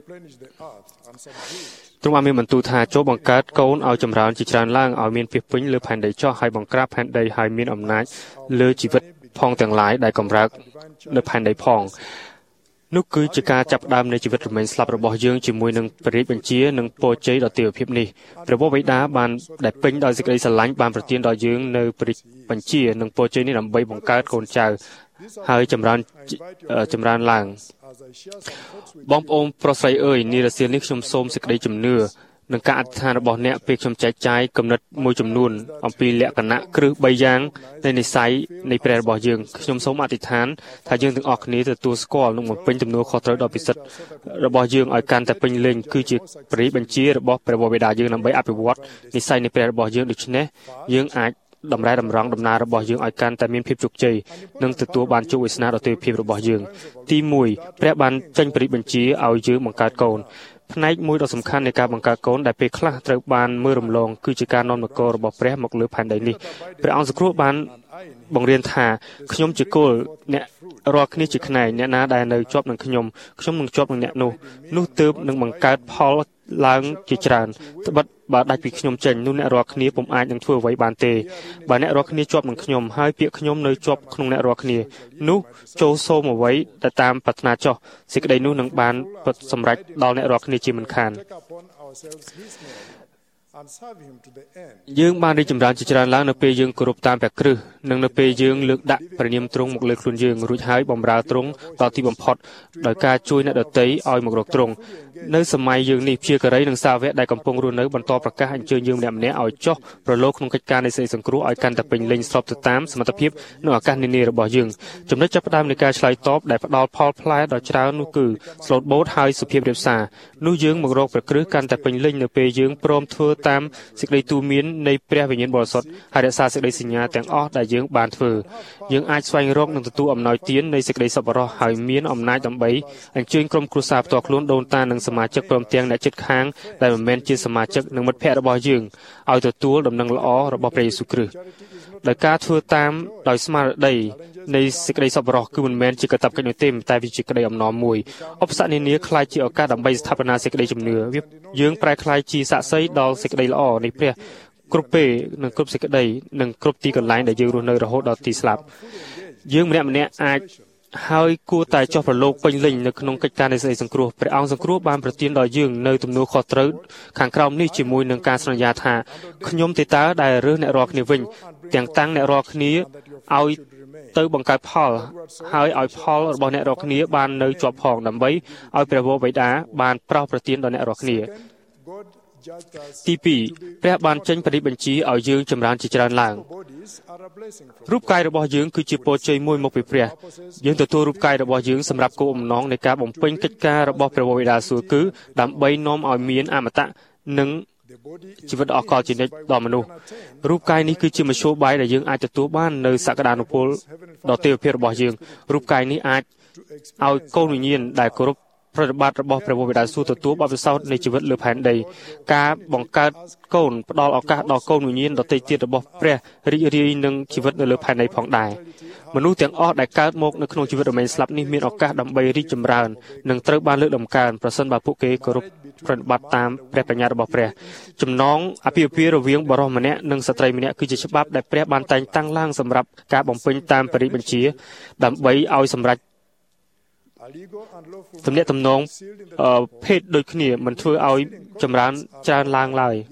D: ទ្រង់បានមានបន្ទូលថាចូលបង្កើតកូនឲ្យចម្រើនជាច្រើនឡើងឲ្យមានភាពពេញលើផែនដីចុះហើយបង្ក្រាបផែនដីហើយមានអំណាចលើជីវិតផងទាំងឡាយដែលកម្រើកនៅផែនដីផងនោះគឺជាការចាប់ផ្ដើមនៃជីវិតរមែងស្លាប់របស់យើងជាមួយនឹងព្រះរាជបញ្ជានិងពរជ័យដ៏ទេវភាពនេះព្រះបិតាបានដែលពេញដោយសេចក្តីស្រឡាញ់បានប្រទានដល់យើងនៅព្រះរាជបញ្ជានិងពរជ័យនេះដើម្បីបង្កើតកូនចៅហើយចម្រើនឡើងបងប្អូនប្រុសស្រីអើយនារសៀលនេះខ្ញុំសូមសេចក្តីជំនឿនឹងការអធិដ្ឋានរបស់អ្នកពេលខ្ញុំចែកចាយគំនិតមួយចំនួនអំពីលក្ខណៈគ្រឹះ3យ៉ាងនៃនិស្ស័យនៃព្រះរបស់យើងខ្ញុំសូមអធិដ្ឋានថាយើងទាំងអស់គ្នាទទួលស្គាល់និងបំពេញទំនួលខុសត្រូវដ៏ពិសិដ្ឋរបស់យើងឲ្យកាន់តែពេញលេញគឺជាព្រះរាជបញ្ជារបស់ព្រះបិតាយើងដើម្បីអភិវឌ្ឍនិស្ស័យនៃព្រះរបស់យើងដូច្នេះយើងអាចតម្រែតម្រង់ដំណើររបស់យើងឲ្យកាន់តែមានភាពជោគជ័យនិងទទួលបានជោគវាសនាដ៏ទេវភាពរបស់យើងទី1ព្រះបានចេញព្រះរាជបញ្ជាឲ្យយើងបង្កើតកូនផ្នែកមួយដ៏សំខាន់នៃការបង្កើតកូនដែលពេលខ្លះត្រូវបានមើលរំលងគឺជាការនាំនគររបស់ព្រះមកលើផែនដីនេះព្រះអង្គសង្គ្រោះបានបង្រៀនថាខ្ញុំជាគោលអ្នករាល់គ្នាជាខ្នែងអ្នកណាដែលនៅជាប់នឹងខ្ញុំនឹងជាប់នឹងអ្នកនោះទើបនឹងបង្កើតផលឡើងជាច្រើនត្បិតបើដាច់ពីខ្ញុំចេញនោះអ្នករាល់គ្នាពុំអាចនឹងធ្វើអ្វីបានទេបើអ្នករាល់គ្នាជាប់នឹងខ្ញុំហើយពាក្យខ្ញុំនៅជាប់ក្នុងអ្នករាល់គ្នានោះចូលសូមអ្វីដែលតាមប្រាថ្នាចុះសេចក្តីនោះនឹងបានសម្រេចដល់អ្នករាល់គ្នាជាមិនខានយើងបានរីកចម្រើនជាច្រើនឡើងនៅពេលយើងគោរពតាមព្រះគ្រឹះនិងនៅពេលយើងលើកដាក់ព្រះនាមទ្រង់មកលើខ្លួនយើងរួចហើយបម្រើទ្រង់ដល់ទីបំផុតដោយការជួយអ្នកដទៃឲ្យមករកទ្រង់នៅសម័យយើងនេះព្យាការីនិងសាវកដែលកំពុងរស់នៅបន្តប្រកាសអញ្ជើញយើងម្នាក់ៗឲ្យចុះប្រឡូកក្នុងកិច្ចការនៃសេចក្តីសង្គ្រោះឲ្យកាន់តែពេញលេញស្របទៅតាមសមត្ថភាពនិងឱកាសនានារបស់យើងចំណុចចាប់ផ្ដើមនៃការឆ្លើយតបដែលផ្ដល់ផលផ្លែដ៏ច្រើននោះគឺស្លូតបូតហើយសុភាពរាបសារនោះយើងមករកព្រះគ្រឹះកាន់តែពេញលេញនៅពេលយើងព្រមធ្វើតាមសេចក្តីទូន្មាននៃព្រះវិញ្ញាណបរិសុទ្ធហើយរក្សាសេចក្តីសញ្ញាទាំងអស់ដែលយើងបានធ្វើយើងអាចស្វែងរកនិងទទួលអំណោយទាននៃសេចក្តីសប្បុរសហើយមានអំណាចដើម្បីអញ្ជើញក្រុមគ្រួសារផ្ទាល់ខ្លួនដូនតានិងសមាជិកព្រមទាំងអ្នកជិតខាងដែលមិនមែនជាសមាជិកនិងមិត្តភ័ក្តិរបស់យើងឲ្យទទួលដំណឹងល្អរបស់ព្រះយេស៊ូវគ្រីស្ទដោយការធ្វើតាមដោយស្មារតីនៃសេចក្តីសប្បុរសគឺមិនមែនជាកាតព្វកិច្ចនោះទេតែវាជាក្តីអំណរមួយឧបសគ្គនានាខ្លាចជាឱកាសដើម្បីស្ថាបនាសេចក្តីជំនឿយើងប្រែខ្លាយជាសាក្សីដល់សេចក្តីល្អនៃព្រះគ្រប់ពេលនិងគ្រប់សេចក្តីនិងគ្រប់ទីកន្លែងដែលយើងរស់នៅរហូតដល់ទីស្លាប់យើងម្នាក់អាចហើយគួរតែចុះប្រឡូកពេញលេញនៅក្នុងកិច្ចការនៃសេចក្តីសង្គ្រោះព្រះអង្គសង្គ្រោះបានប្រទានដល់យើងនៅទំនួលខុសត្រូវខាងក្រោមនេះជាមួយនឹងការសន្យាថាខ្ញុំទេតើដែលរើសអ្នករាល់គ្នាវិញទាំងតាំងអ្នករាល់គ្នាឲ្យទៅបង្កើតផលហើយឲ្យផលរបស់អ្នករាល់គ្នាបាននៅជាប់ផងដើម្បីឲ្យព្រះវរបិតាបានប្រោសប្រទានដល់អ្នករាល់គ្នាទី2ព្រះបានចេញព្រះរាជបញ្ជាឲ្យយើងចម្រើនជាច្រើនឡើងរូបកាយរបស់យើងគឺជាពរជ័យមួយមកពីព្រះយើងទទួលរូបកាយរបស់យើងសម្រាប់គោលបំណងនៃការបំពេញកិច្ចការរបស់ព្រះបិតាសួគ៌គឺដើម្បីនាំឲ្យមានអមតៈនិងជីវិតអកលជានិច្ចដល់មនុស្សរូបកាយនេះគឺជាមធ្យោបាយដែលយើងអាចទទួលបាននៅសក្តានុពលដ៏ទេវភាពរបស់យើងរូបកាយនេះអាចឲ្យកូនវិញ្ញាណដែលគោរពប្រតិបត្តិរបស់ព្រះបិតាសួគ៌ទទួលបទពិសោធន៍នៃជីវិតលើផែនដីការបង្កើតកូនផ្ដល់ឱកាសដល់កូនវិញ្ញាណដទៃទៀតរបស់ព្រះរីករាយនឹងជីវិតនៅលើផែនដីផងដែរមនុស្សទាំងអស់ដែលកើតមកនៅក្នុងជីវិតរមែងស្លាប់នេះមានឱកាសដើម្បីរីកចម្រើននិងត្រូវបានលើកតម្កើងប្រសិនបើពួកគេគោរពប្រតិបត្តិតាមព្រះបញ្ញត្តិរបស់ព្រះចំណងអាពាហ៍ពិពាហ៍រវាងបុរសម្នាក់និងស្ត្រីម្នាក់គឺជាច្បាប់ដែលព្រះបានតែងតាំងឡើងសម្រាប់ការបំពេញតាមព្រះរាជបញ្ជាដើម្បីឲ្យសម្រេចទំនាក់ទំនងភេទដូចគ្នាមិនធ្វើឲ្យចម្រើនច្រើនឡើងឡើយ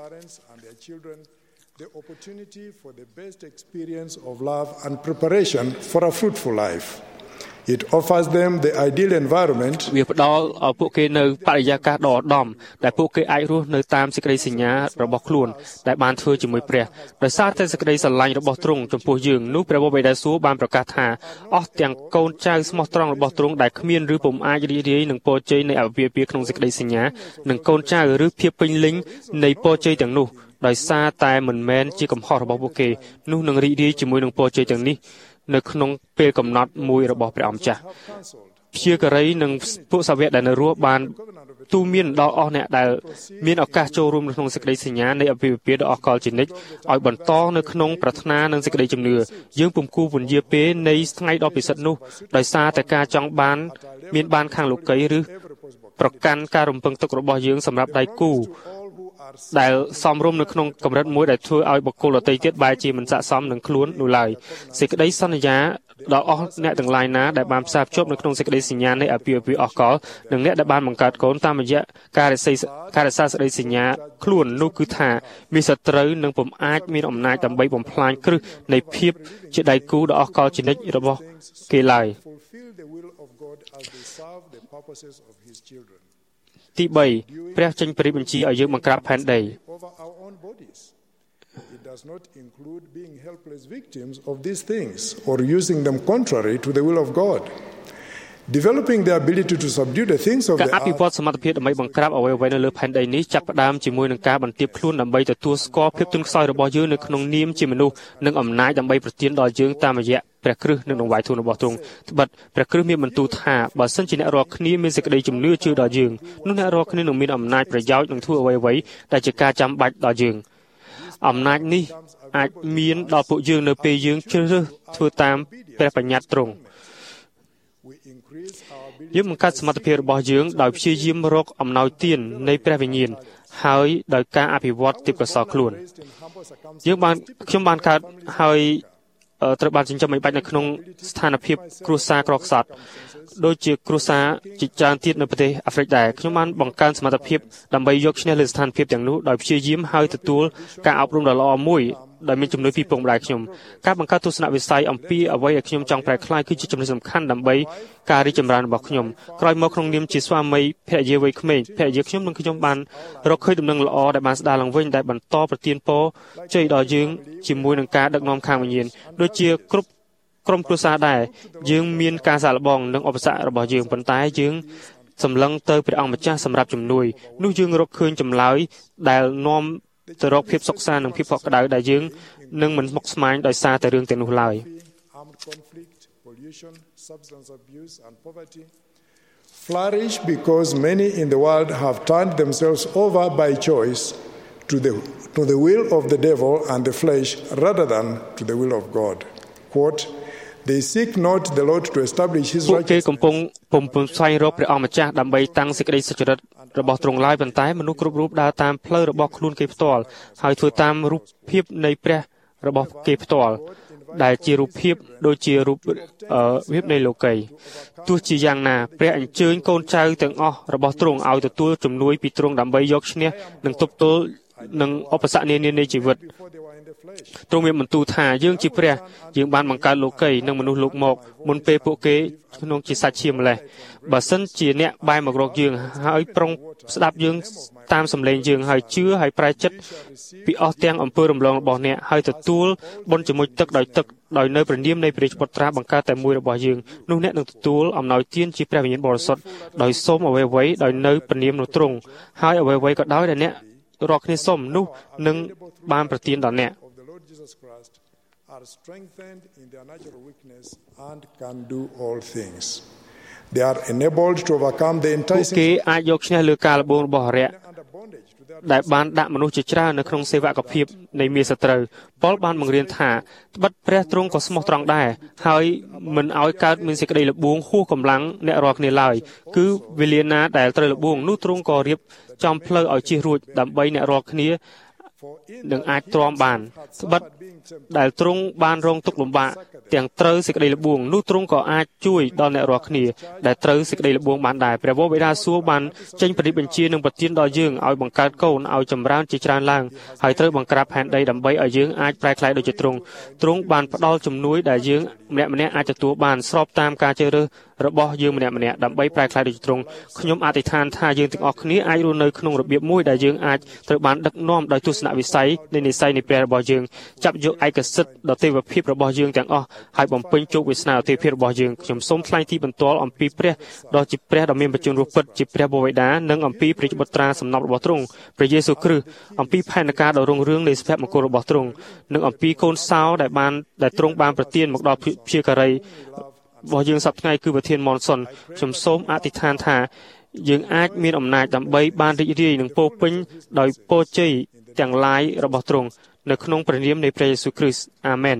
G: The opportunity for the best experience of love and preparation for a fruitful life. It offers them the ideal environment
D: វាផ្ដល់ឲ្យពួកគេនៅបរិយាកាសដ៏ឧត្តមដែលពួកគេអាចរស់នៅតាមសេចក្តីសញ្ញារបស់ខ្លួនដែលបានធ្វើជាមួយព្រះដោយសារតែសេចក្តីស្រឡាញ់របស់ទ្រង់ចំពោះយើងនោះព្រះបិតាសួគ៌បានប្រកាសថាអស់ទាំងកូនចៅស្មោះត្រង់របស់ទ្រង់ដែលគ្មានឬពុំអាចរីករាយនឹងពរជ័យនៃអាពាហ៍ពិពាហ៍ក្នុងសេចក្តីសញ្ញានិងកូនចៅឬភាពពេញលេញនៃពរជ័យទាំងនោះដោយសារតែមិនមែនជាកំហុសរបស់ពួកគេនោះនឹងរីករាយជាមួយនឹងពរជ័យទាំងនេះនៅក្នុងពេលកំណត់មួយរបស់ព្រះអង្គម្ចាស់ព្យាការីនិងពួកសាវកដែលនៅរស់បានទូមានដល់អស់អ្នកដែលមានឱកាសចូលរួមក្នុងសេចក្តីសញ្ញានៃអភិពាហ៍ដ៏អស្ចារ្យជានិច្ចឲ្យបន្តនៅក្នុងប្រាថ្នានិងសេចក្តីជំនឿយើងពុំគួរពន្យាពេលនៃថ្ងៃដ៏ពិសិដ្ឋនោះដោយសារតែការចង់បានមានបានខាងលោកីឬប្រកាន់ការរំពឹងទុករបស់យើងសម្រាប់ដៃគូដែលសំរុំនៅក្នុងកម្រិតមួយដែលធ្វើឲ្យបុគ្គលដទៃទៀតបែរជាមិនស័ក្តិសមនឹងខ្លួននោះឡើយសេចក្តីសន្យាដល់អស់អ្នកទាំងឡាយណាដែលបានផ្សារភ្ជាប់នៅក្នុងសេចក្តីសញ្ញានៃអភិពាហ៍អស់កលនិងអ្នកដែលបានបង្កើតកូនតាមរយៈការរក្សាសេចក្តីសញ្ញាខ្លួននោះគឺថាមានសត្រូវនឹងពុំអាចមានអំណាចដើម្បីបំផ្លាញគ្រឹះនៃភាពជាដៃគូដ៏អស់កលជានិច្ចរបស់គេឡើយទី3ព្រះចេញព្រះបញ្ជាឲ្យយើងបង្ក្រាបផែនដី
G: It does not include being helpless victims of these things or using them contrary to the will of God. Developing the ability to subdue the things of the earth.
D: ការអភិវឌ្ឍសមត្ថភាពដើម្បីបង្ក្រាបអ្វីៗនៅលើផែនដីនេះចាប់ផ្ដើមជាមួយនឹងការបន្ទាបខ្លួនដើម្បីទទួលស្គាល់ភាពទន់ខ្សោយរបស់យើងនៅក្នុងនាមជាមនុស្សនិងអំណាចដើម្បីប្រទានដល់យើងតាមរយៈព្រះគ្រឹះនិងដង្វាយធូនរបស់ទ្រង់ត្បិតព្រះគ្រឹះមានបន្ទូលថាបើសិនជាអ្នករាល់គ្នាមានសេចក្តីជំនឿជឿដល់យើងនោះអ្នករាល់គ្នានឹងមានអំណាចប្រយោជន៍នឹងធ្វើអ្វីៗដែលជាការចាំបាច់ដល់យើងអំណាចនេះអាចមានដល់ពួកយើងនៅពេលយើងជ្រើសរើសធ្វើតាមព្រះបញ្ញត្តិទ្រង់យើងបង្កើតសមត្ថភាពរបស់យើងដោយព្យាយាមរកអំណោយទាននៃព្រះវិញ្ញាណហើយដោយការអភិវឌ្ឍទេពកោសល្យខ្លួនខ្ញុំបានកើតហើយត្រូវបានចិញ្ចឹមឲ្យបាច់នៅក្នុងស្ថានភាពគ្រួសារក្រខ្សត់ដូចជាគ្រួសារជាច្រើនទៀតនៅប្រទេសអាហ្វ្រិកដែរខ្ញុំបានបង្កើនសមត្ថភាពដើម្បីយកឈ្នះលើស្ថានភាពទាំងនោះដោយព្យាយាមហើយទទួលការអប់រំដ៏ល្អមួយដែលមានជំនួយពីពុកម្ដាយខ្ញុំការបង្កើតទស្សនវិស័យអំពីអ្វីដែលខ្ញុំចង់ប្រែក្លាយគឺជាចំណុចសំខាន់ដើម្បីការរីកចម្រើនរបស់ខ្ញុំក្រោយមកក្នុងនាមជាស្វាមីភរិយាវ័យក្មេងភរិយាខ្ញុំនិងខ្ញុំបានរកឃើញដំណឹងល្អដែលបានស្ដារឡើងវិញដែលបន្តប្រទានពរជ័យដល់យើងជាមួយនឹងការដឹកនាំខាងវិញ្ញាណដូចជាគ្រប់ក្រុមគ្រួសារដែរយើងមានការសាកល្បងនិងឧបសគ្គរបស់យើងប៉ុន្តែយើងសម្លឹងទៅព្រះអង្គម្ចាស់សម្រាប់ជំនួយនោះយើងរកឃើញចម្លើយដែលនាំទៅរកភាពសុខសាន្តនិងភាពកក់ក្ដៅដែលយើងនឹងមិនស្មុគស្មាញដោយសារតែរឿងទាំងនោះឡើយ
G: Flourish because many in the world have turned themselves over by choice to the will of the devil and the flesh rather than to the will of God. Quote, they seek not the Lord to establish his righteousness.
D: គេកំពុងស្វែងរកព្រះអង្គម្ចាស់ដើម្បីតាំងសេចក្តីសុចរិតរបស់ទ្រង់ឡើយប៉ុន្តែមនុស្សគ្រប់រូបដើរតាមផ្លូវរបស់ខ្លួនគេផ្ទាល់ហើយធ្វើតាមរូបភាពនៃព្រះរបស់គេផ្ទាល់ដែលជារូបភាពដូចជារូបភាពនៃលោកីទោះជាយ៉ាងណាព្រះអញ្ជើញកូនចៅទាំងអស់របស់ទ្រង់ឲ្យទទួលជំនួយពីទ្រង់ដើម្បីយកឈ្នះនិងទប់ទល់នឹងឧបសគ្គនានានៃជីវិតទ្រង់មានបន្ទូលថាយើងជាព្រះយើងបានបង្កើតលោកីនិងមនុស្សលោកមកមុនពេលពួកគេក្នុងជាសាច់ឈាមម្លេះបើសិនជាអ្នកបែរមករកយើងហើយប្រុងស្ដាប់យើងតាមសម្លេងយើងហើយជឿហើយប្រែចិត្តពីអស់ទាំងអំពើរំលងរបស់អ្នកហើយទទួលបុណ្យជាមួយទឹកដោយនៅព្រះនាមនៃព្រះរាជបុត្រាបង្កើតតែមួយរបស់យើងនោះអ្នកនឹងទទួលអំណោយទានជាព្រះវិញ្ញាណបរិសុទ្ធដោយសូមអ្វីៗដោយនៅព្រះនាមនោះទ្រង់ហើយអ្វីៗក៏ដោយដែលអ្នករកគ្នាសូមនោះនឹងបានប្រទានដល់អ្នក
G: are strengthened in their natural weakness and can do all things. They are enabled to overcome the enticing
D: គេអាចយកឈ្នះលើការលបងរបស់អរិយដែលបានដាក់មនុស្សជាច្រើននៅក្នុងសេវកភាពនៃមារសត្រូវប៉ុលបានបង្រៀនថាត្បិតព្រះទ្រង់ក៏ស្មោះត្រង់ដែរហើយមិនឲ្យកើតមានសេចក្តីលបួងហួសកម្លាំងអ្នករាល់គ្នាឡើយគឺវេលាណាដែលត្រូវលបួងនោះទ្រង់ក៏រៀបចំផ្លូវឲ្យជិះរួចដើម្បីអ្នករាល់គ្នានឹងអាចទ្រាំបានត្បិតដែលទ្រង់បានរងទុក្ខលំបាកទាំងត្រូវសេចក្តីលបួងនោះទ្រង់ក៏អាចជួយដល់អ្នករាល់គ្នាដែលត្រូវសេចក្តីលបួងបានដែរព្រះវរបិតាសួរបានចេញព្រះរាជបញ្ជានឹងប្រទានដល់យើងឲ្យបង្កើតកូនឲ្យចម្រើនជាច្រើនឡើងហើយត្រូវបង្ក្រាបផែនដីដើម្បីឲ្យយើងអាចប្រែក្លាយដូចជាទ្រង់បានផ្ដល់ជំនួយដែលយើងម្នាក់ៗអាចទទួលបានស្របតាមការជ្រើសរើសរបស់យើងម្នាក់ៗដើម្បីប្រែក្លាយដូចទ្រង់ខ្ញុំអធិដ្ឋានថាយើងទាំងអស់គ្នាអាចរស់នៅក្នុងរបៀបមួយដែលយើងអាចត្រូវបានដឹកនាំដោយទស្សនវិស័យនៃនិស្ស័យនៃព្រះរបស់យើងចាប់យកឯកសិទ្ធិដ៏ទេវភាពរបស់យើងទាំងអស់ហើយបំពេញជោគវាសនាដ៏ទេវភាពរបស់យើងខ្ញុំសូមថ្លែងទីបន្ទាល់អំពីព្រះដ៏ជាព្រះដ៏មានបច្ចុប្បន្នរស់ពិតជាព្រះបវេដានិងអំពីព្រះបុត្រាសំណប់របស់ទ្រង់ព្រះយេស៊ូវគ្រីស្ទអំពីផែនការដ៏រុងរឿងនៃសុភមង្គលរបស់ទ្រង់និងអំពីកូនសោដែលទ្រង់បានប្រទានមកដល់ព្យាការីរបស់យើងសប្តាហ៍ថ្ងៃគឺប្រធានម៉ុនសុនខ្ញុំសូមអធិដ្ឋានថាយើងអាចមានអំណាចដើម្បីបានរីករាយនិងពោពេញដោយពរជ័យទាំងឡាយរបស់ទ្រង់នៅក្នុងព្រះនាមនៃព្រះយេស៊ូវគ្រីស្ទអាមែន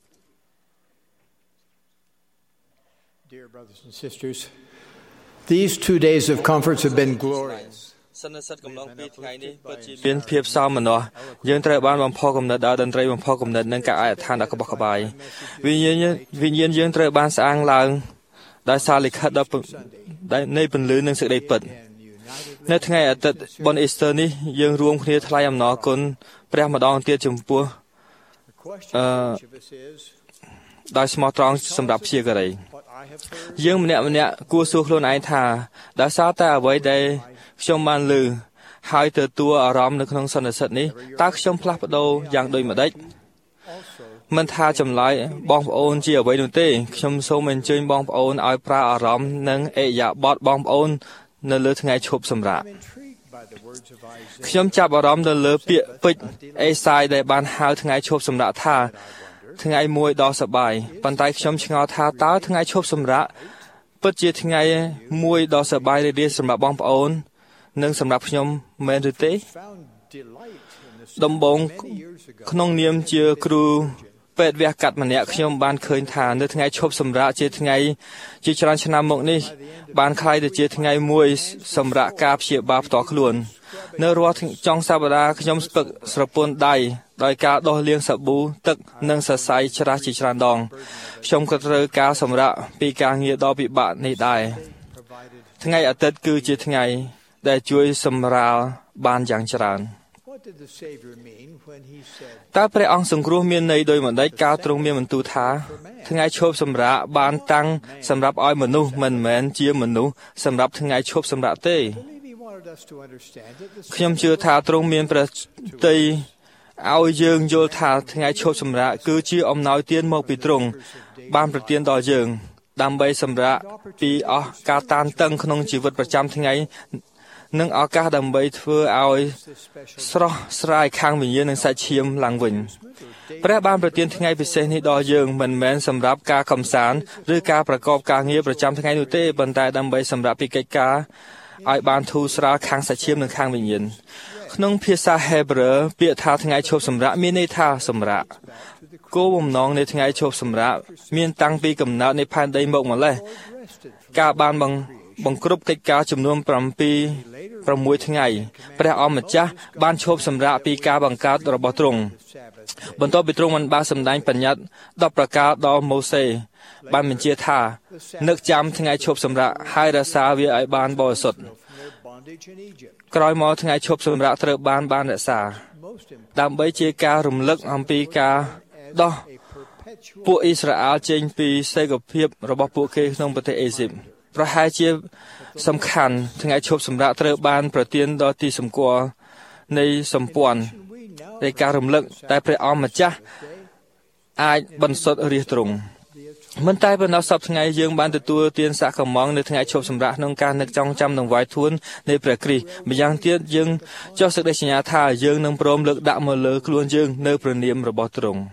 K: Dear brothers and sisters, these 2 days of conference have been glorious.
I: សន្និសីទកំឡុង2ថ្ងៃនេះពិតជាមានភាពសោមនស្សយើងត្រូវបានបំផុសគំនិតដល់តន្ត្រីបំផុសគំនិតនិងការអធិដ្ឋានដ៏ក្បោះក្បាយវិញ្ញាណយើងត្រូវបានស្អាងឡើងដោយសារលិខិតនៃពន្លឺនិងសេចក្តីពិតនៅថ្ងៃអាទិត្យបុណ្យអ៊ីស្ទ័រនេះយើងរួមគ្នាថ្លែងអំណរគុណព្រះម្ដងទៀតចំពោះដោយស្មោះត្រង់សម្រាប់ព្យាការីយើងម្នាក់គួរសួរខ្លួនឯងថាដោយសារតែអ្វីដែលខ្ញុំបានឮហើយទទួលអារម្មណ៍នៅក្នុងសន្និសីទនេះតើខ្ញុំផ្លាស់ប្ដូរយ៉ាងដូចម្ដេចមិនថាចម្លើយបងប្អូនជាអ្វីនោះទេខ្ញុំសូមអញ្ជើញបងប្អូនឲ្យប្រើអារម្មណ៍និងអិយាបថបងប្អូននៅលើថ្ងៃឈប់សម្រាកខ្ញុំចាប់អារម្មណ៍ទៅលើពាក្យពេចន៍អេសាយដែលបានហៅថ្ងៃឈប់សម្រាកថាថ្ងៃមួយដ៏សប្បាយប៉ុន្តែខ្ញុំឆ្ងល់ថាតើថ្ងៃឈប់សម្រាកពិតជាថ្ងៃមួយដ៏សប្បាយរីករាយសម្រាប់បងប្អូននិងសម្រាប់ខ្ញុំមែនឬទេដំបូងក្នុងនាមជាគ្រូពេទ្យវះកាត់ម្នាក់ខ្ញុំបានឃើញថានៅថ្ងៃឈប់សម្រាកជាថ្ងៃជាច្រើនឆ្នាំមកនេះបានคล้ายទៅជាថ្ងៃមួយសម្រាប់ការព្យាបាលផ្ទាល់ខ្លួននៅរាល់ចុងសប្តាហ៍ខ្ញុំស្ពឹកស្រពន់ដៃដោយការដោះលាងសាប៊ូទឹកនិងសរសៃច្រាសជាច្រើនដងខ្ញុំក៏ត្រូវការសម្រាកពីការងារដ៏ពិបាកនេះដែរថ្ងៃអាទិត្យគឺជាថ្ងៃដែលជួយសម្រាលបានយ៉ាងច្រើនតើព្រះអង្គសង្គ្រោះមានន័យដូចម្ដេចការទ្រង់មានបន្ទូលថាថ្ងៃឈប់សម្រាកបានតាំងសម្រាប់ឲ្យមនុស្សមិនមែនជាមនុស្សសម្រាប់ថ្ងៃឈប់សម្រាកទេខ្ញុំជឿថាទ្រង់មានប្រតិយឲ្យយើងយល់ថាថ្ងៃឈប់សម្រាកគឺជាអំណោយទានមកពីទ្រង់បានប្រទានដល់យើងដើម្បីសម្រាកពីអស់ការតានតឹងក្នុងជីវិតប្រចាំថ្ងៃនិងឱកាសដើម្បីធ្វើឲ្យស្រស់ស្រាយខាងវិញ្ញាណនិងសាច់ឈាមឡើងវិញព្រះបានប្រទានថ្ងៃពិសេសនេះដល់យើងមិនមែនសម្រាប់ការកម្សាន្តឬការប្រកបការងារប្រចាំថ្ងៃនោះទេប៉ុន្តែដើម្បីសម្រាប់ពីកិច្ចការឲ្យបានធូរស្រាលខាងសាច់ឈាមនិងខាងវិញ្ញាណក្នុងភាសាហេប្រឺពាក្យថាថ្ងៃឈប់សម្រាកមានន័យថាសម្រាកគោលបំណងនៃថ្ងៃឈប់សម្រាកមានតាំងពីកំណើតនៃផែនដីមកម្លេះការបានបង្គ្រប់កិច្ចការចំនួន6ថ្ងៃព្រះអង្គម្ចាស់បានឈប់សម្រាកពីការបង្កើតរបស់ទ្រង់បន្ទាប់ពីទ្រង់បានសម្ដែងបញ្ញត្តិ10ប្រការដល់ម៉ូសេបានបញ្ជាថានឹកចាំថ្ងៃឈប់សម្រាកហើយរក្សាវាឲ្យបានបរិសុទ្ធក្រោយមកថ្ងៃឈប់សម្រាកត្រូវបានរក្សាដើម្បីជាការរំលឹកអំពីការដោះពួកអ៊ីស្រាអែលចេញពីសេកភាពរបស់ពួកគេក្នុងប្រទេសអេស៊ីបប្រហែលជាសំខាន់ថ្ងៃឈប់សម្រាកត្រូវបានប្រទានដល់ទីសម្គាល់នៃសម្ព័ន្ធនៃការរំលឹកតែព្រះអង្គម្ចាស់អាចបន្សុទ្ធរាជទ្រង់មិនតែប៉ុណ្ណោះសប្តាហ៍ថ្ងៃយើងបានទទួលទានសាកកម្មនៅថ្ងៃឈប់សម្រាកក្នុងការនឹកចងចាំនឹងវាយធួននៃព្រះគ្រីស្ទម្យ៉ាងទៀតយើងចុះសេចក្តីសញ្ញាថាយើងនឹងព្រមលើកដាក់មកលើខ្លួនយើងនៅព្រះនាមរបស់ទ្រង់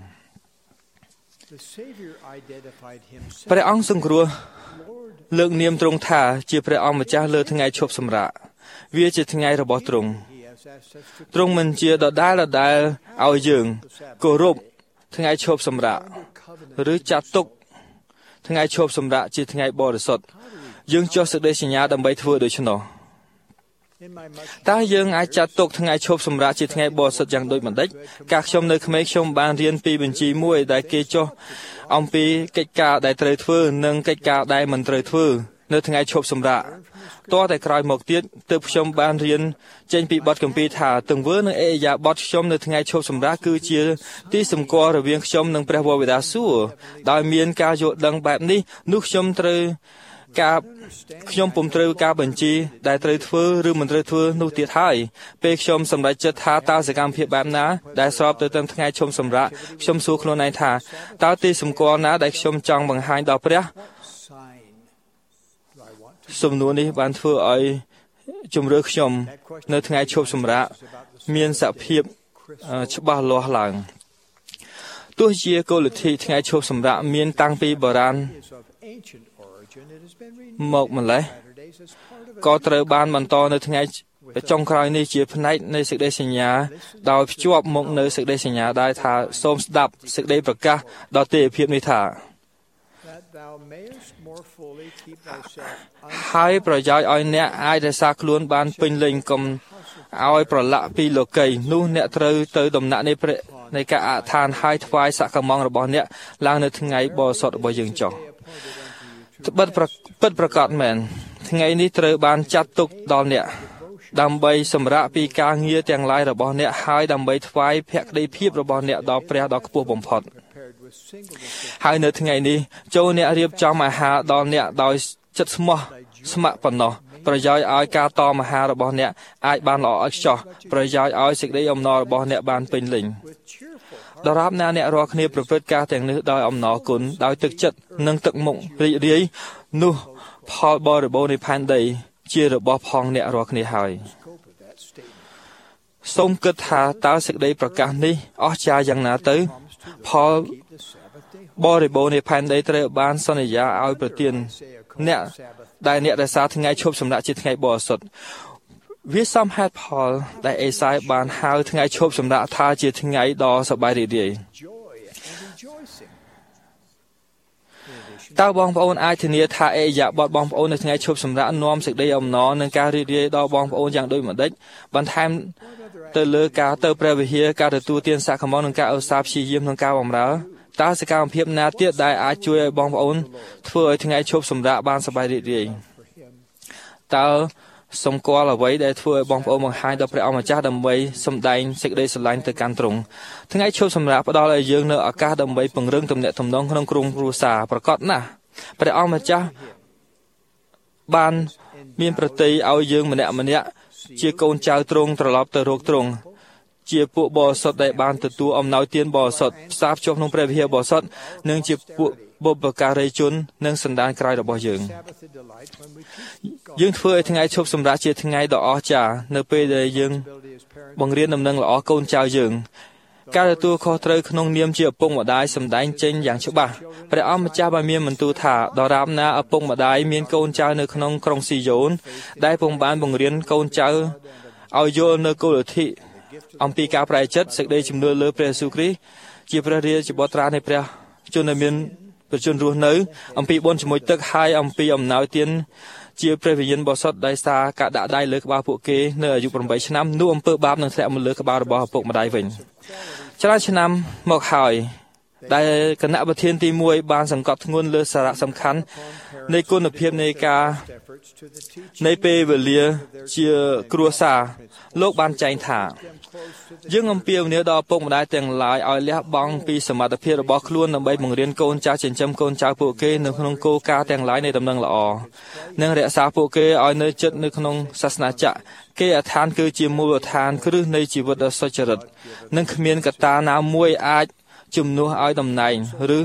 I: ព្រះអង្គសង្គ្រោះលើកនាមទ្រង់ថាជាព្រះអង្គម្ចាស់លើថ្ងៃឈប់សម្រាកវាជាថ្ងៃរបស់ទ្រង់ទ្រង់មិនជាដដែលឲ្យយើងគោរពថ្ងៃឈប់សម្រាកឬចាត់ទុកថ្ងៃឈប់សម្រាកជាថ្ងៃបរិសុទ្ធយើងចុះសេចក្តីសញ្ញាដើម្បីធ្វើដូច្នោះតើយើងអាចចាត់ទុកថ្ងៃឈប់សម្រាកជាថ្ងៃបរិសុទ្ធយ៉ាងដូចម្ដេចកាលខ្ញុំនៅក្មេងខ្ញុំបានរៀនពីបញ្ជីមួយដែលគេចុះអំពីកិច្ចការដែលត្រូវធ្វើនិងកិច្ចការដែលមិនត្រូវធ្វើនៅថ្ងៃឈប់សម្រាកតតែក្រោយមកទៀតទើបខ្ញុំបានរៀនចេញពីបទគម្ពីរថាទង្វើនិងអេយ៉ាបទខ្ញុំនៅថ្ងៃឈប់សម្រាកគឺជាទីសម្គាល់រវាងខ្ញុំនិងព្រះវរបិតាសួគ៌ដោយមានការយល់ដឹងបែបនេះនោះខ្ញុំត្រូវការខ្ញុំពុំត្រូវការបញ្ជីដែលត្រូវធ្វើឬមិនត្រូវធ្វើនោះទៀតហើយពេលខ្ញុំសម្រេចចិត្តថាតើសកម្មភាពបែបណាដែលស្របទៅតាមថ្ងៃឈប់សម្រាកខ្ញុំសួរខ្លួនឯងថាតើទីសម្គាល់ណាដែលខ្ញុំចង់បង្ហាញដល់ព្រះសំណួរនេះបានធ្វើឲ្យជំរឿខ្ញុំនៅថ្ងៃឈប់សម្រាកមានសភាពច្បាស់លាស់ឡើងទោះជាគោលលទ្ធិថ្ងៃឈប់សម្រាកមានតាំងពីបុរាណមកម្លេះក៏ត្រូវបានបន្តនៅថ្ងៃចុងក្រោយនេះជាផ្នែកនៃសេចក្តីសញ្ញាដោយភ្ជាប់មកនៅសេចក្តីសញ្ញាដែលថាសូមស្ដាប់សេចក្តីប្រកាសដល់ទេវភាពនេះថាហើយប្រយោជន៍ឲ្យអ្នកអាចរក្សាខ្លួនបានពេញលេញកុំឲ្យប្រឡាក់ពីលោកីនោះអ្នកត្រូវទៅដំណាក់នៃការអធិដ្ឋានហើយថ្វាយសកម្មងរបស់អ្នកឡើងនៅថ្ងៃបរិសុទ្ធរបស់យើងចុះពិតប្រកបមែនថ្ងៃនេះត្រូវបានចាត់ទុកដល់អ្នកដើម្បីសម្រាកពីការងារទាំងឡាយរបស់អ្នកហើយដើម្បីថ្វាយភក្តីភាពរបស់អ្នកដល់ព្រះដ៏ខ្ពស់បំផុតហើយនៅថ្ងៃនេះចូលអ្នករៀបចំអាហារដល់អ្នកដោយចិត្តស្មោះស្ម័គ្រប៉ុណ្ណោះប្រយោជន៍ឲ្យការតមអាហាររបស់អ្នកអាចបានល្អឥតខ្ចោះប្រយោជន៍ឲ្យសេចក្តីអំណររបស់អ្នកបានពេញលេញដរាបណាអ្នករាល់គ្នាប្រព្រឹត្តការទាំងនេះដោយអំណរគុណដោយទឹកចិត្តនិងទឹកមុខរីករាយនោះផលបរិបូរណ៍នៃផែនដីជារបស់ផងអ្នករាល់គ្នាហើយសូមគិតថាតើសេចក្តីប្រកាសនេះអស្ចារ្យយ៉ាងណាទៅផលបរិបូរណ៍នៃផែនដីត្រូវបានសន្យាឲ្យប្រទានអ្នកដែលអ្នករក្សាថ្ងៃឈប់សម្រាកជាថ្ងៃបរិសុទ្ធវាសមហេតុផលដែលអេសាយបានហៅថ្ងៃឈប់សម្រាកថាជាថ្ងៃដ៏សប្បាយរីករាយតើបងប្អូនអាចធានាថាអេយ៉ាបតបងប្អូននៅថ្ងៃឈប់សម្រាកនាំសេចក្តីអំណរនិងការរីករាយដល់បងប្អូនយ៉ាងដូចម្តេចបន្ថែមទៅលើការទៅព្រះវិហារការទទួលទានសកម្មនិងការឧស្សាហ៍ព្យាយាមក្នុងការបម្រើតើសកម្មភាពណាទៀតដែលអាចជួយឲ្យបងប្អូនធ្វើឲ្យថ្ងៃឈប់សម្រាកបានសប្បាយរីករាយតើសម្គាល់អ្វីដែលធ្វើឲ្យបងប្អូនបង្ហាញដល់ព្រះអម្ចាស់ដើម្បីសម្ដែងសេចក្តីស្រឡាញ់ទៅកាន់ទ្រង់ថ្ងៃឈប់សម្រាកផ្ដល់ឲ្យយើងនូវឱកាសដើម្បីពង្រឹងទំនាក់ទំនងក្នុងក្រុមគ្រួសារប្រកបណាស់ព្រះអម្ចាស់បានមានប្រតិយឲ្យយើងម្នាក់ជាកូនចៅទ្រង់ត្រឡប់ទៅរកទ្រង់ជាពួកបរិសុទ្ធដែលបានទទួលអំណោយទានបរិសុទ្ធផ្សារភ្ជាប់ក្នុងព្រះវិហារបរិសុទ្ធនិងជាពួកបុព្វការីជននិងសន្តានក្រោយរបស់យើងធ្វើឲ្យថ្ងៃឈប់សម្រាកជាថ្ងៃដ៏អស្ចារ្យនៅពេលដែលយើងបង្រៀនដំណឹងល្អកូនចៅយើងការទទួលខុសត្រូវក្នុងនាមជាឪពុកម្ដាយសម្ដែងចេញយ៉ាងច្បាស់ព្រះអម្ចាស់បានមានបន្ទូលថាដរាបណាឪពុកម្ដាយមានកូនចៅនៅក្នុងក្រុងស៊ីយ៉ូនដែលពុំបានបង្រៀនកូនចៅឲ្យយល់នៅគោលលទ្ធិអំពីការប្រែចិត្តសេចក្តីជំនឿលើព្រះយេស៊ូវគ្រីស្ទជាព្រះរាជបុត្រានៃព្រះជនដែលមានប្រជជនរស់នៅអំពីបុណ្យជាមួយទឹកហើយអំពីអំណោយទានជាព្រះវិញ្ញាណបរិសុទ្ធដែលសារការដាក់ដៃលើក្បាលពួកគេនៅអាយុ8ឆ្នាំនោះអំពើបាបនឹងធ្លាក់មកលើក្បាលរបស់ឪពុកម្ដាយវិញច្រើនឆ្នាំមកហើយដែលគណៈប្រធានទី1បានសង្កត់ធ្ងន់លើសារៈសំខាន់នៃគុណភាពនៃការនៃពេលវេលាជាគ្រួសារលោកបានចែងថាយើងអំពាវនាវដល់ឪពុកម្ដាយទាំងឡាយឲ្យលះបង់ពីសមត្ថភាពរបស់ខ្លួនដើម្បីបង្រៀនកូនចៅចិញ្ចឹមកូនចៅពួកគេនៅក្នុងគោលការណ៍ទាំងឡាយនៃដំណឹងល្អនិងរក្សាពួកគេឲ្យនៅជិតនៅក្នុងសាសនាចក្រគេអដ្ឋានគឺជាមូលដ្ឋានគ្រឹះនៃជីវិតដ៏សុចរិតនិងគ្មានកត្តាណាមួយអាចជំនួសឲ្យតំណែងឬ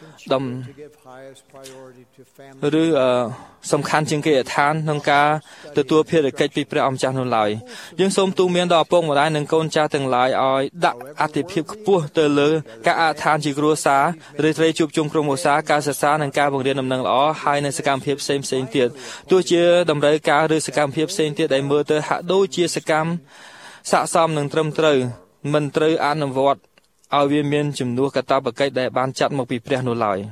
I: សំខាន់ជាងគេអដ្ឋានក្នុងការទទួលភារកិច្ចពីព្រះអម្ចាស់នោះឡើយយើងសូមទូន្មានដល់ឪពុកម្ដាយនិងកូនចៅទាំងឡាយឲ្យដាក់អាទិភាពខ្ពស់ទៅលើការអដ្ឋានជាគ្រួសារឬត្រូវជួបជុំក្រុមគ្រួសារការសិក្សានិងការបង្រៀនដំណឹងល្អហើយនៅសកម្មភាពផ្សេងទៀតទោះជាតម្រូវការឬសកម្មភាពផ្សេងទៀតដែលមើលទៅហាក់ដូចជាសកម្មស័ក្តិសមនឹងត្រឹមត្រូវមិនត្រូវអនុវត្តឲ្យវាមានជំនួសកាតព្វកិច្ចដែលបានចាត់មកពីព្រះនោះឡើយ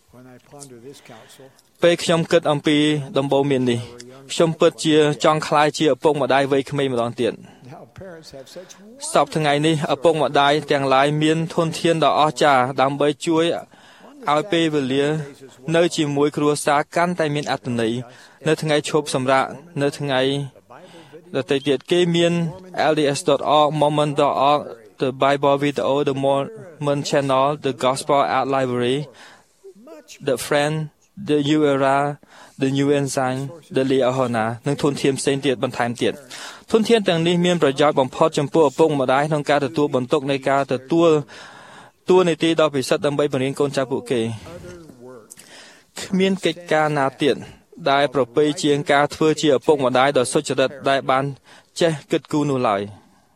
I: ពេលខ្ញុំគិតអំពីដំបូន្មាននេះខ្ញុំពិតជាចង់ក្លាយជាឪពុកម្ដាយវ័យក្មេងម្ដងទៀតសពថ្ងៃនេះឪពុកម្ដាយទាំងឡាយមានធនធានដ៏អស្ចារ្យដើម្បីជួយឲ្យពេលវេលានៅជាមួយគ្រួសារកាន់តែមានអត្ថន័យនៅថ្ងៃឈប់សម្រាកនៅថ្ងៃដទៃទៀតគេមាន LDS.org moment.org the Bible video the Mormon channel the Gospel Art Library the Friend the New Era the new enzyme the leahona និងធនធានផ្សេងទៀតបន្ថែមទៀតធនធានទាំងនេះមានប្រយោជន៍បំផុតចំពោះឪពុកម្ដាយក្នុងការទទួលបន្ទុកនៃការទទួលតួនាទីដ៏ពិសិដ្ឋដើម្បីបង្រៀនកូនចៅពួកគេគ្មានកិច្ចការណាទៀតដែលប្រពៃជាងការធ្វើជាឪពុកម្ដាយដ៏សុចរិតដែលបានចេះគិតគូរនោះឡើយ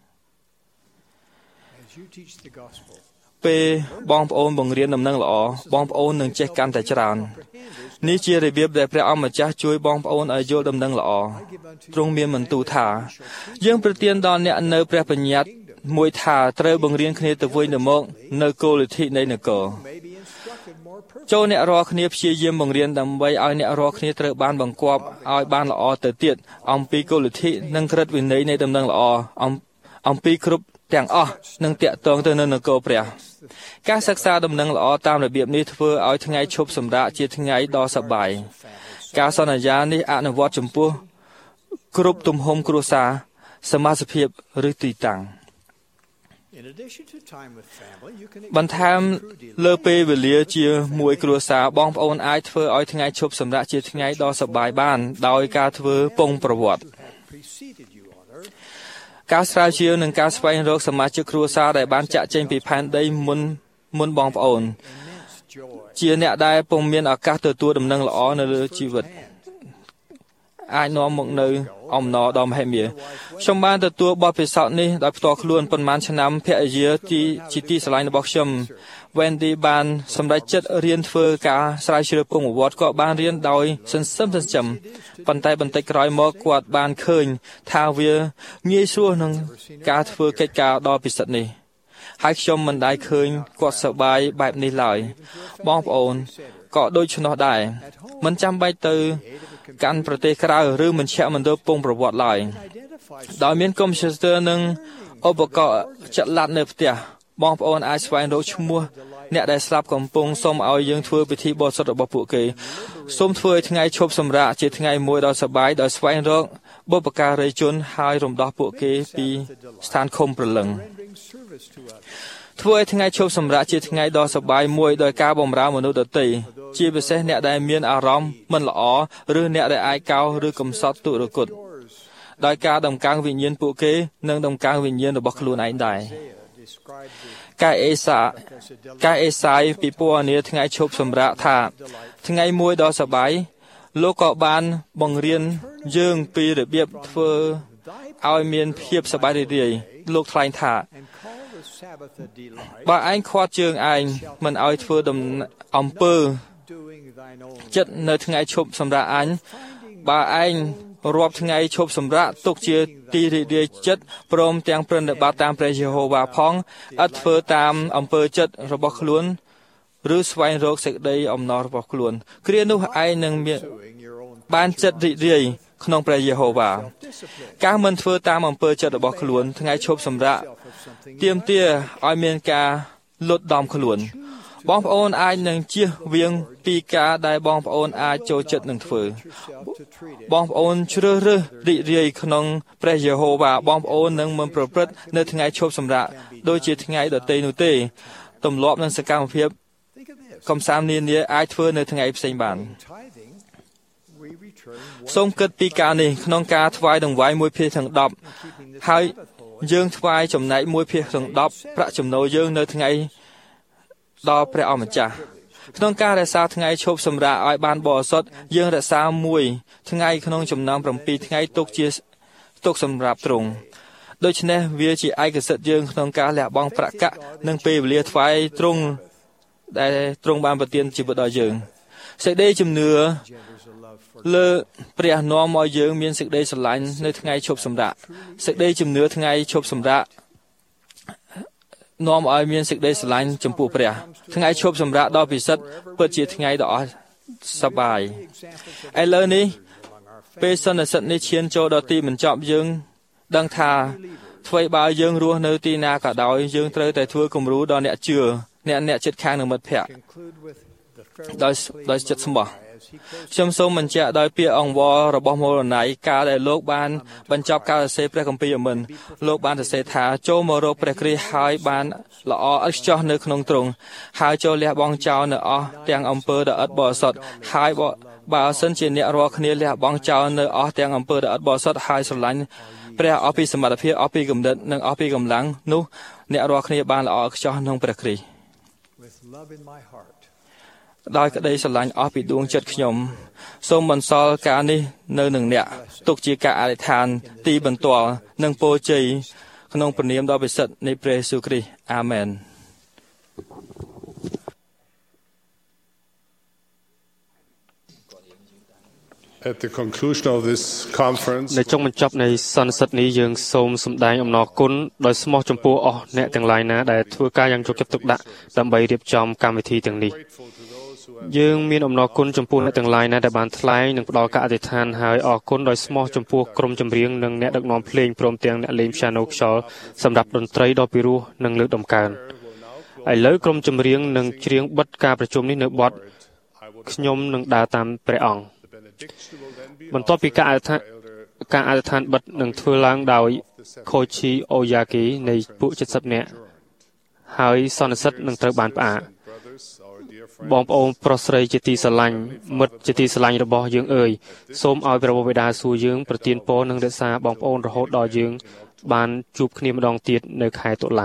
I: ពេលបងប្អូនបង្រៀនដំណឹងល្អបងប្អូននឹងចេះកាន់តែច្រើននេះជារបៀបដែលព្រះអង្គម្ចាស់ជួយបងប្អូនឲ្យយល់ដំណឹងល្អទ្រង់មានបន្ទូលថាយើងប្រទានដល់អ្នកនៅព្រះបញ្ញត្តិមួយថាត្រូវបង្រៀនគ្នាទៅវិញទៅមកនៅគោលលទ្ធិនៃនគរចូលអ្នករាល់គ្នាព្យាយាមបង្រៀនដើម្បីឲ្យអ្នករាល់គ្នាត្រូវបានបង្គាប់ឲ្យបានល្អទៅទៀតអំពីគោលលទ្ធិនិងក្រឹតវិន័យនៃដំណឹងល្អអំពីគ្រប់ទាំងអស់នឹងតាក់ទងទៅនឹងនគរព្រះការសិក្សាដំណឹងល្អតាមរបៀបនេះធ្វើឲ្យថ្ងៃឈប់សម្រាកជាថ្ងៃដ៏សប្បាយការសន្យានេះអនុវត្តចំពោះគ្រប់ទំហំគ្រួសារសមាជិកភាពឬទីតាំងបន្ថែមលើពេលវេលាជាមួយគ្រួសារបងប្អូនអាចធ្វើឲ្យថ្ងៃឈប់សម្រាកជាថ្ងៃដ៏សប្បាយបានដោយការធ្វើពងប្រវត្តិការស្រាវជ្រាវនិងការស្វែងរកសមាជិកគ្រួសារដែលបានចាក់ចែងពីផែនដីមុនបងប្អូនជាអ្នកដែលពុំមានឱកាសទទួលដំណឹងល្អនៅលើជីវិតអាចនាំមកនៅអំណរដ៏មហិមាខ្ញុំបានទទួលបទពិសោធន៍នេះដោយផ្ទាល់ខ្លួនប៉ុន្មានឆ្នាំភរិយាជាទីស្រឡាញ់របស់ខ្ញុំ Wendy បានសម្រេចចិត្តរៀនធ្វើការស្រាវជ្រាវពងប្រវត្តិក៏បានរៀនដោយសន្សំប៉ុន្តែបន្តិចក្រោយមកគាត់បានឃើញថាវាងាយស្រួលក្នុងការធ្វើកិច្ចការដ៏ពិសិដ្ឋនេះហើយខ្ញុំមិនដែលឃើញគាត់សប្បាយបែបនេះឡើយបងប្អូនក៏ដូច្នោះដែរមិនចាំបាច់ទៅកាន់ប្រទេសក្រៅឬមជ្ឈមណ្ឌលពងប្រវត្តិឡើយដោយមានកុំព្យូទ័រនិងឧបករណ៍ចាក់ឡាត់នៅផ្ទះបងប្អូនអាចស្វែងរកឈ្មោះអ្នកដែលស្លាប់កំពុងសូមឲ្យយើងធ្វើពិធីបរិសុទ្ធរបស់ពួកគេសូមធ្វើឲ្យថ្ងៃឈប់សម្រាកជាថ្ងៃមួយដ៏សប្បាយដោយស្វែងរកបុព្វការីជនហើយរំដោះពួកគេពីស្ថានឃុំព្រលឹងធ្វើឲ្យថ្ងៃឈប់សម្រាកជាថ្ងៃដ៏សប្បាយមួយដោយការបម្រើមនុស្សដទៃជាពិសេសអ្នកដែលមានអារម្មណ៍មិនល្អឬអ្នកដែលឯកោឬកំសត់ទុរគតដោយការដំកើងវិញ្ញាណពួកគេនិងដំកើងវិញ្ញាណរបស់ខ្លួនឯងដែរការអេសាយពីពណ៌នាថ្ងៃឈប់សម្រាកថាថ្ងៃមួយដ៏សប្បាយលោកក៏បានបង្រៀនយើងពីរបៀបធ្វើឲ្យមានភាពសប្បាយរីករាយលោកថ្លែងថាបើឯងខាត់ជើងឯងមិនឲ្យធ្វើអំពើចិត្តនៅថ្ងៃឈប់សម្រាកអញបើឯងរាប់ថ្ងៃឈប់សម្រាកទុកជាទីរីករាយចិត្តព្រមទាំងប្រតិបត្តិតាមព្រះយេហូវ៉ាផងឥតធ្វើតាមអំពើចិត្តរបស់ខ្លួនឬស្វែងរកសេចក្តីអំណររបស់ខ្លួនគ្រានោះឯងនឹងមានបានចិត្តរីករាយក្នុងព្រះយេហូវ៉ាការមិនធ្វើតាមអំពើចិត្តរបស់ខ្លួនថ្ងៃឈប់សម្រាកទាមទារឲ្យមានការលត់ដំខ្លួនបងប្អូនអាចនឹងជៀសវាងពីការដែលបងប្អូនអាចចូលចិត្តនឹងធ្វើបងប្អូនជ្រើសរើសរីករាយក្នុងព្រះយេហូវ៉ាបងប្អូននឹងមិនប្រព្រឹត្តនៅថ្ងៃឈប់សម្រាកដូចជាថ្ងៃដទៃនោះទេទម្លាប់និងសកម្មភាពកំសាន្តនានាអាចធ្វើនៅថ្ងៃផ្សេងបានសូមគិតពីការនេះក្នុងការថ្វាយដង្វាយ1/10ហើយយើងថ្វាយចំណែក1/10ប្រាក់ចំណូលយើងនៅថ្ងៃដល់ព្រះអម្ចាស់ក្នុងការរក្សាថ្ងៃឈប់សម្រាកឲ្យបានបរិសុទ្ធយើងរក្សាមួយថ្ងៃក្នុងចំណោម7ថ្ងៃទុកសម្រាប់ទ្រង់ដូច្នេះវាជាឯកសិទ្ធិយើងក្នុងការលះបង់ប្រាក់កាក់និងពេលវេលាថ្វាយទ្រង់ដែលទ្រង់បានប្រទានជីវិតដល់យើងសេចក្តីជំនឿលើព្រះនាំឲ្យយើងមានសេចក្តីស្រឡាញ់នៅថ្ងៃឈប់សម្រាកសេចក្តីជំនឿថ្ងៃឈប់សម្រាកនាំឲ្យមានសេចក្តីស្រឡាញ់ចំពោះព្រះថ្ងៃឈប់សម្រាកដ៏ពិសិដ្ឋពិតជាថ្ងៃដ៏អស្ចារ្យសប្បាយឥឡូវនេះពេលសន្និសីទនេះឈានចូលដល់ទីបញ្ចប់យើងដឹងថាអ្វីបើយើងរស់នៅទីណាក៏ដោយយើងត្រូវតែធ្វើគំរូដល់អ្នកជឿអ្នកជិតខាងនិងមិត្តភក្តិដោយចិត្តស្មោះខ្ញុំសូមបញ្ជាក់ដោយពាក្យអង្វររបស់មូលន័យការដែលលោកបានបញ្ចប់ការសរសេរព្រះគម្ពីរមិនលោកបានសរសេរថាចូលមករកព្រះគ្រីស្ទហើយបានល្អឥតខ្ចោះនៅក្នុងទ្រង់ហើយចូលលះបង់ចោលនៅអស់ទាំងអំពើដ៏ឥតបរិសុទ្ធហើយបើសិនជាអ្នករាល់គ្នាលះបង់ចោលនៅអស់ទាំងអំពើដែលអត់បរិសុទ្ធហើយស្រឡាញ់ព្រះអស់ពីសមត្ថភាពអស់ពីគំនិតនិងអស់ពីកម្លាំងនោះអ្នករាល់គ្នាបានល្អឥតខ្ចោះក្នុងព្រះគ្រីស្ទដោយក្តីស្រឡាញ់អស់ពីដួងចិត្តខ្ញុំសូមបន្សល់ការនេះនៅនឹងអ្នកទុកជាការអធិដ្ឋានទីបន្ទាល់និងពរជ័យក្នុងព្រះនាមដ៏ពិសិដ្ឋនៃព្រះយេស៊ូវគ្រីស្ទអាមែន
C: At the conclusion of this conference
D: នៅចុងបញ្ចប់នៃសន្និសីទនេះយើងសូមសម្ដែងអំណរគុណដោយស្មោះចំពោះអស់អ្នកទាំងឡាយណាដែលធ្វើការយ៉ាងយកចិត្តទុកដាក់ដើម្បីរៀបចំកម្មវិធីទាំងនេះយើងមានអំណរគុណចំពោះអ្នកទាំងឡាយណាដែលបានថ្លែងនិងផ្ដល់ការអធិដ្ឋានហើយអរគុណដោយស្មោះចំពោះក្រុមចម្រៀងនិងអ្នកដឹកនាំភ្លេងព្រមទាំងអ្នកលេងព្យ៉ាណូខ្យល់សម្រាប់តន្ត្រីដ៏ពីរោះនិងលើកដំកើងឥឡូវក្រុមចម្រៀងនឹងច្រៀងបិទការប្រជុំនេះនៅបទខ្ញុំនឹងដើរតាមព្រះអង្គបន្ទាប់ពីការអធិដ្ឋានបិទនឹងធ្វើឡើងដោយខូឈីអូយ៉ាគីនៃពួក70នាក់ហើយសន្និសីទនឹងត្រូវបានផ្អាកបងប្អូនប្រុសស្រីជាទីស្រឡាញ់មិត្តជាទីស្រឡាញ់របស់យើងអើយសូមឲ្យព្រះបិតាសួគ៌យើងប្រទានពរនិងរក្សាបងប្អូនរហូតដល់យើងបានជួបគ្នាម្ដងទៀតនៅខែតុលា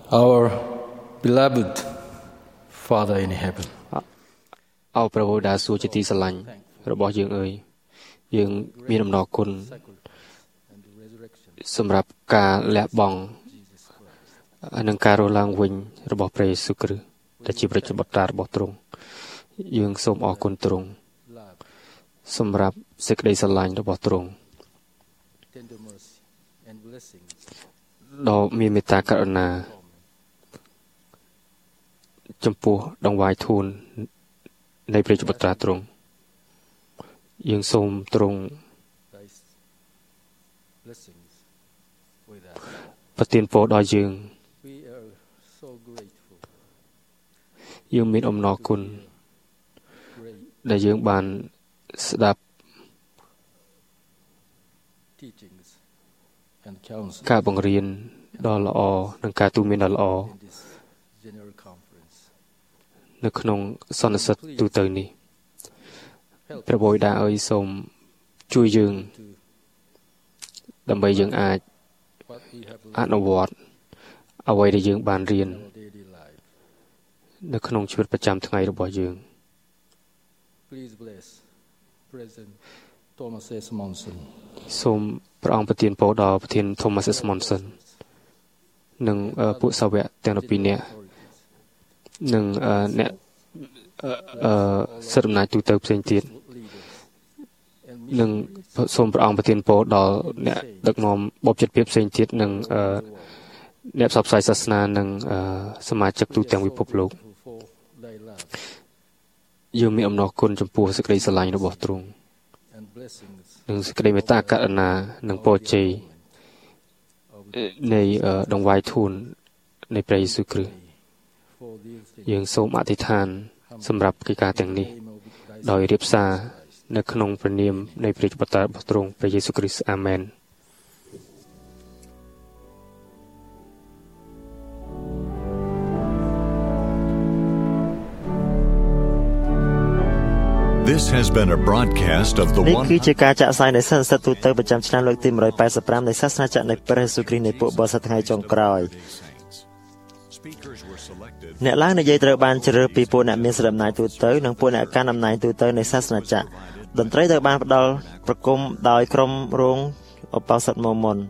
J: Our beloved Father in heaven.
D: អោព្រះវរដែលសួគ៌ជាទីស្រឡាញ់របស់យើងអើយយើងមានអំណរគុណសម្រាប់ការលះបង់និងការរស់ឡើងវិញរបស់ព្រះយេស៊ូវគ្រីស្ទដែលជាព្រះបុត្ររបស់ទ្រង់យើងសូមអរគុណទ្រង់សម្រាប់សេចក្តីស្រឡាញ់របស់ទ្រង់ដ៏មានមេត្តាករុណាចំពោះដង្វាយធូននៃព្រះបុត្រទ្រង់យើងសូមទ្រង់ប្រទានពរដល់យើងយើងមានអំណរគុណដែលយើងបានស្ដាប់ការបង្រៀនដ៏ល្អនិងការទូន្មានដ៏ល្អនៅក្នុងសន្និសីទទូទៅនេះព្រះបិតាអើយសូមជួយយើងដើម្បីយើងអាចអនុវត្តអ្វីដែលយើងបានរៀននៅក្នុងជីវិតប្រចាំថ្ងៃរបស់យើងសូមព្រះអង្គប្រទានពរដល់ប្រធាន Thomas S. Monson និងពួកសាវកទាំង12នាក់និងអ្នកសិទ្ធិអំណាចទូទៅផ្សេងទៀតនិងសូមព្រះអង្គប្រទានពរដល់អ្នកដឹកនាំបបចិត្តភាពផ្សេងទៀតនិងអ្នកផ្សព្វផ្សាយសាសនានិងសមាជិកទូទាំងពិភពលោកយើងមានអំណរគុណចំពោះសេចក្តីស្រឡាញ់របស់ទ្រង់និងសេចក្តីមេត្តាករុណានិងពរជ័យនៃដង្វាយធូននៃព្រះយេស៊ូវគ្រីស្ទយើងសូមអធិដ្ឋានសម្រាប់កិច្ចការទាំងនេះដោយរៀបសារនៅក្នុងព្រះនាមនៃព្រះបុត្ររបស់ទ្រង់ព្រះយេស៊ូវគ្រីស្ទអាមែន
A: This has been a broadcast of the
F: នេះគឺជាការចាក់ផ្សាយនៃសន្និសីទទូទៅប្រចាំឆ្នាំលើកទី185នៃសាសនាចក្រនៃព្រះយេស៊ូវគ្រីស្ទនៃពួកបរិសុទ្ធថ្ងៃចុងក្រោយអ្នកឡើងនិយាយត្រូវបានជ្រើសរើសពីពួកអ្នកមានសិទ្ធិអំណាចទូទៅនិងពួកអ្នកកាន់អំណាចទូទៅនៃសាសនាចក្រតន្ត្រីត្រូវបានផ្ដល់ប្រគំដោយក្រុមរងឧបោសថម៉ូមុន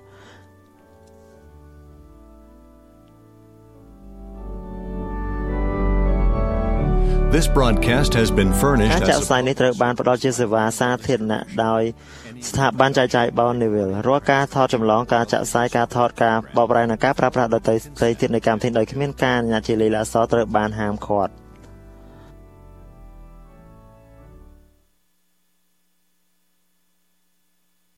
A: This broadcast has been furnished
F: ការចាក់ផ្សាយនេះត្រូវបានផ្ដល់ជាសេវាសាធារណៈដោយស្ថាប័នចែកចាយបោនីវិលរាល់ការថតចម្លងការចាក់ផ្សាយការថតការបកប្រែនិងការប្រើប្រាស់ដទៃទៀតនៃកម្មវិធីដោយគ្មានការអនុញ្ញាតជាលេខអក្សរត្រូវបានហាមឃាត់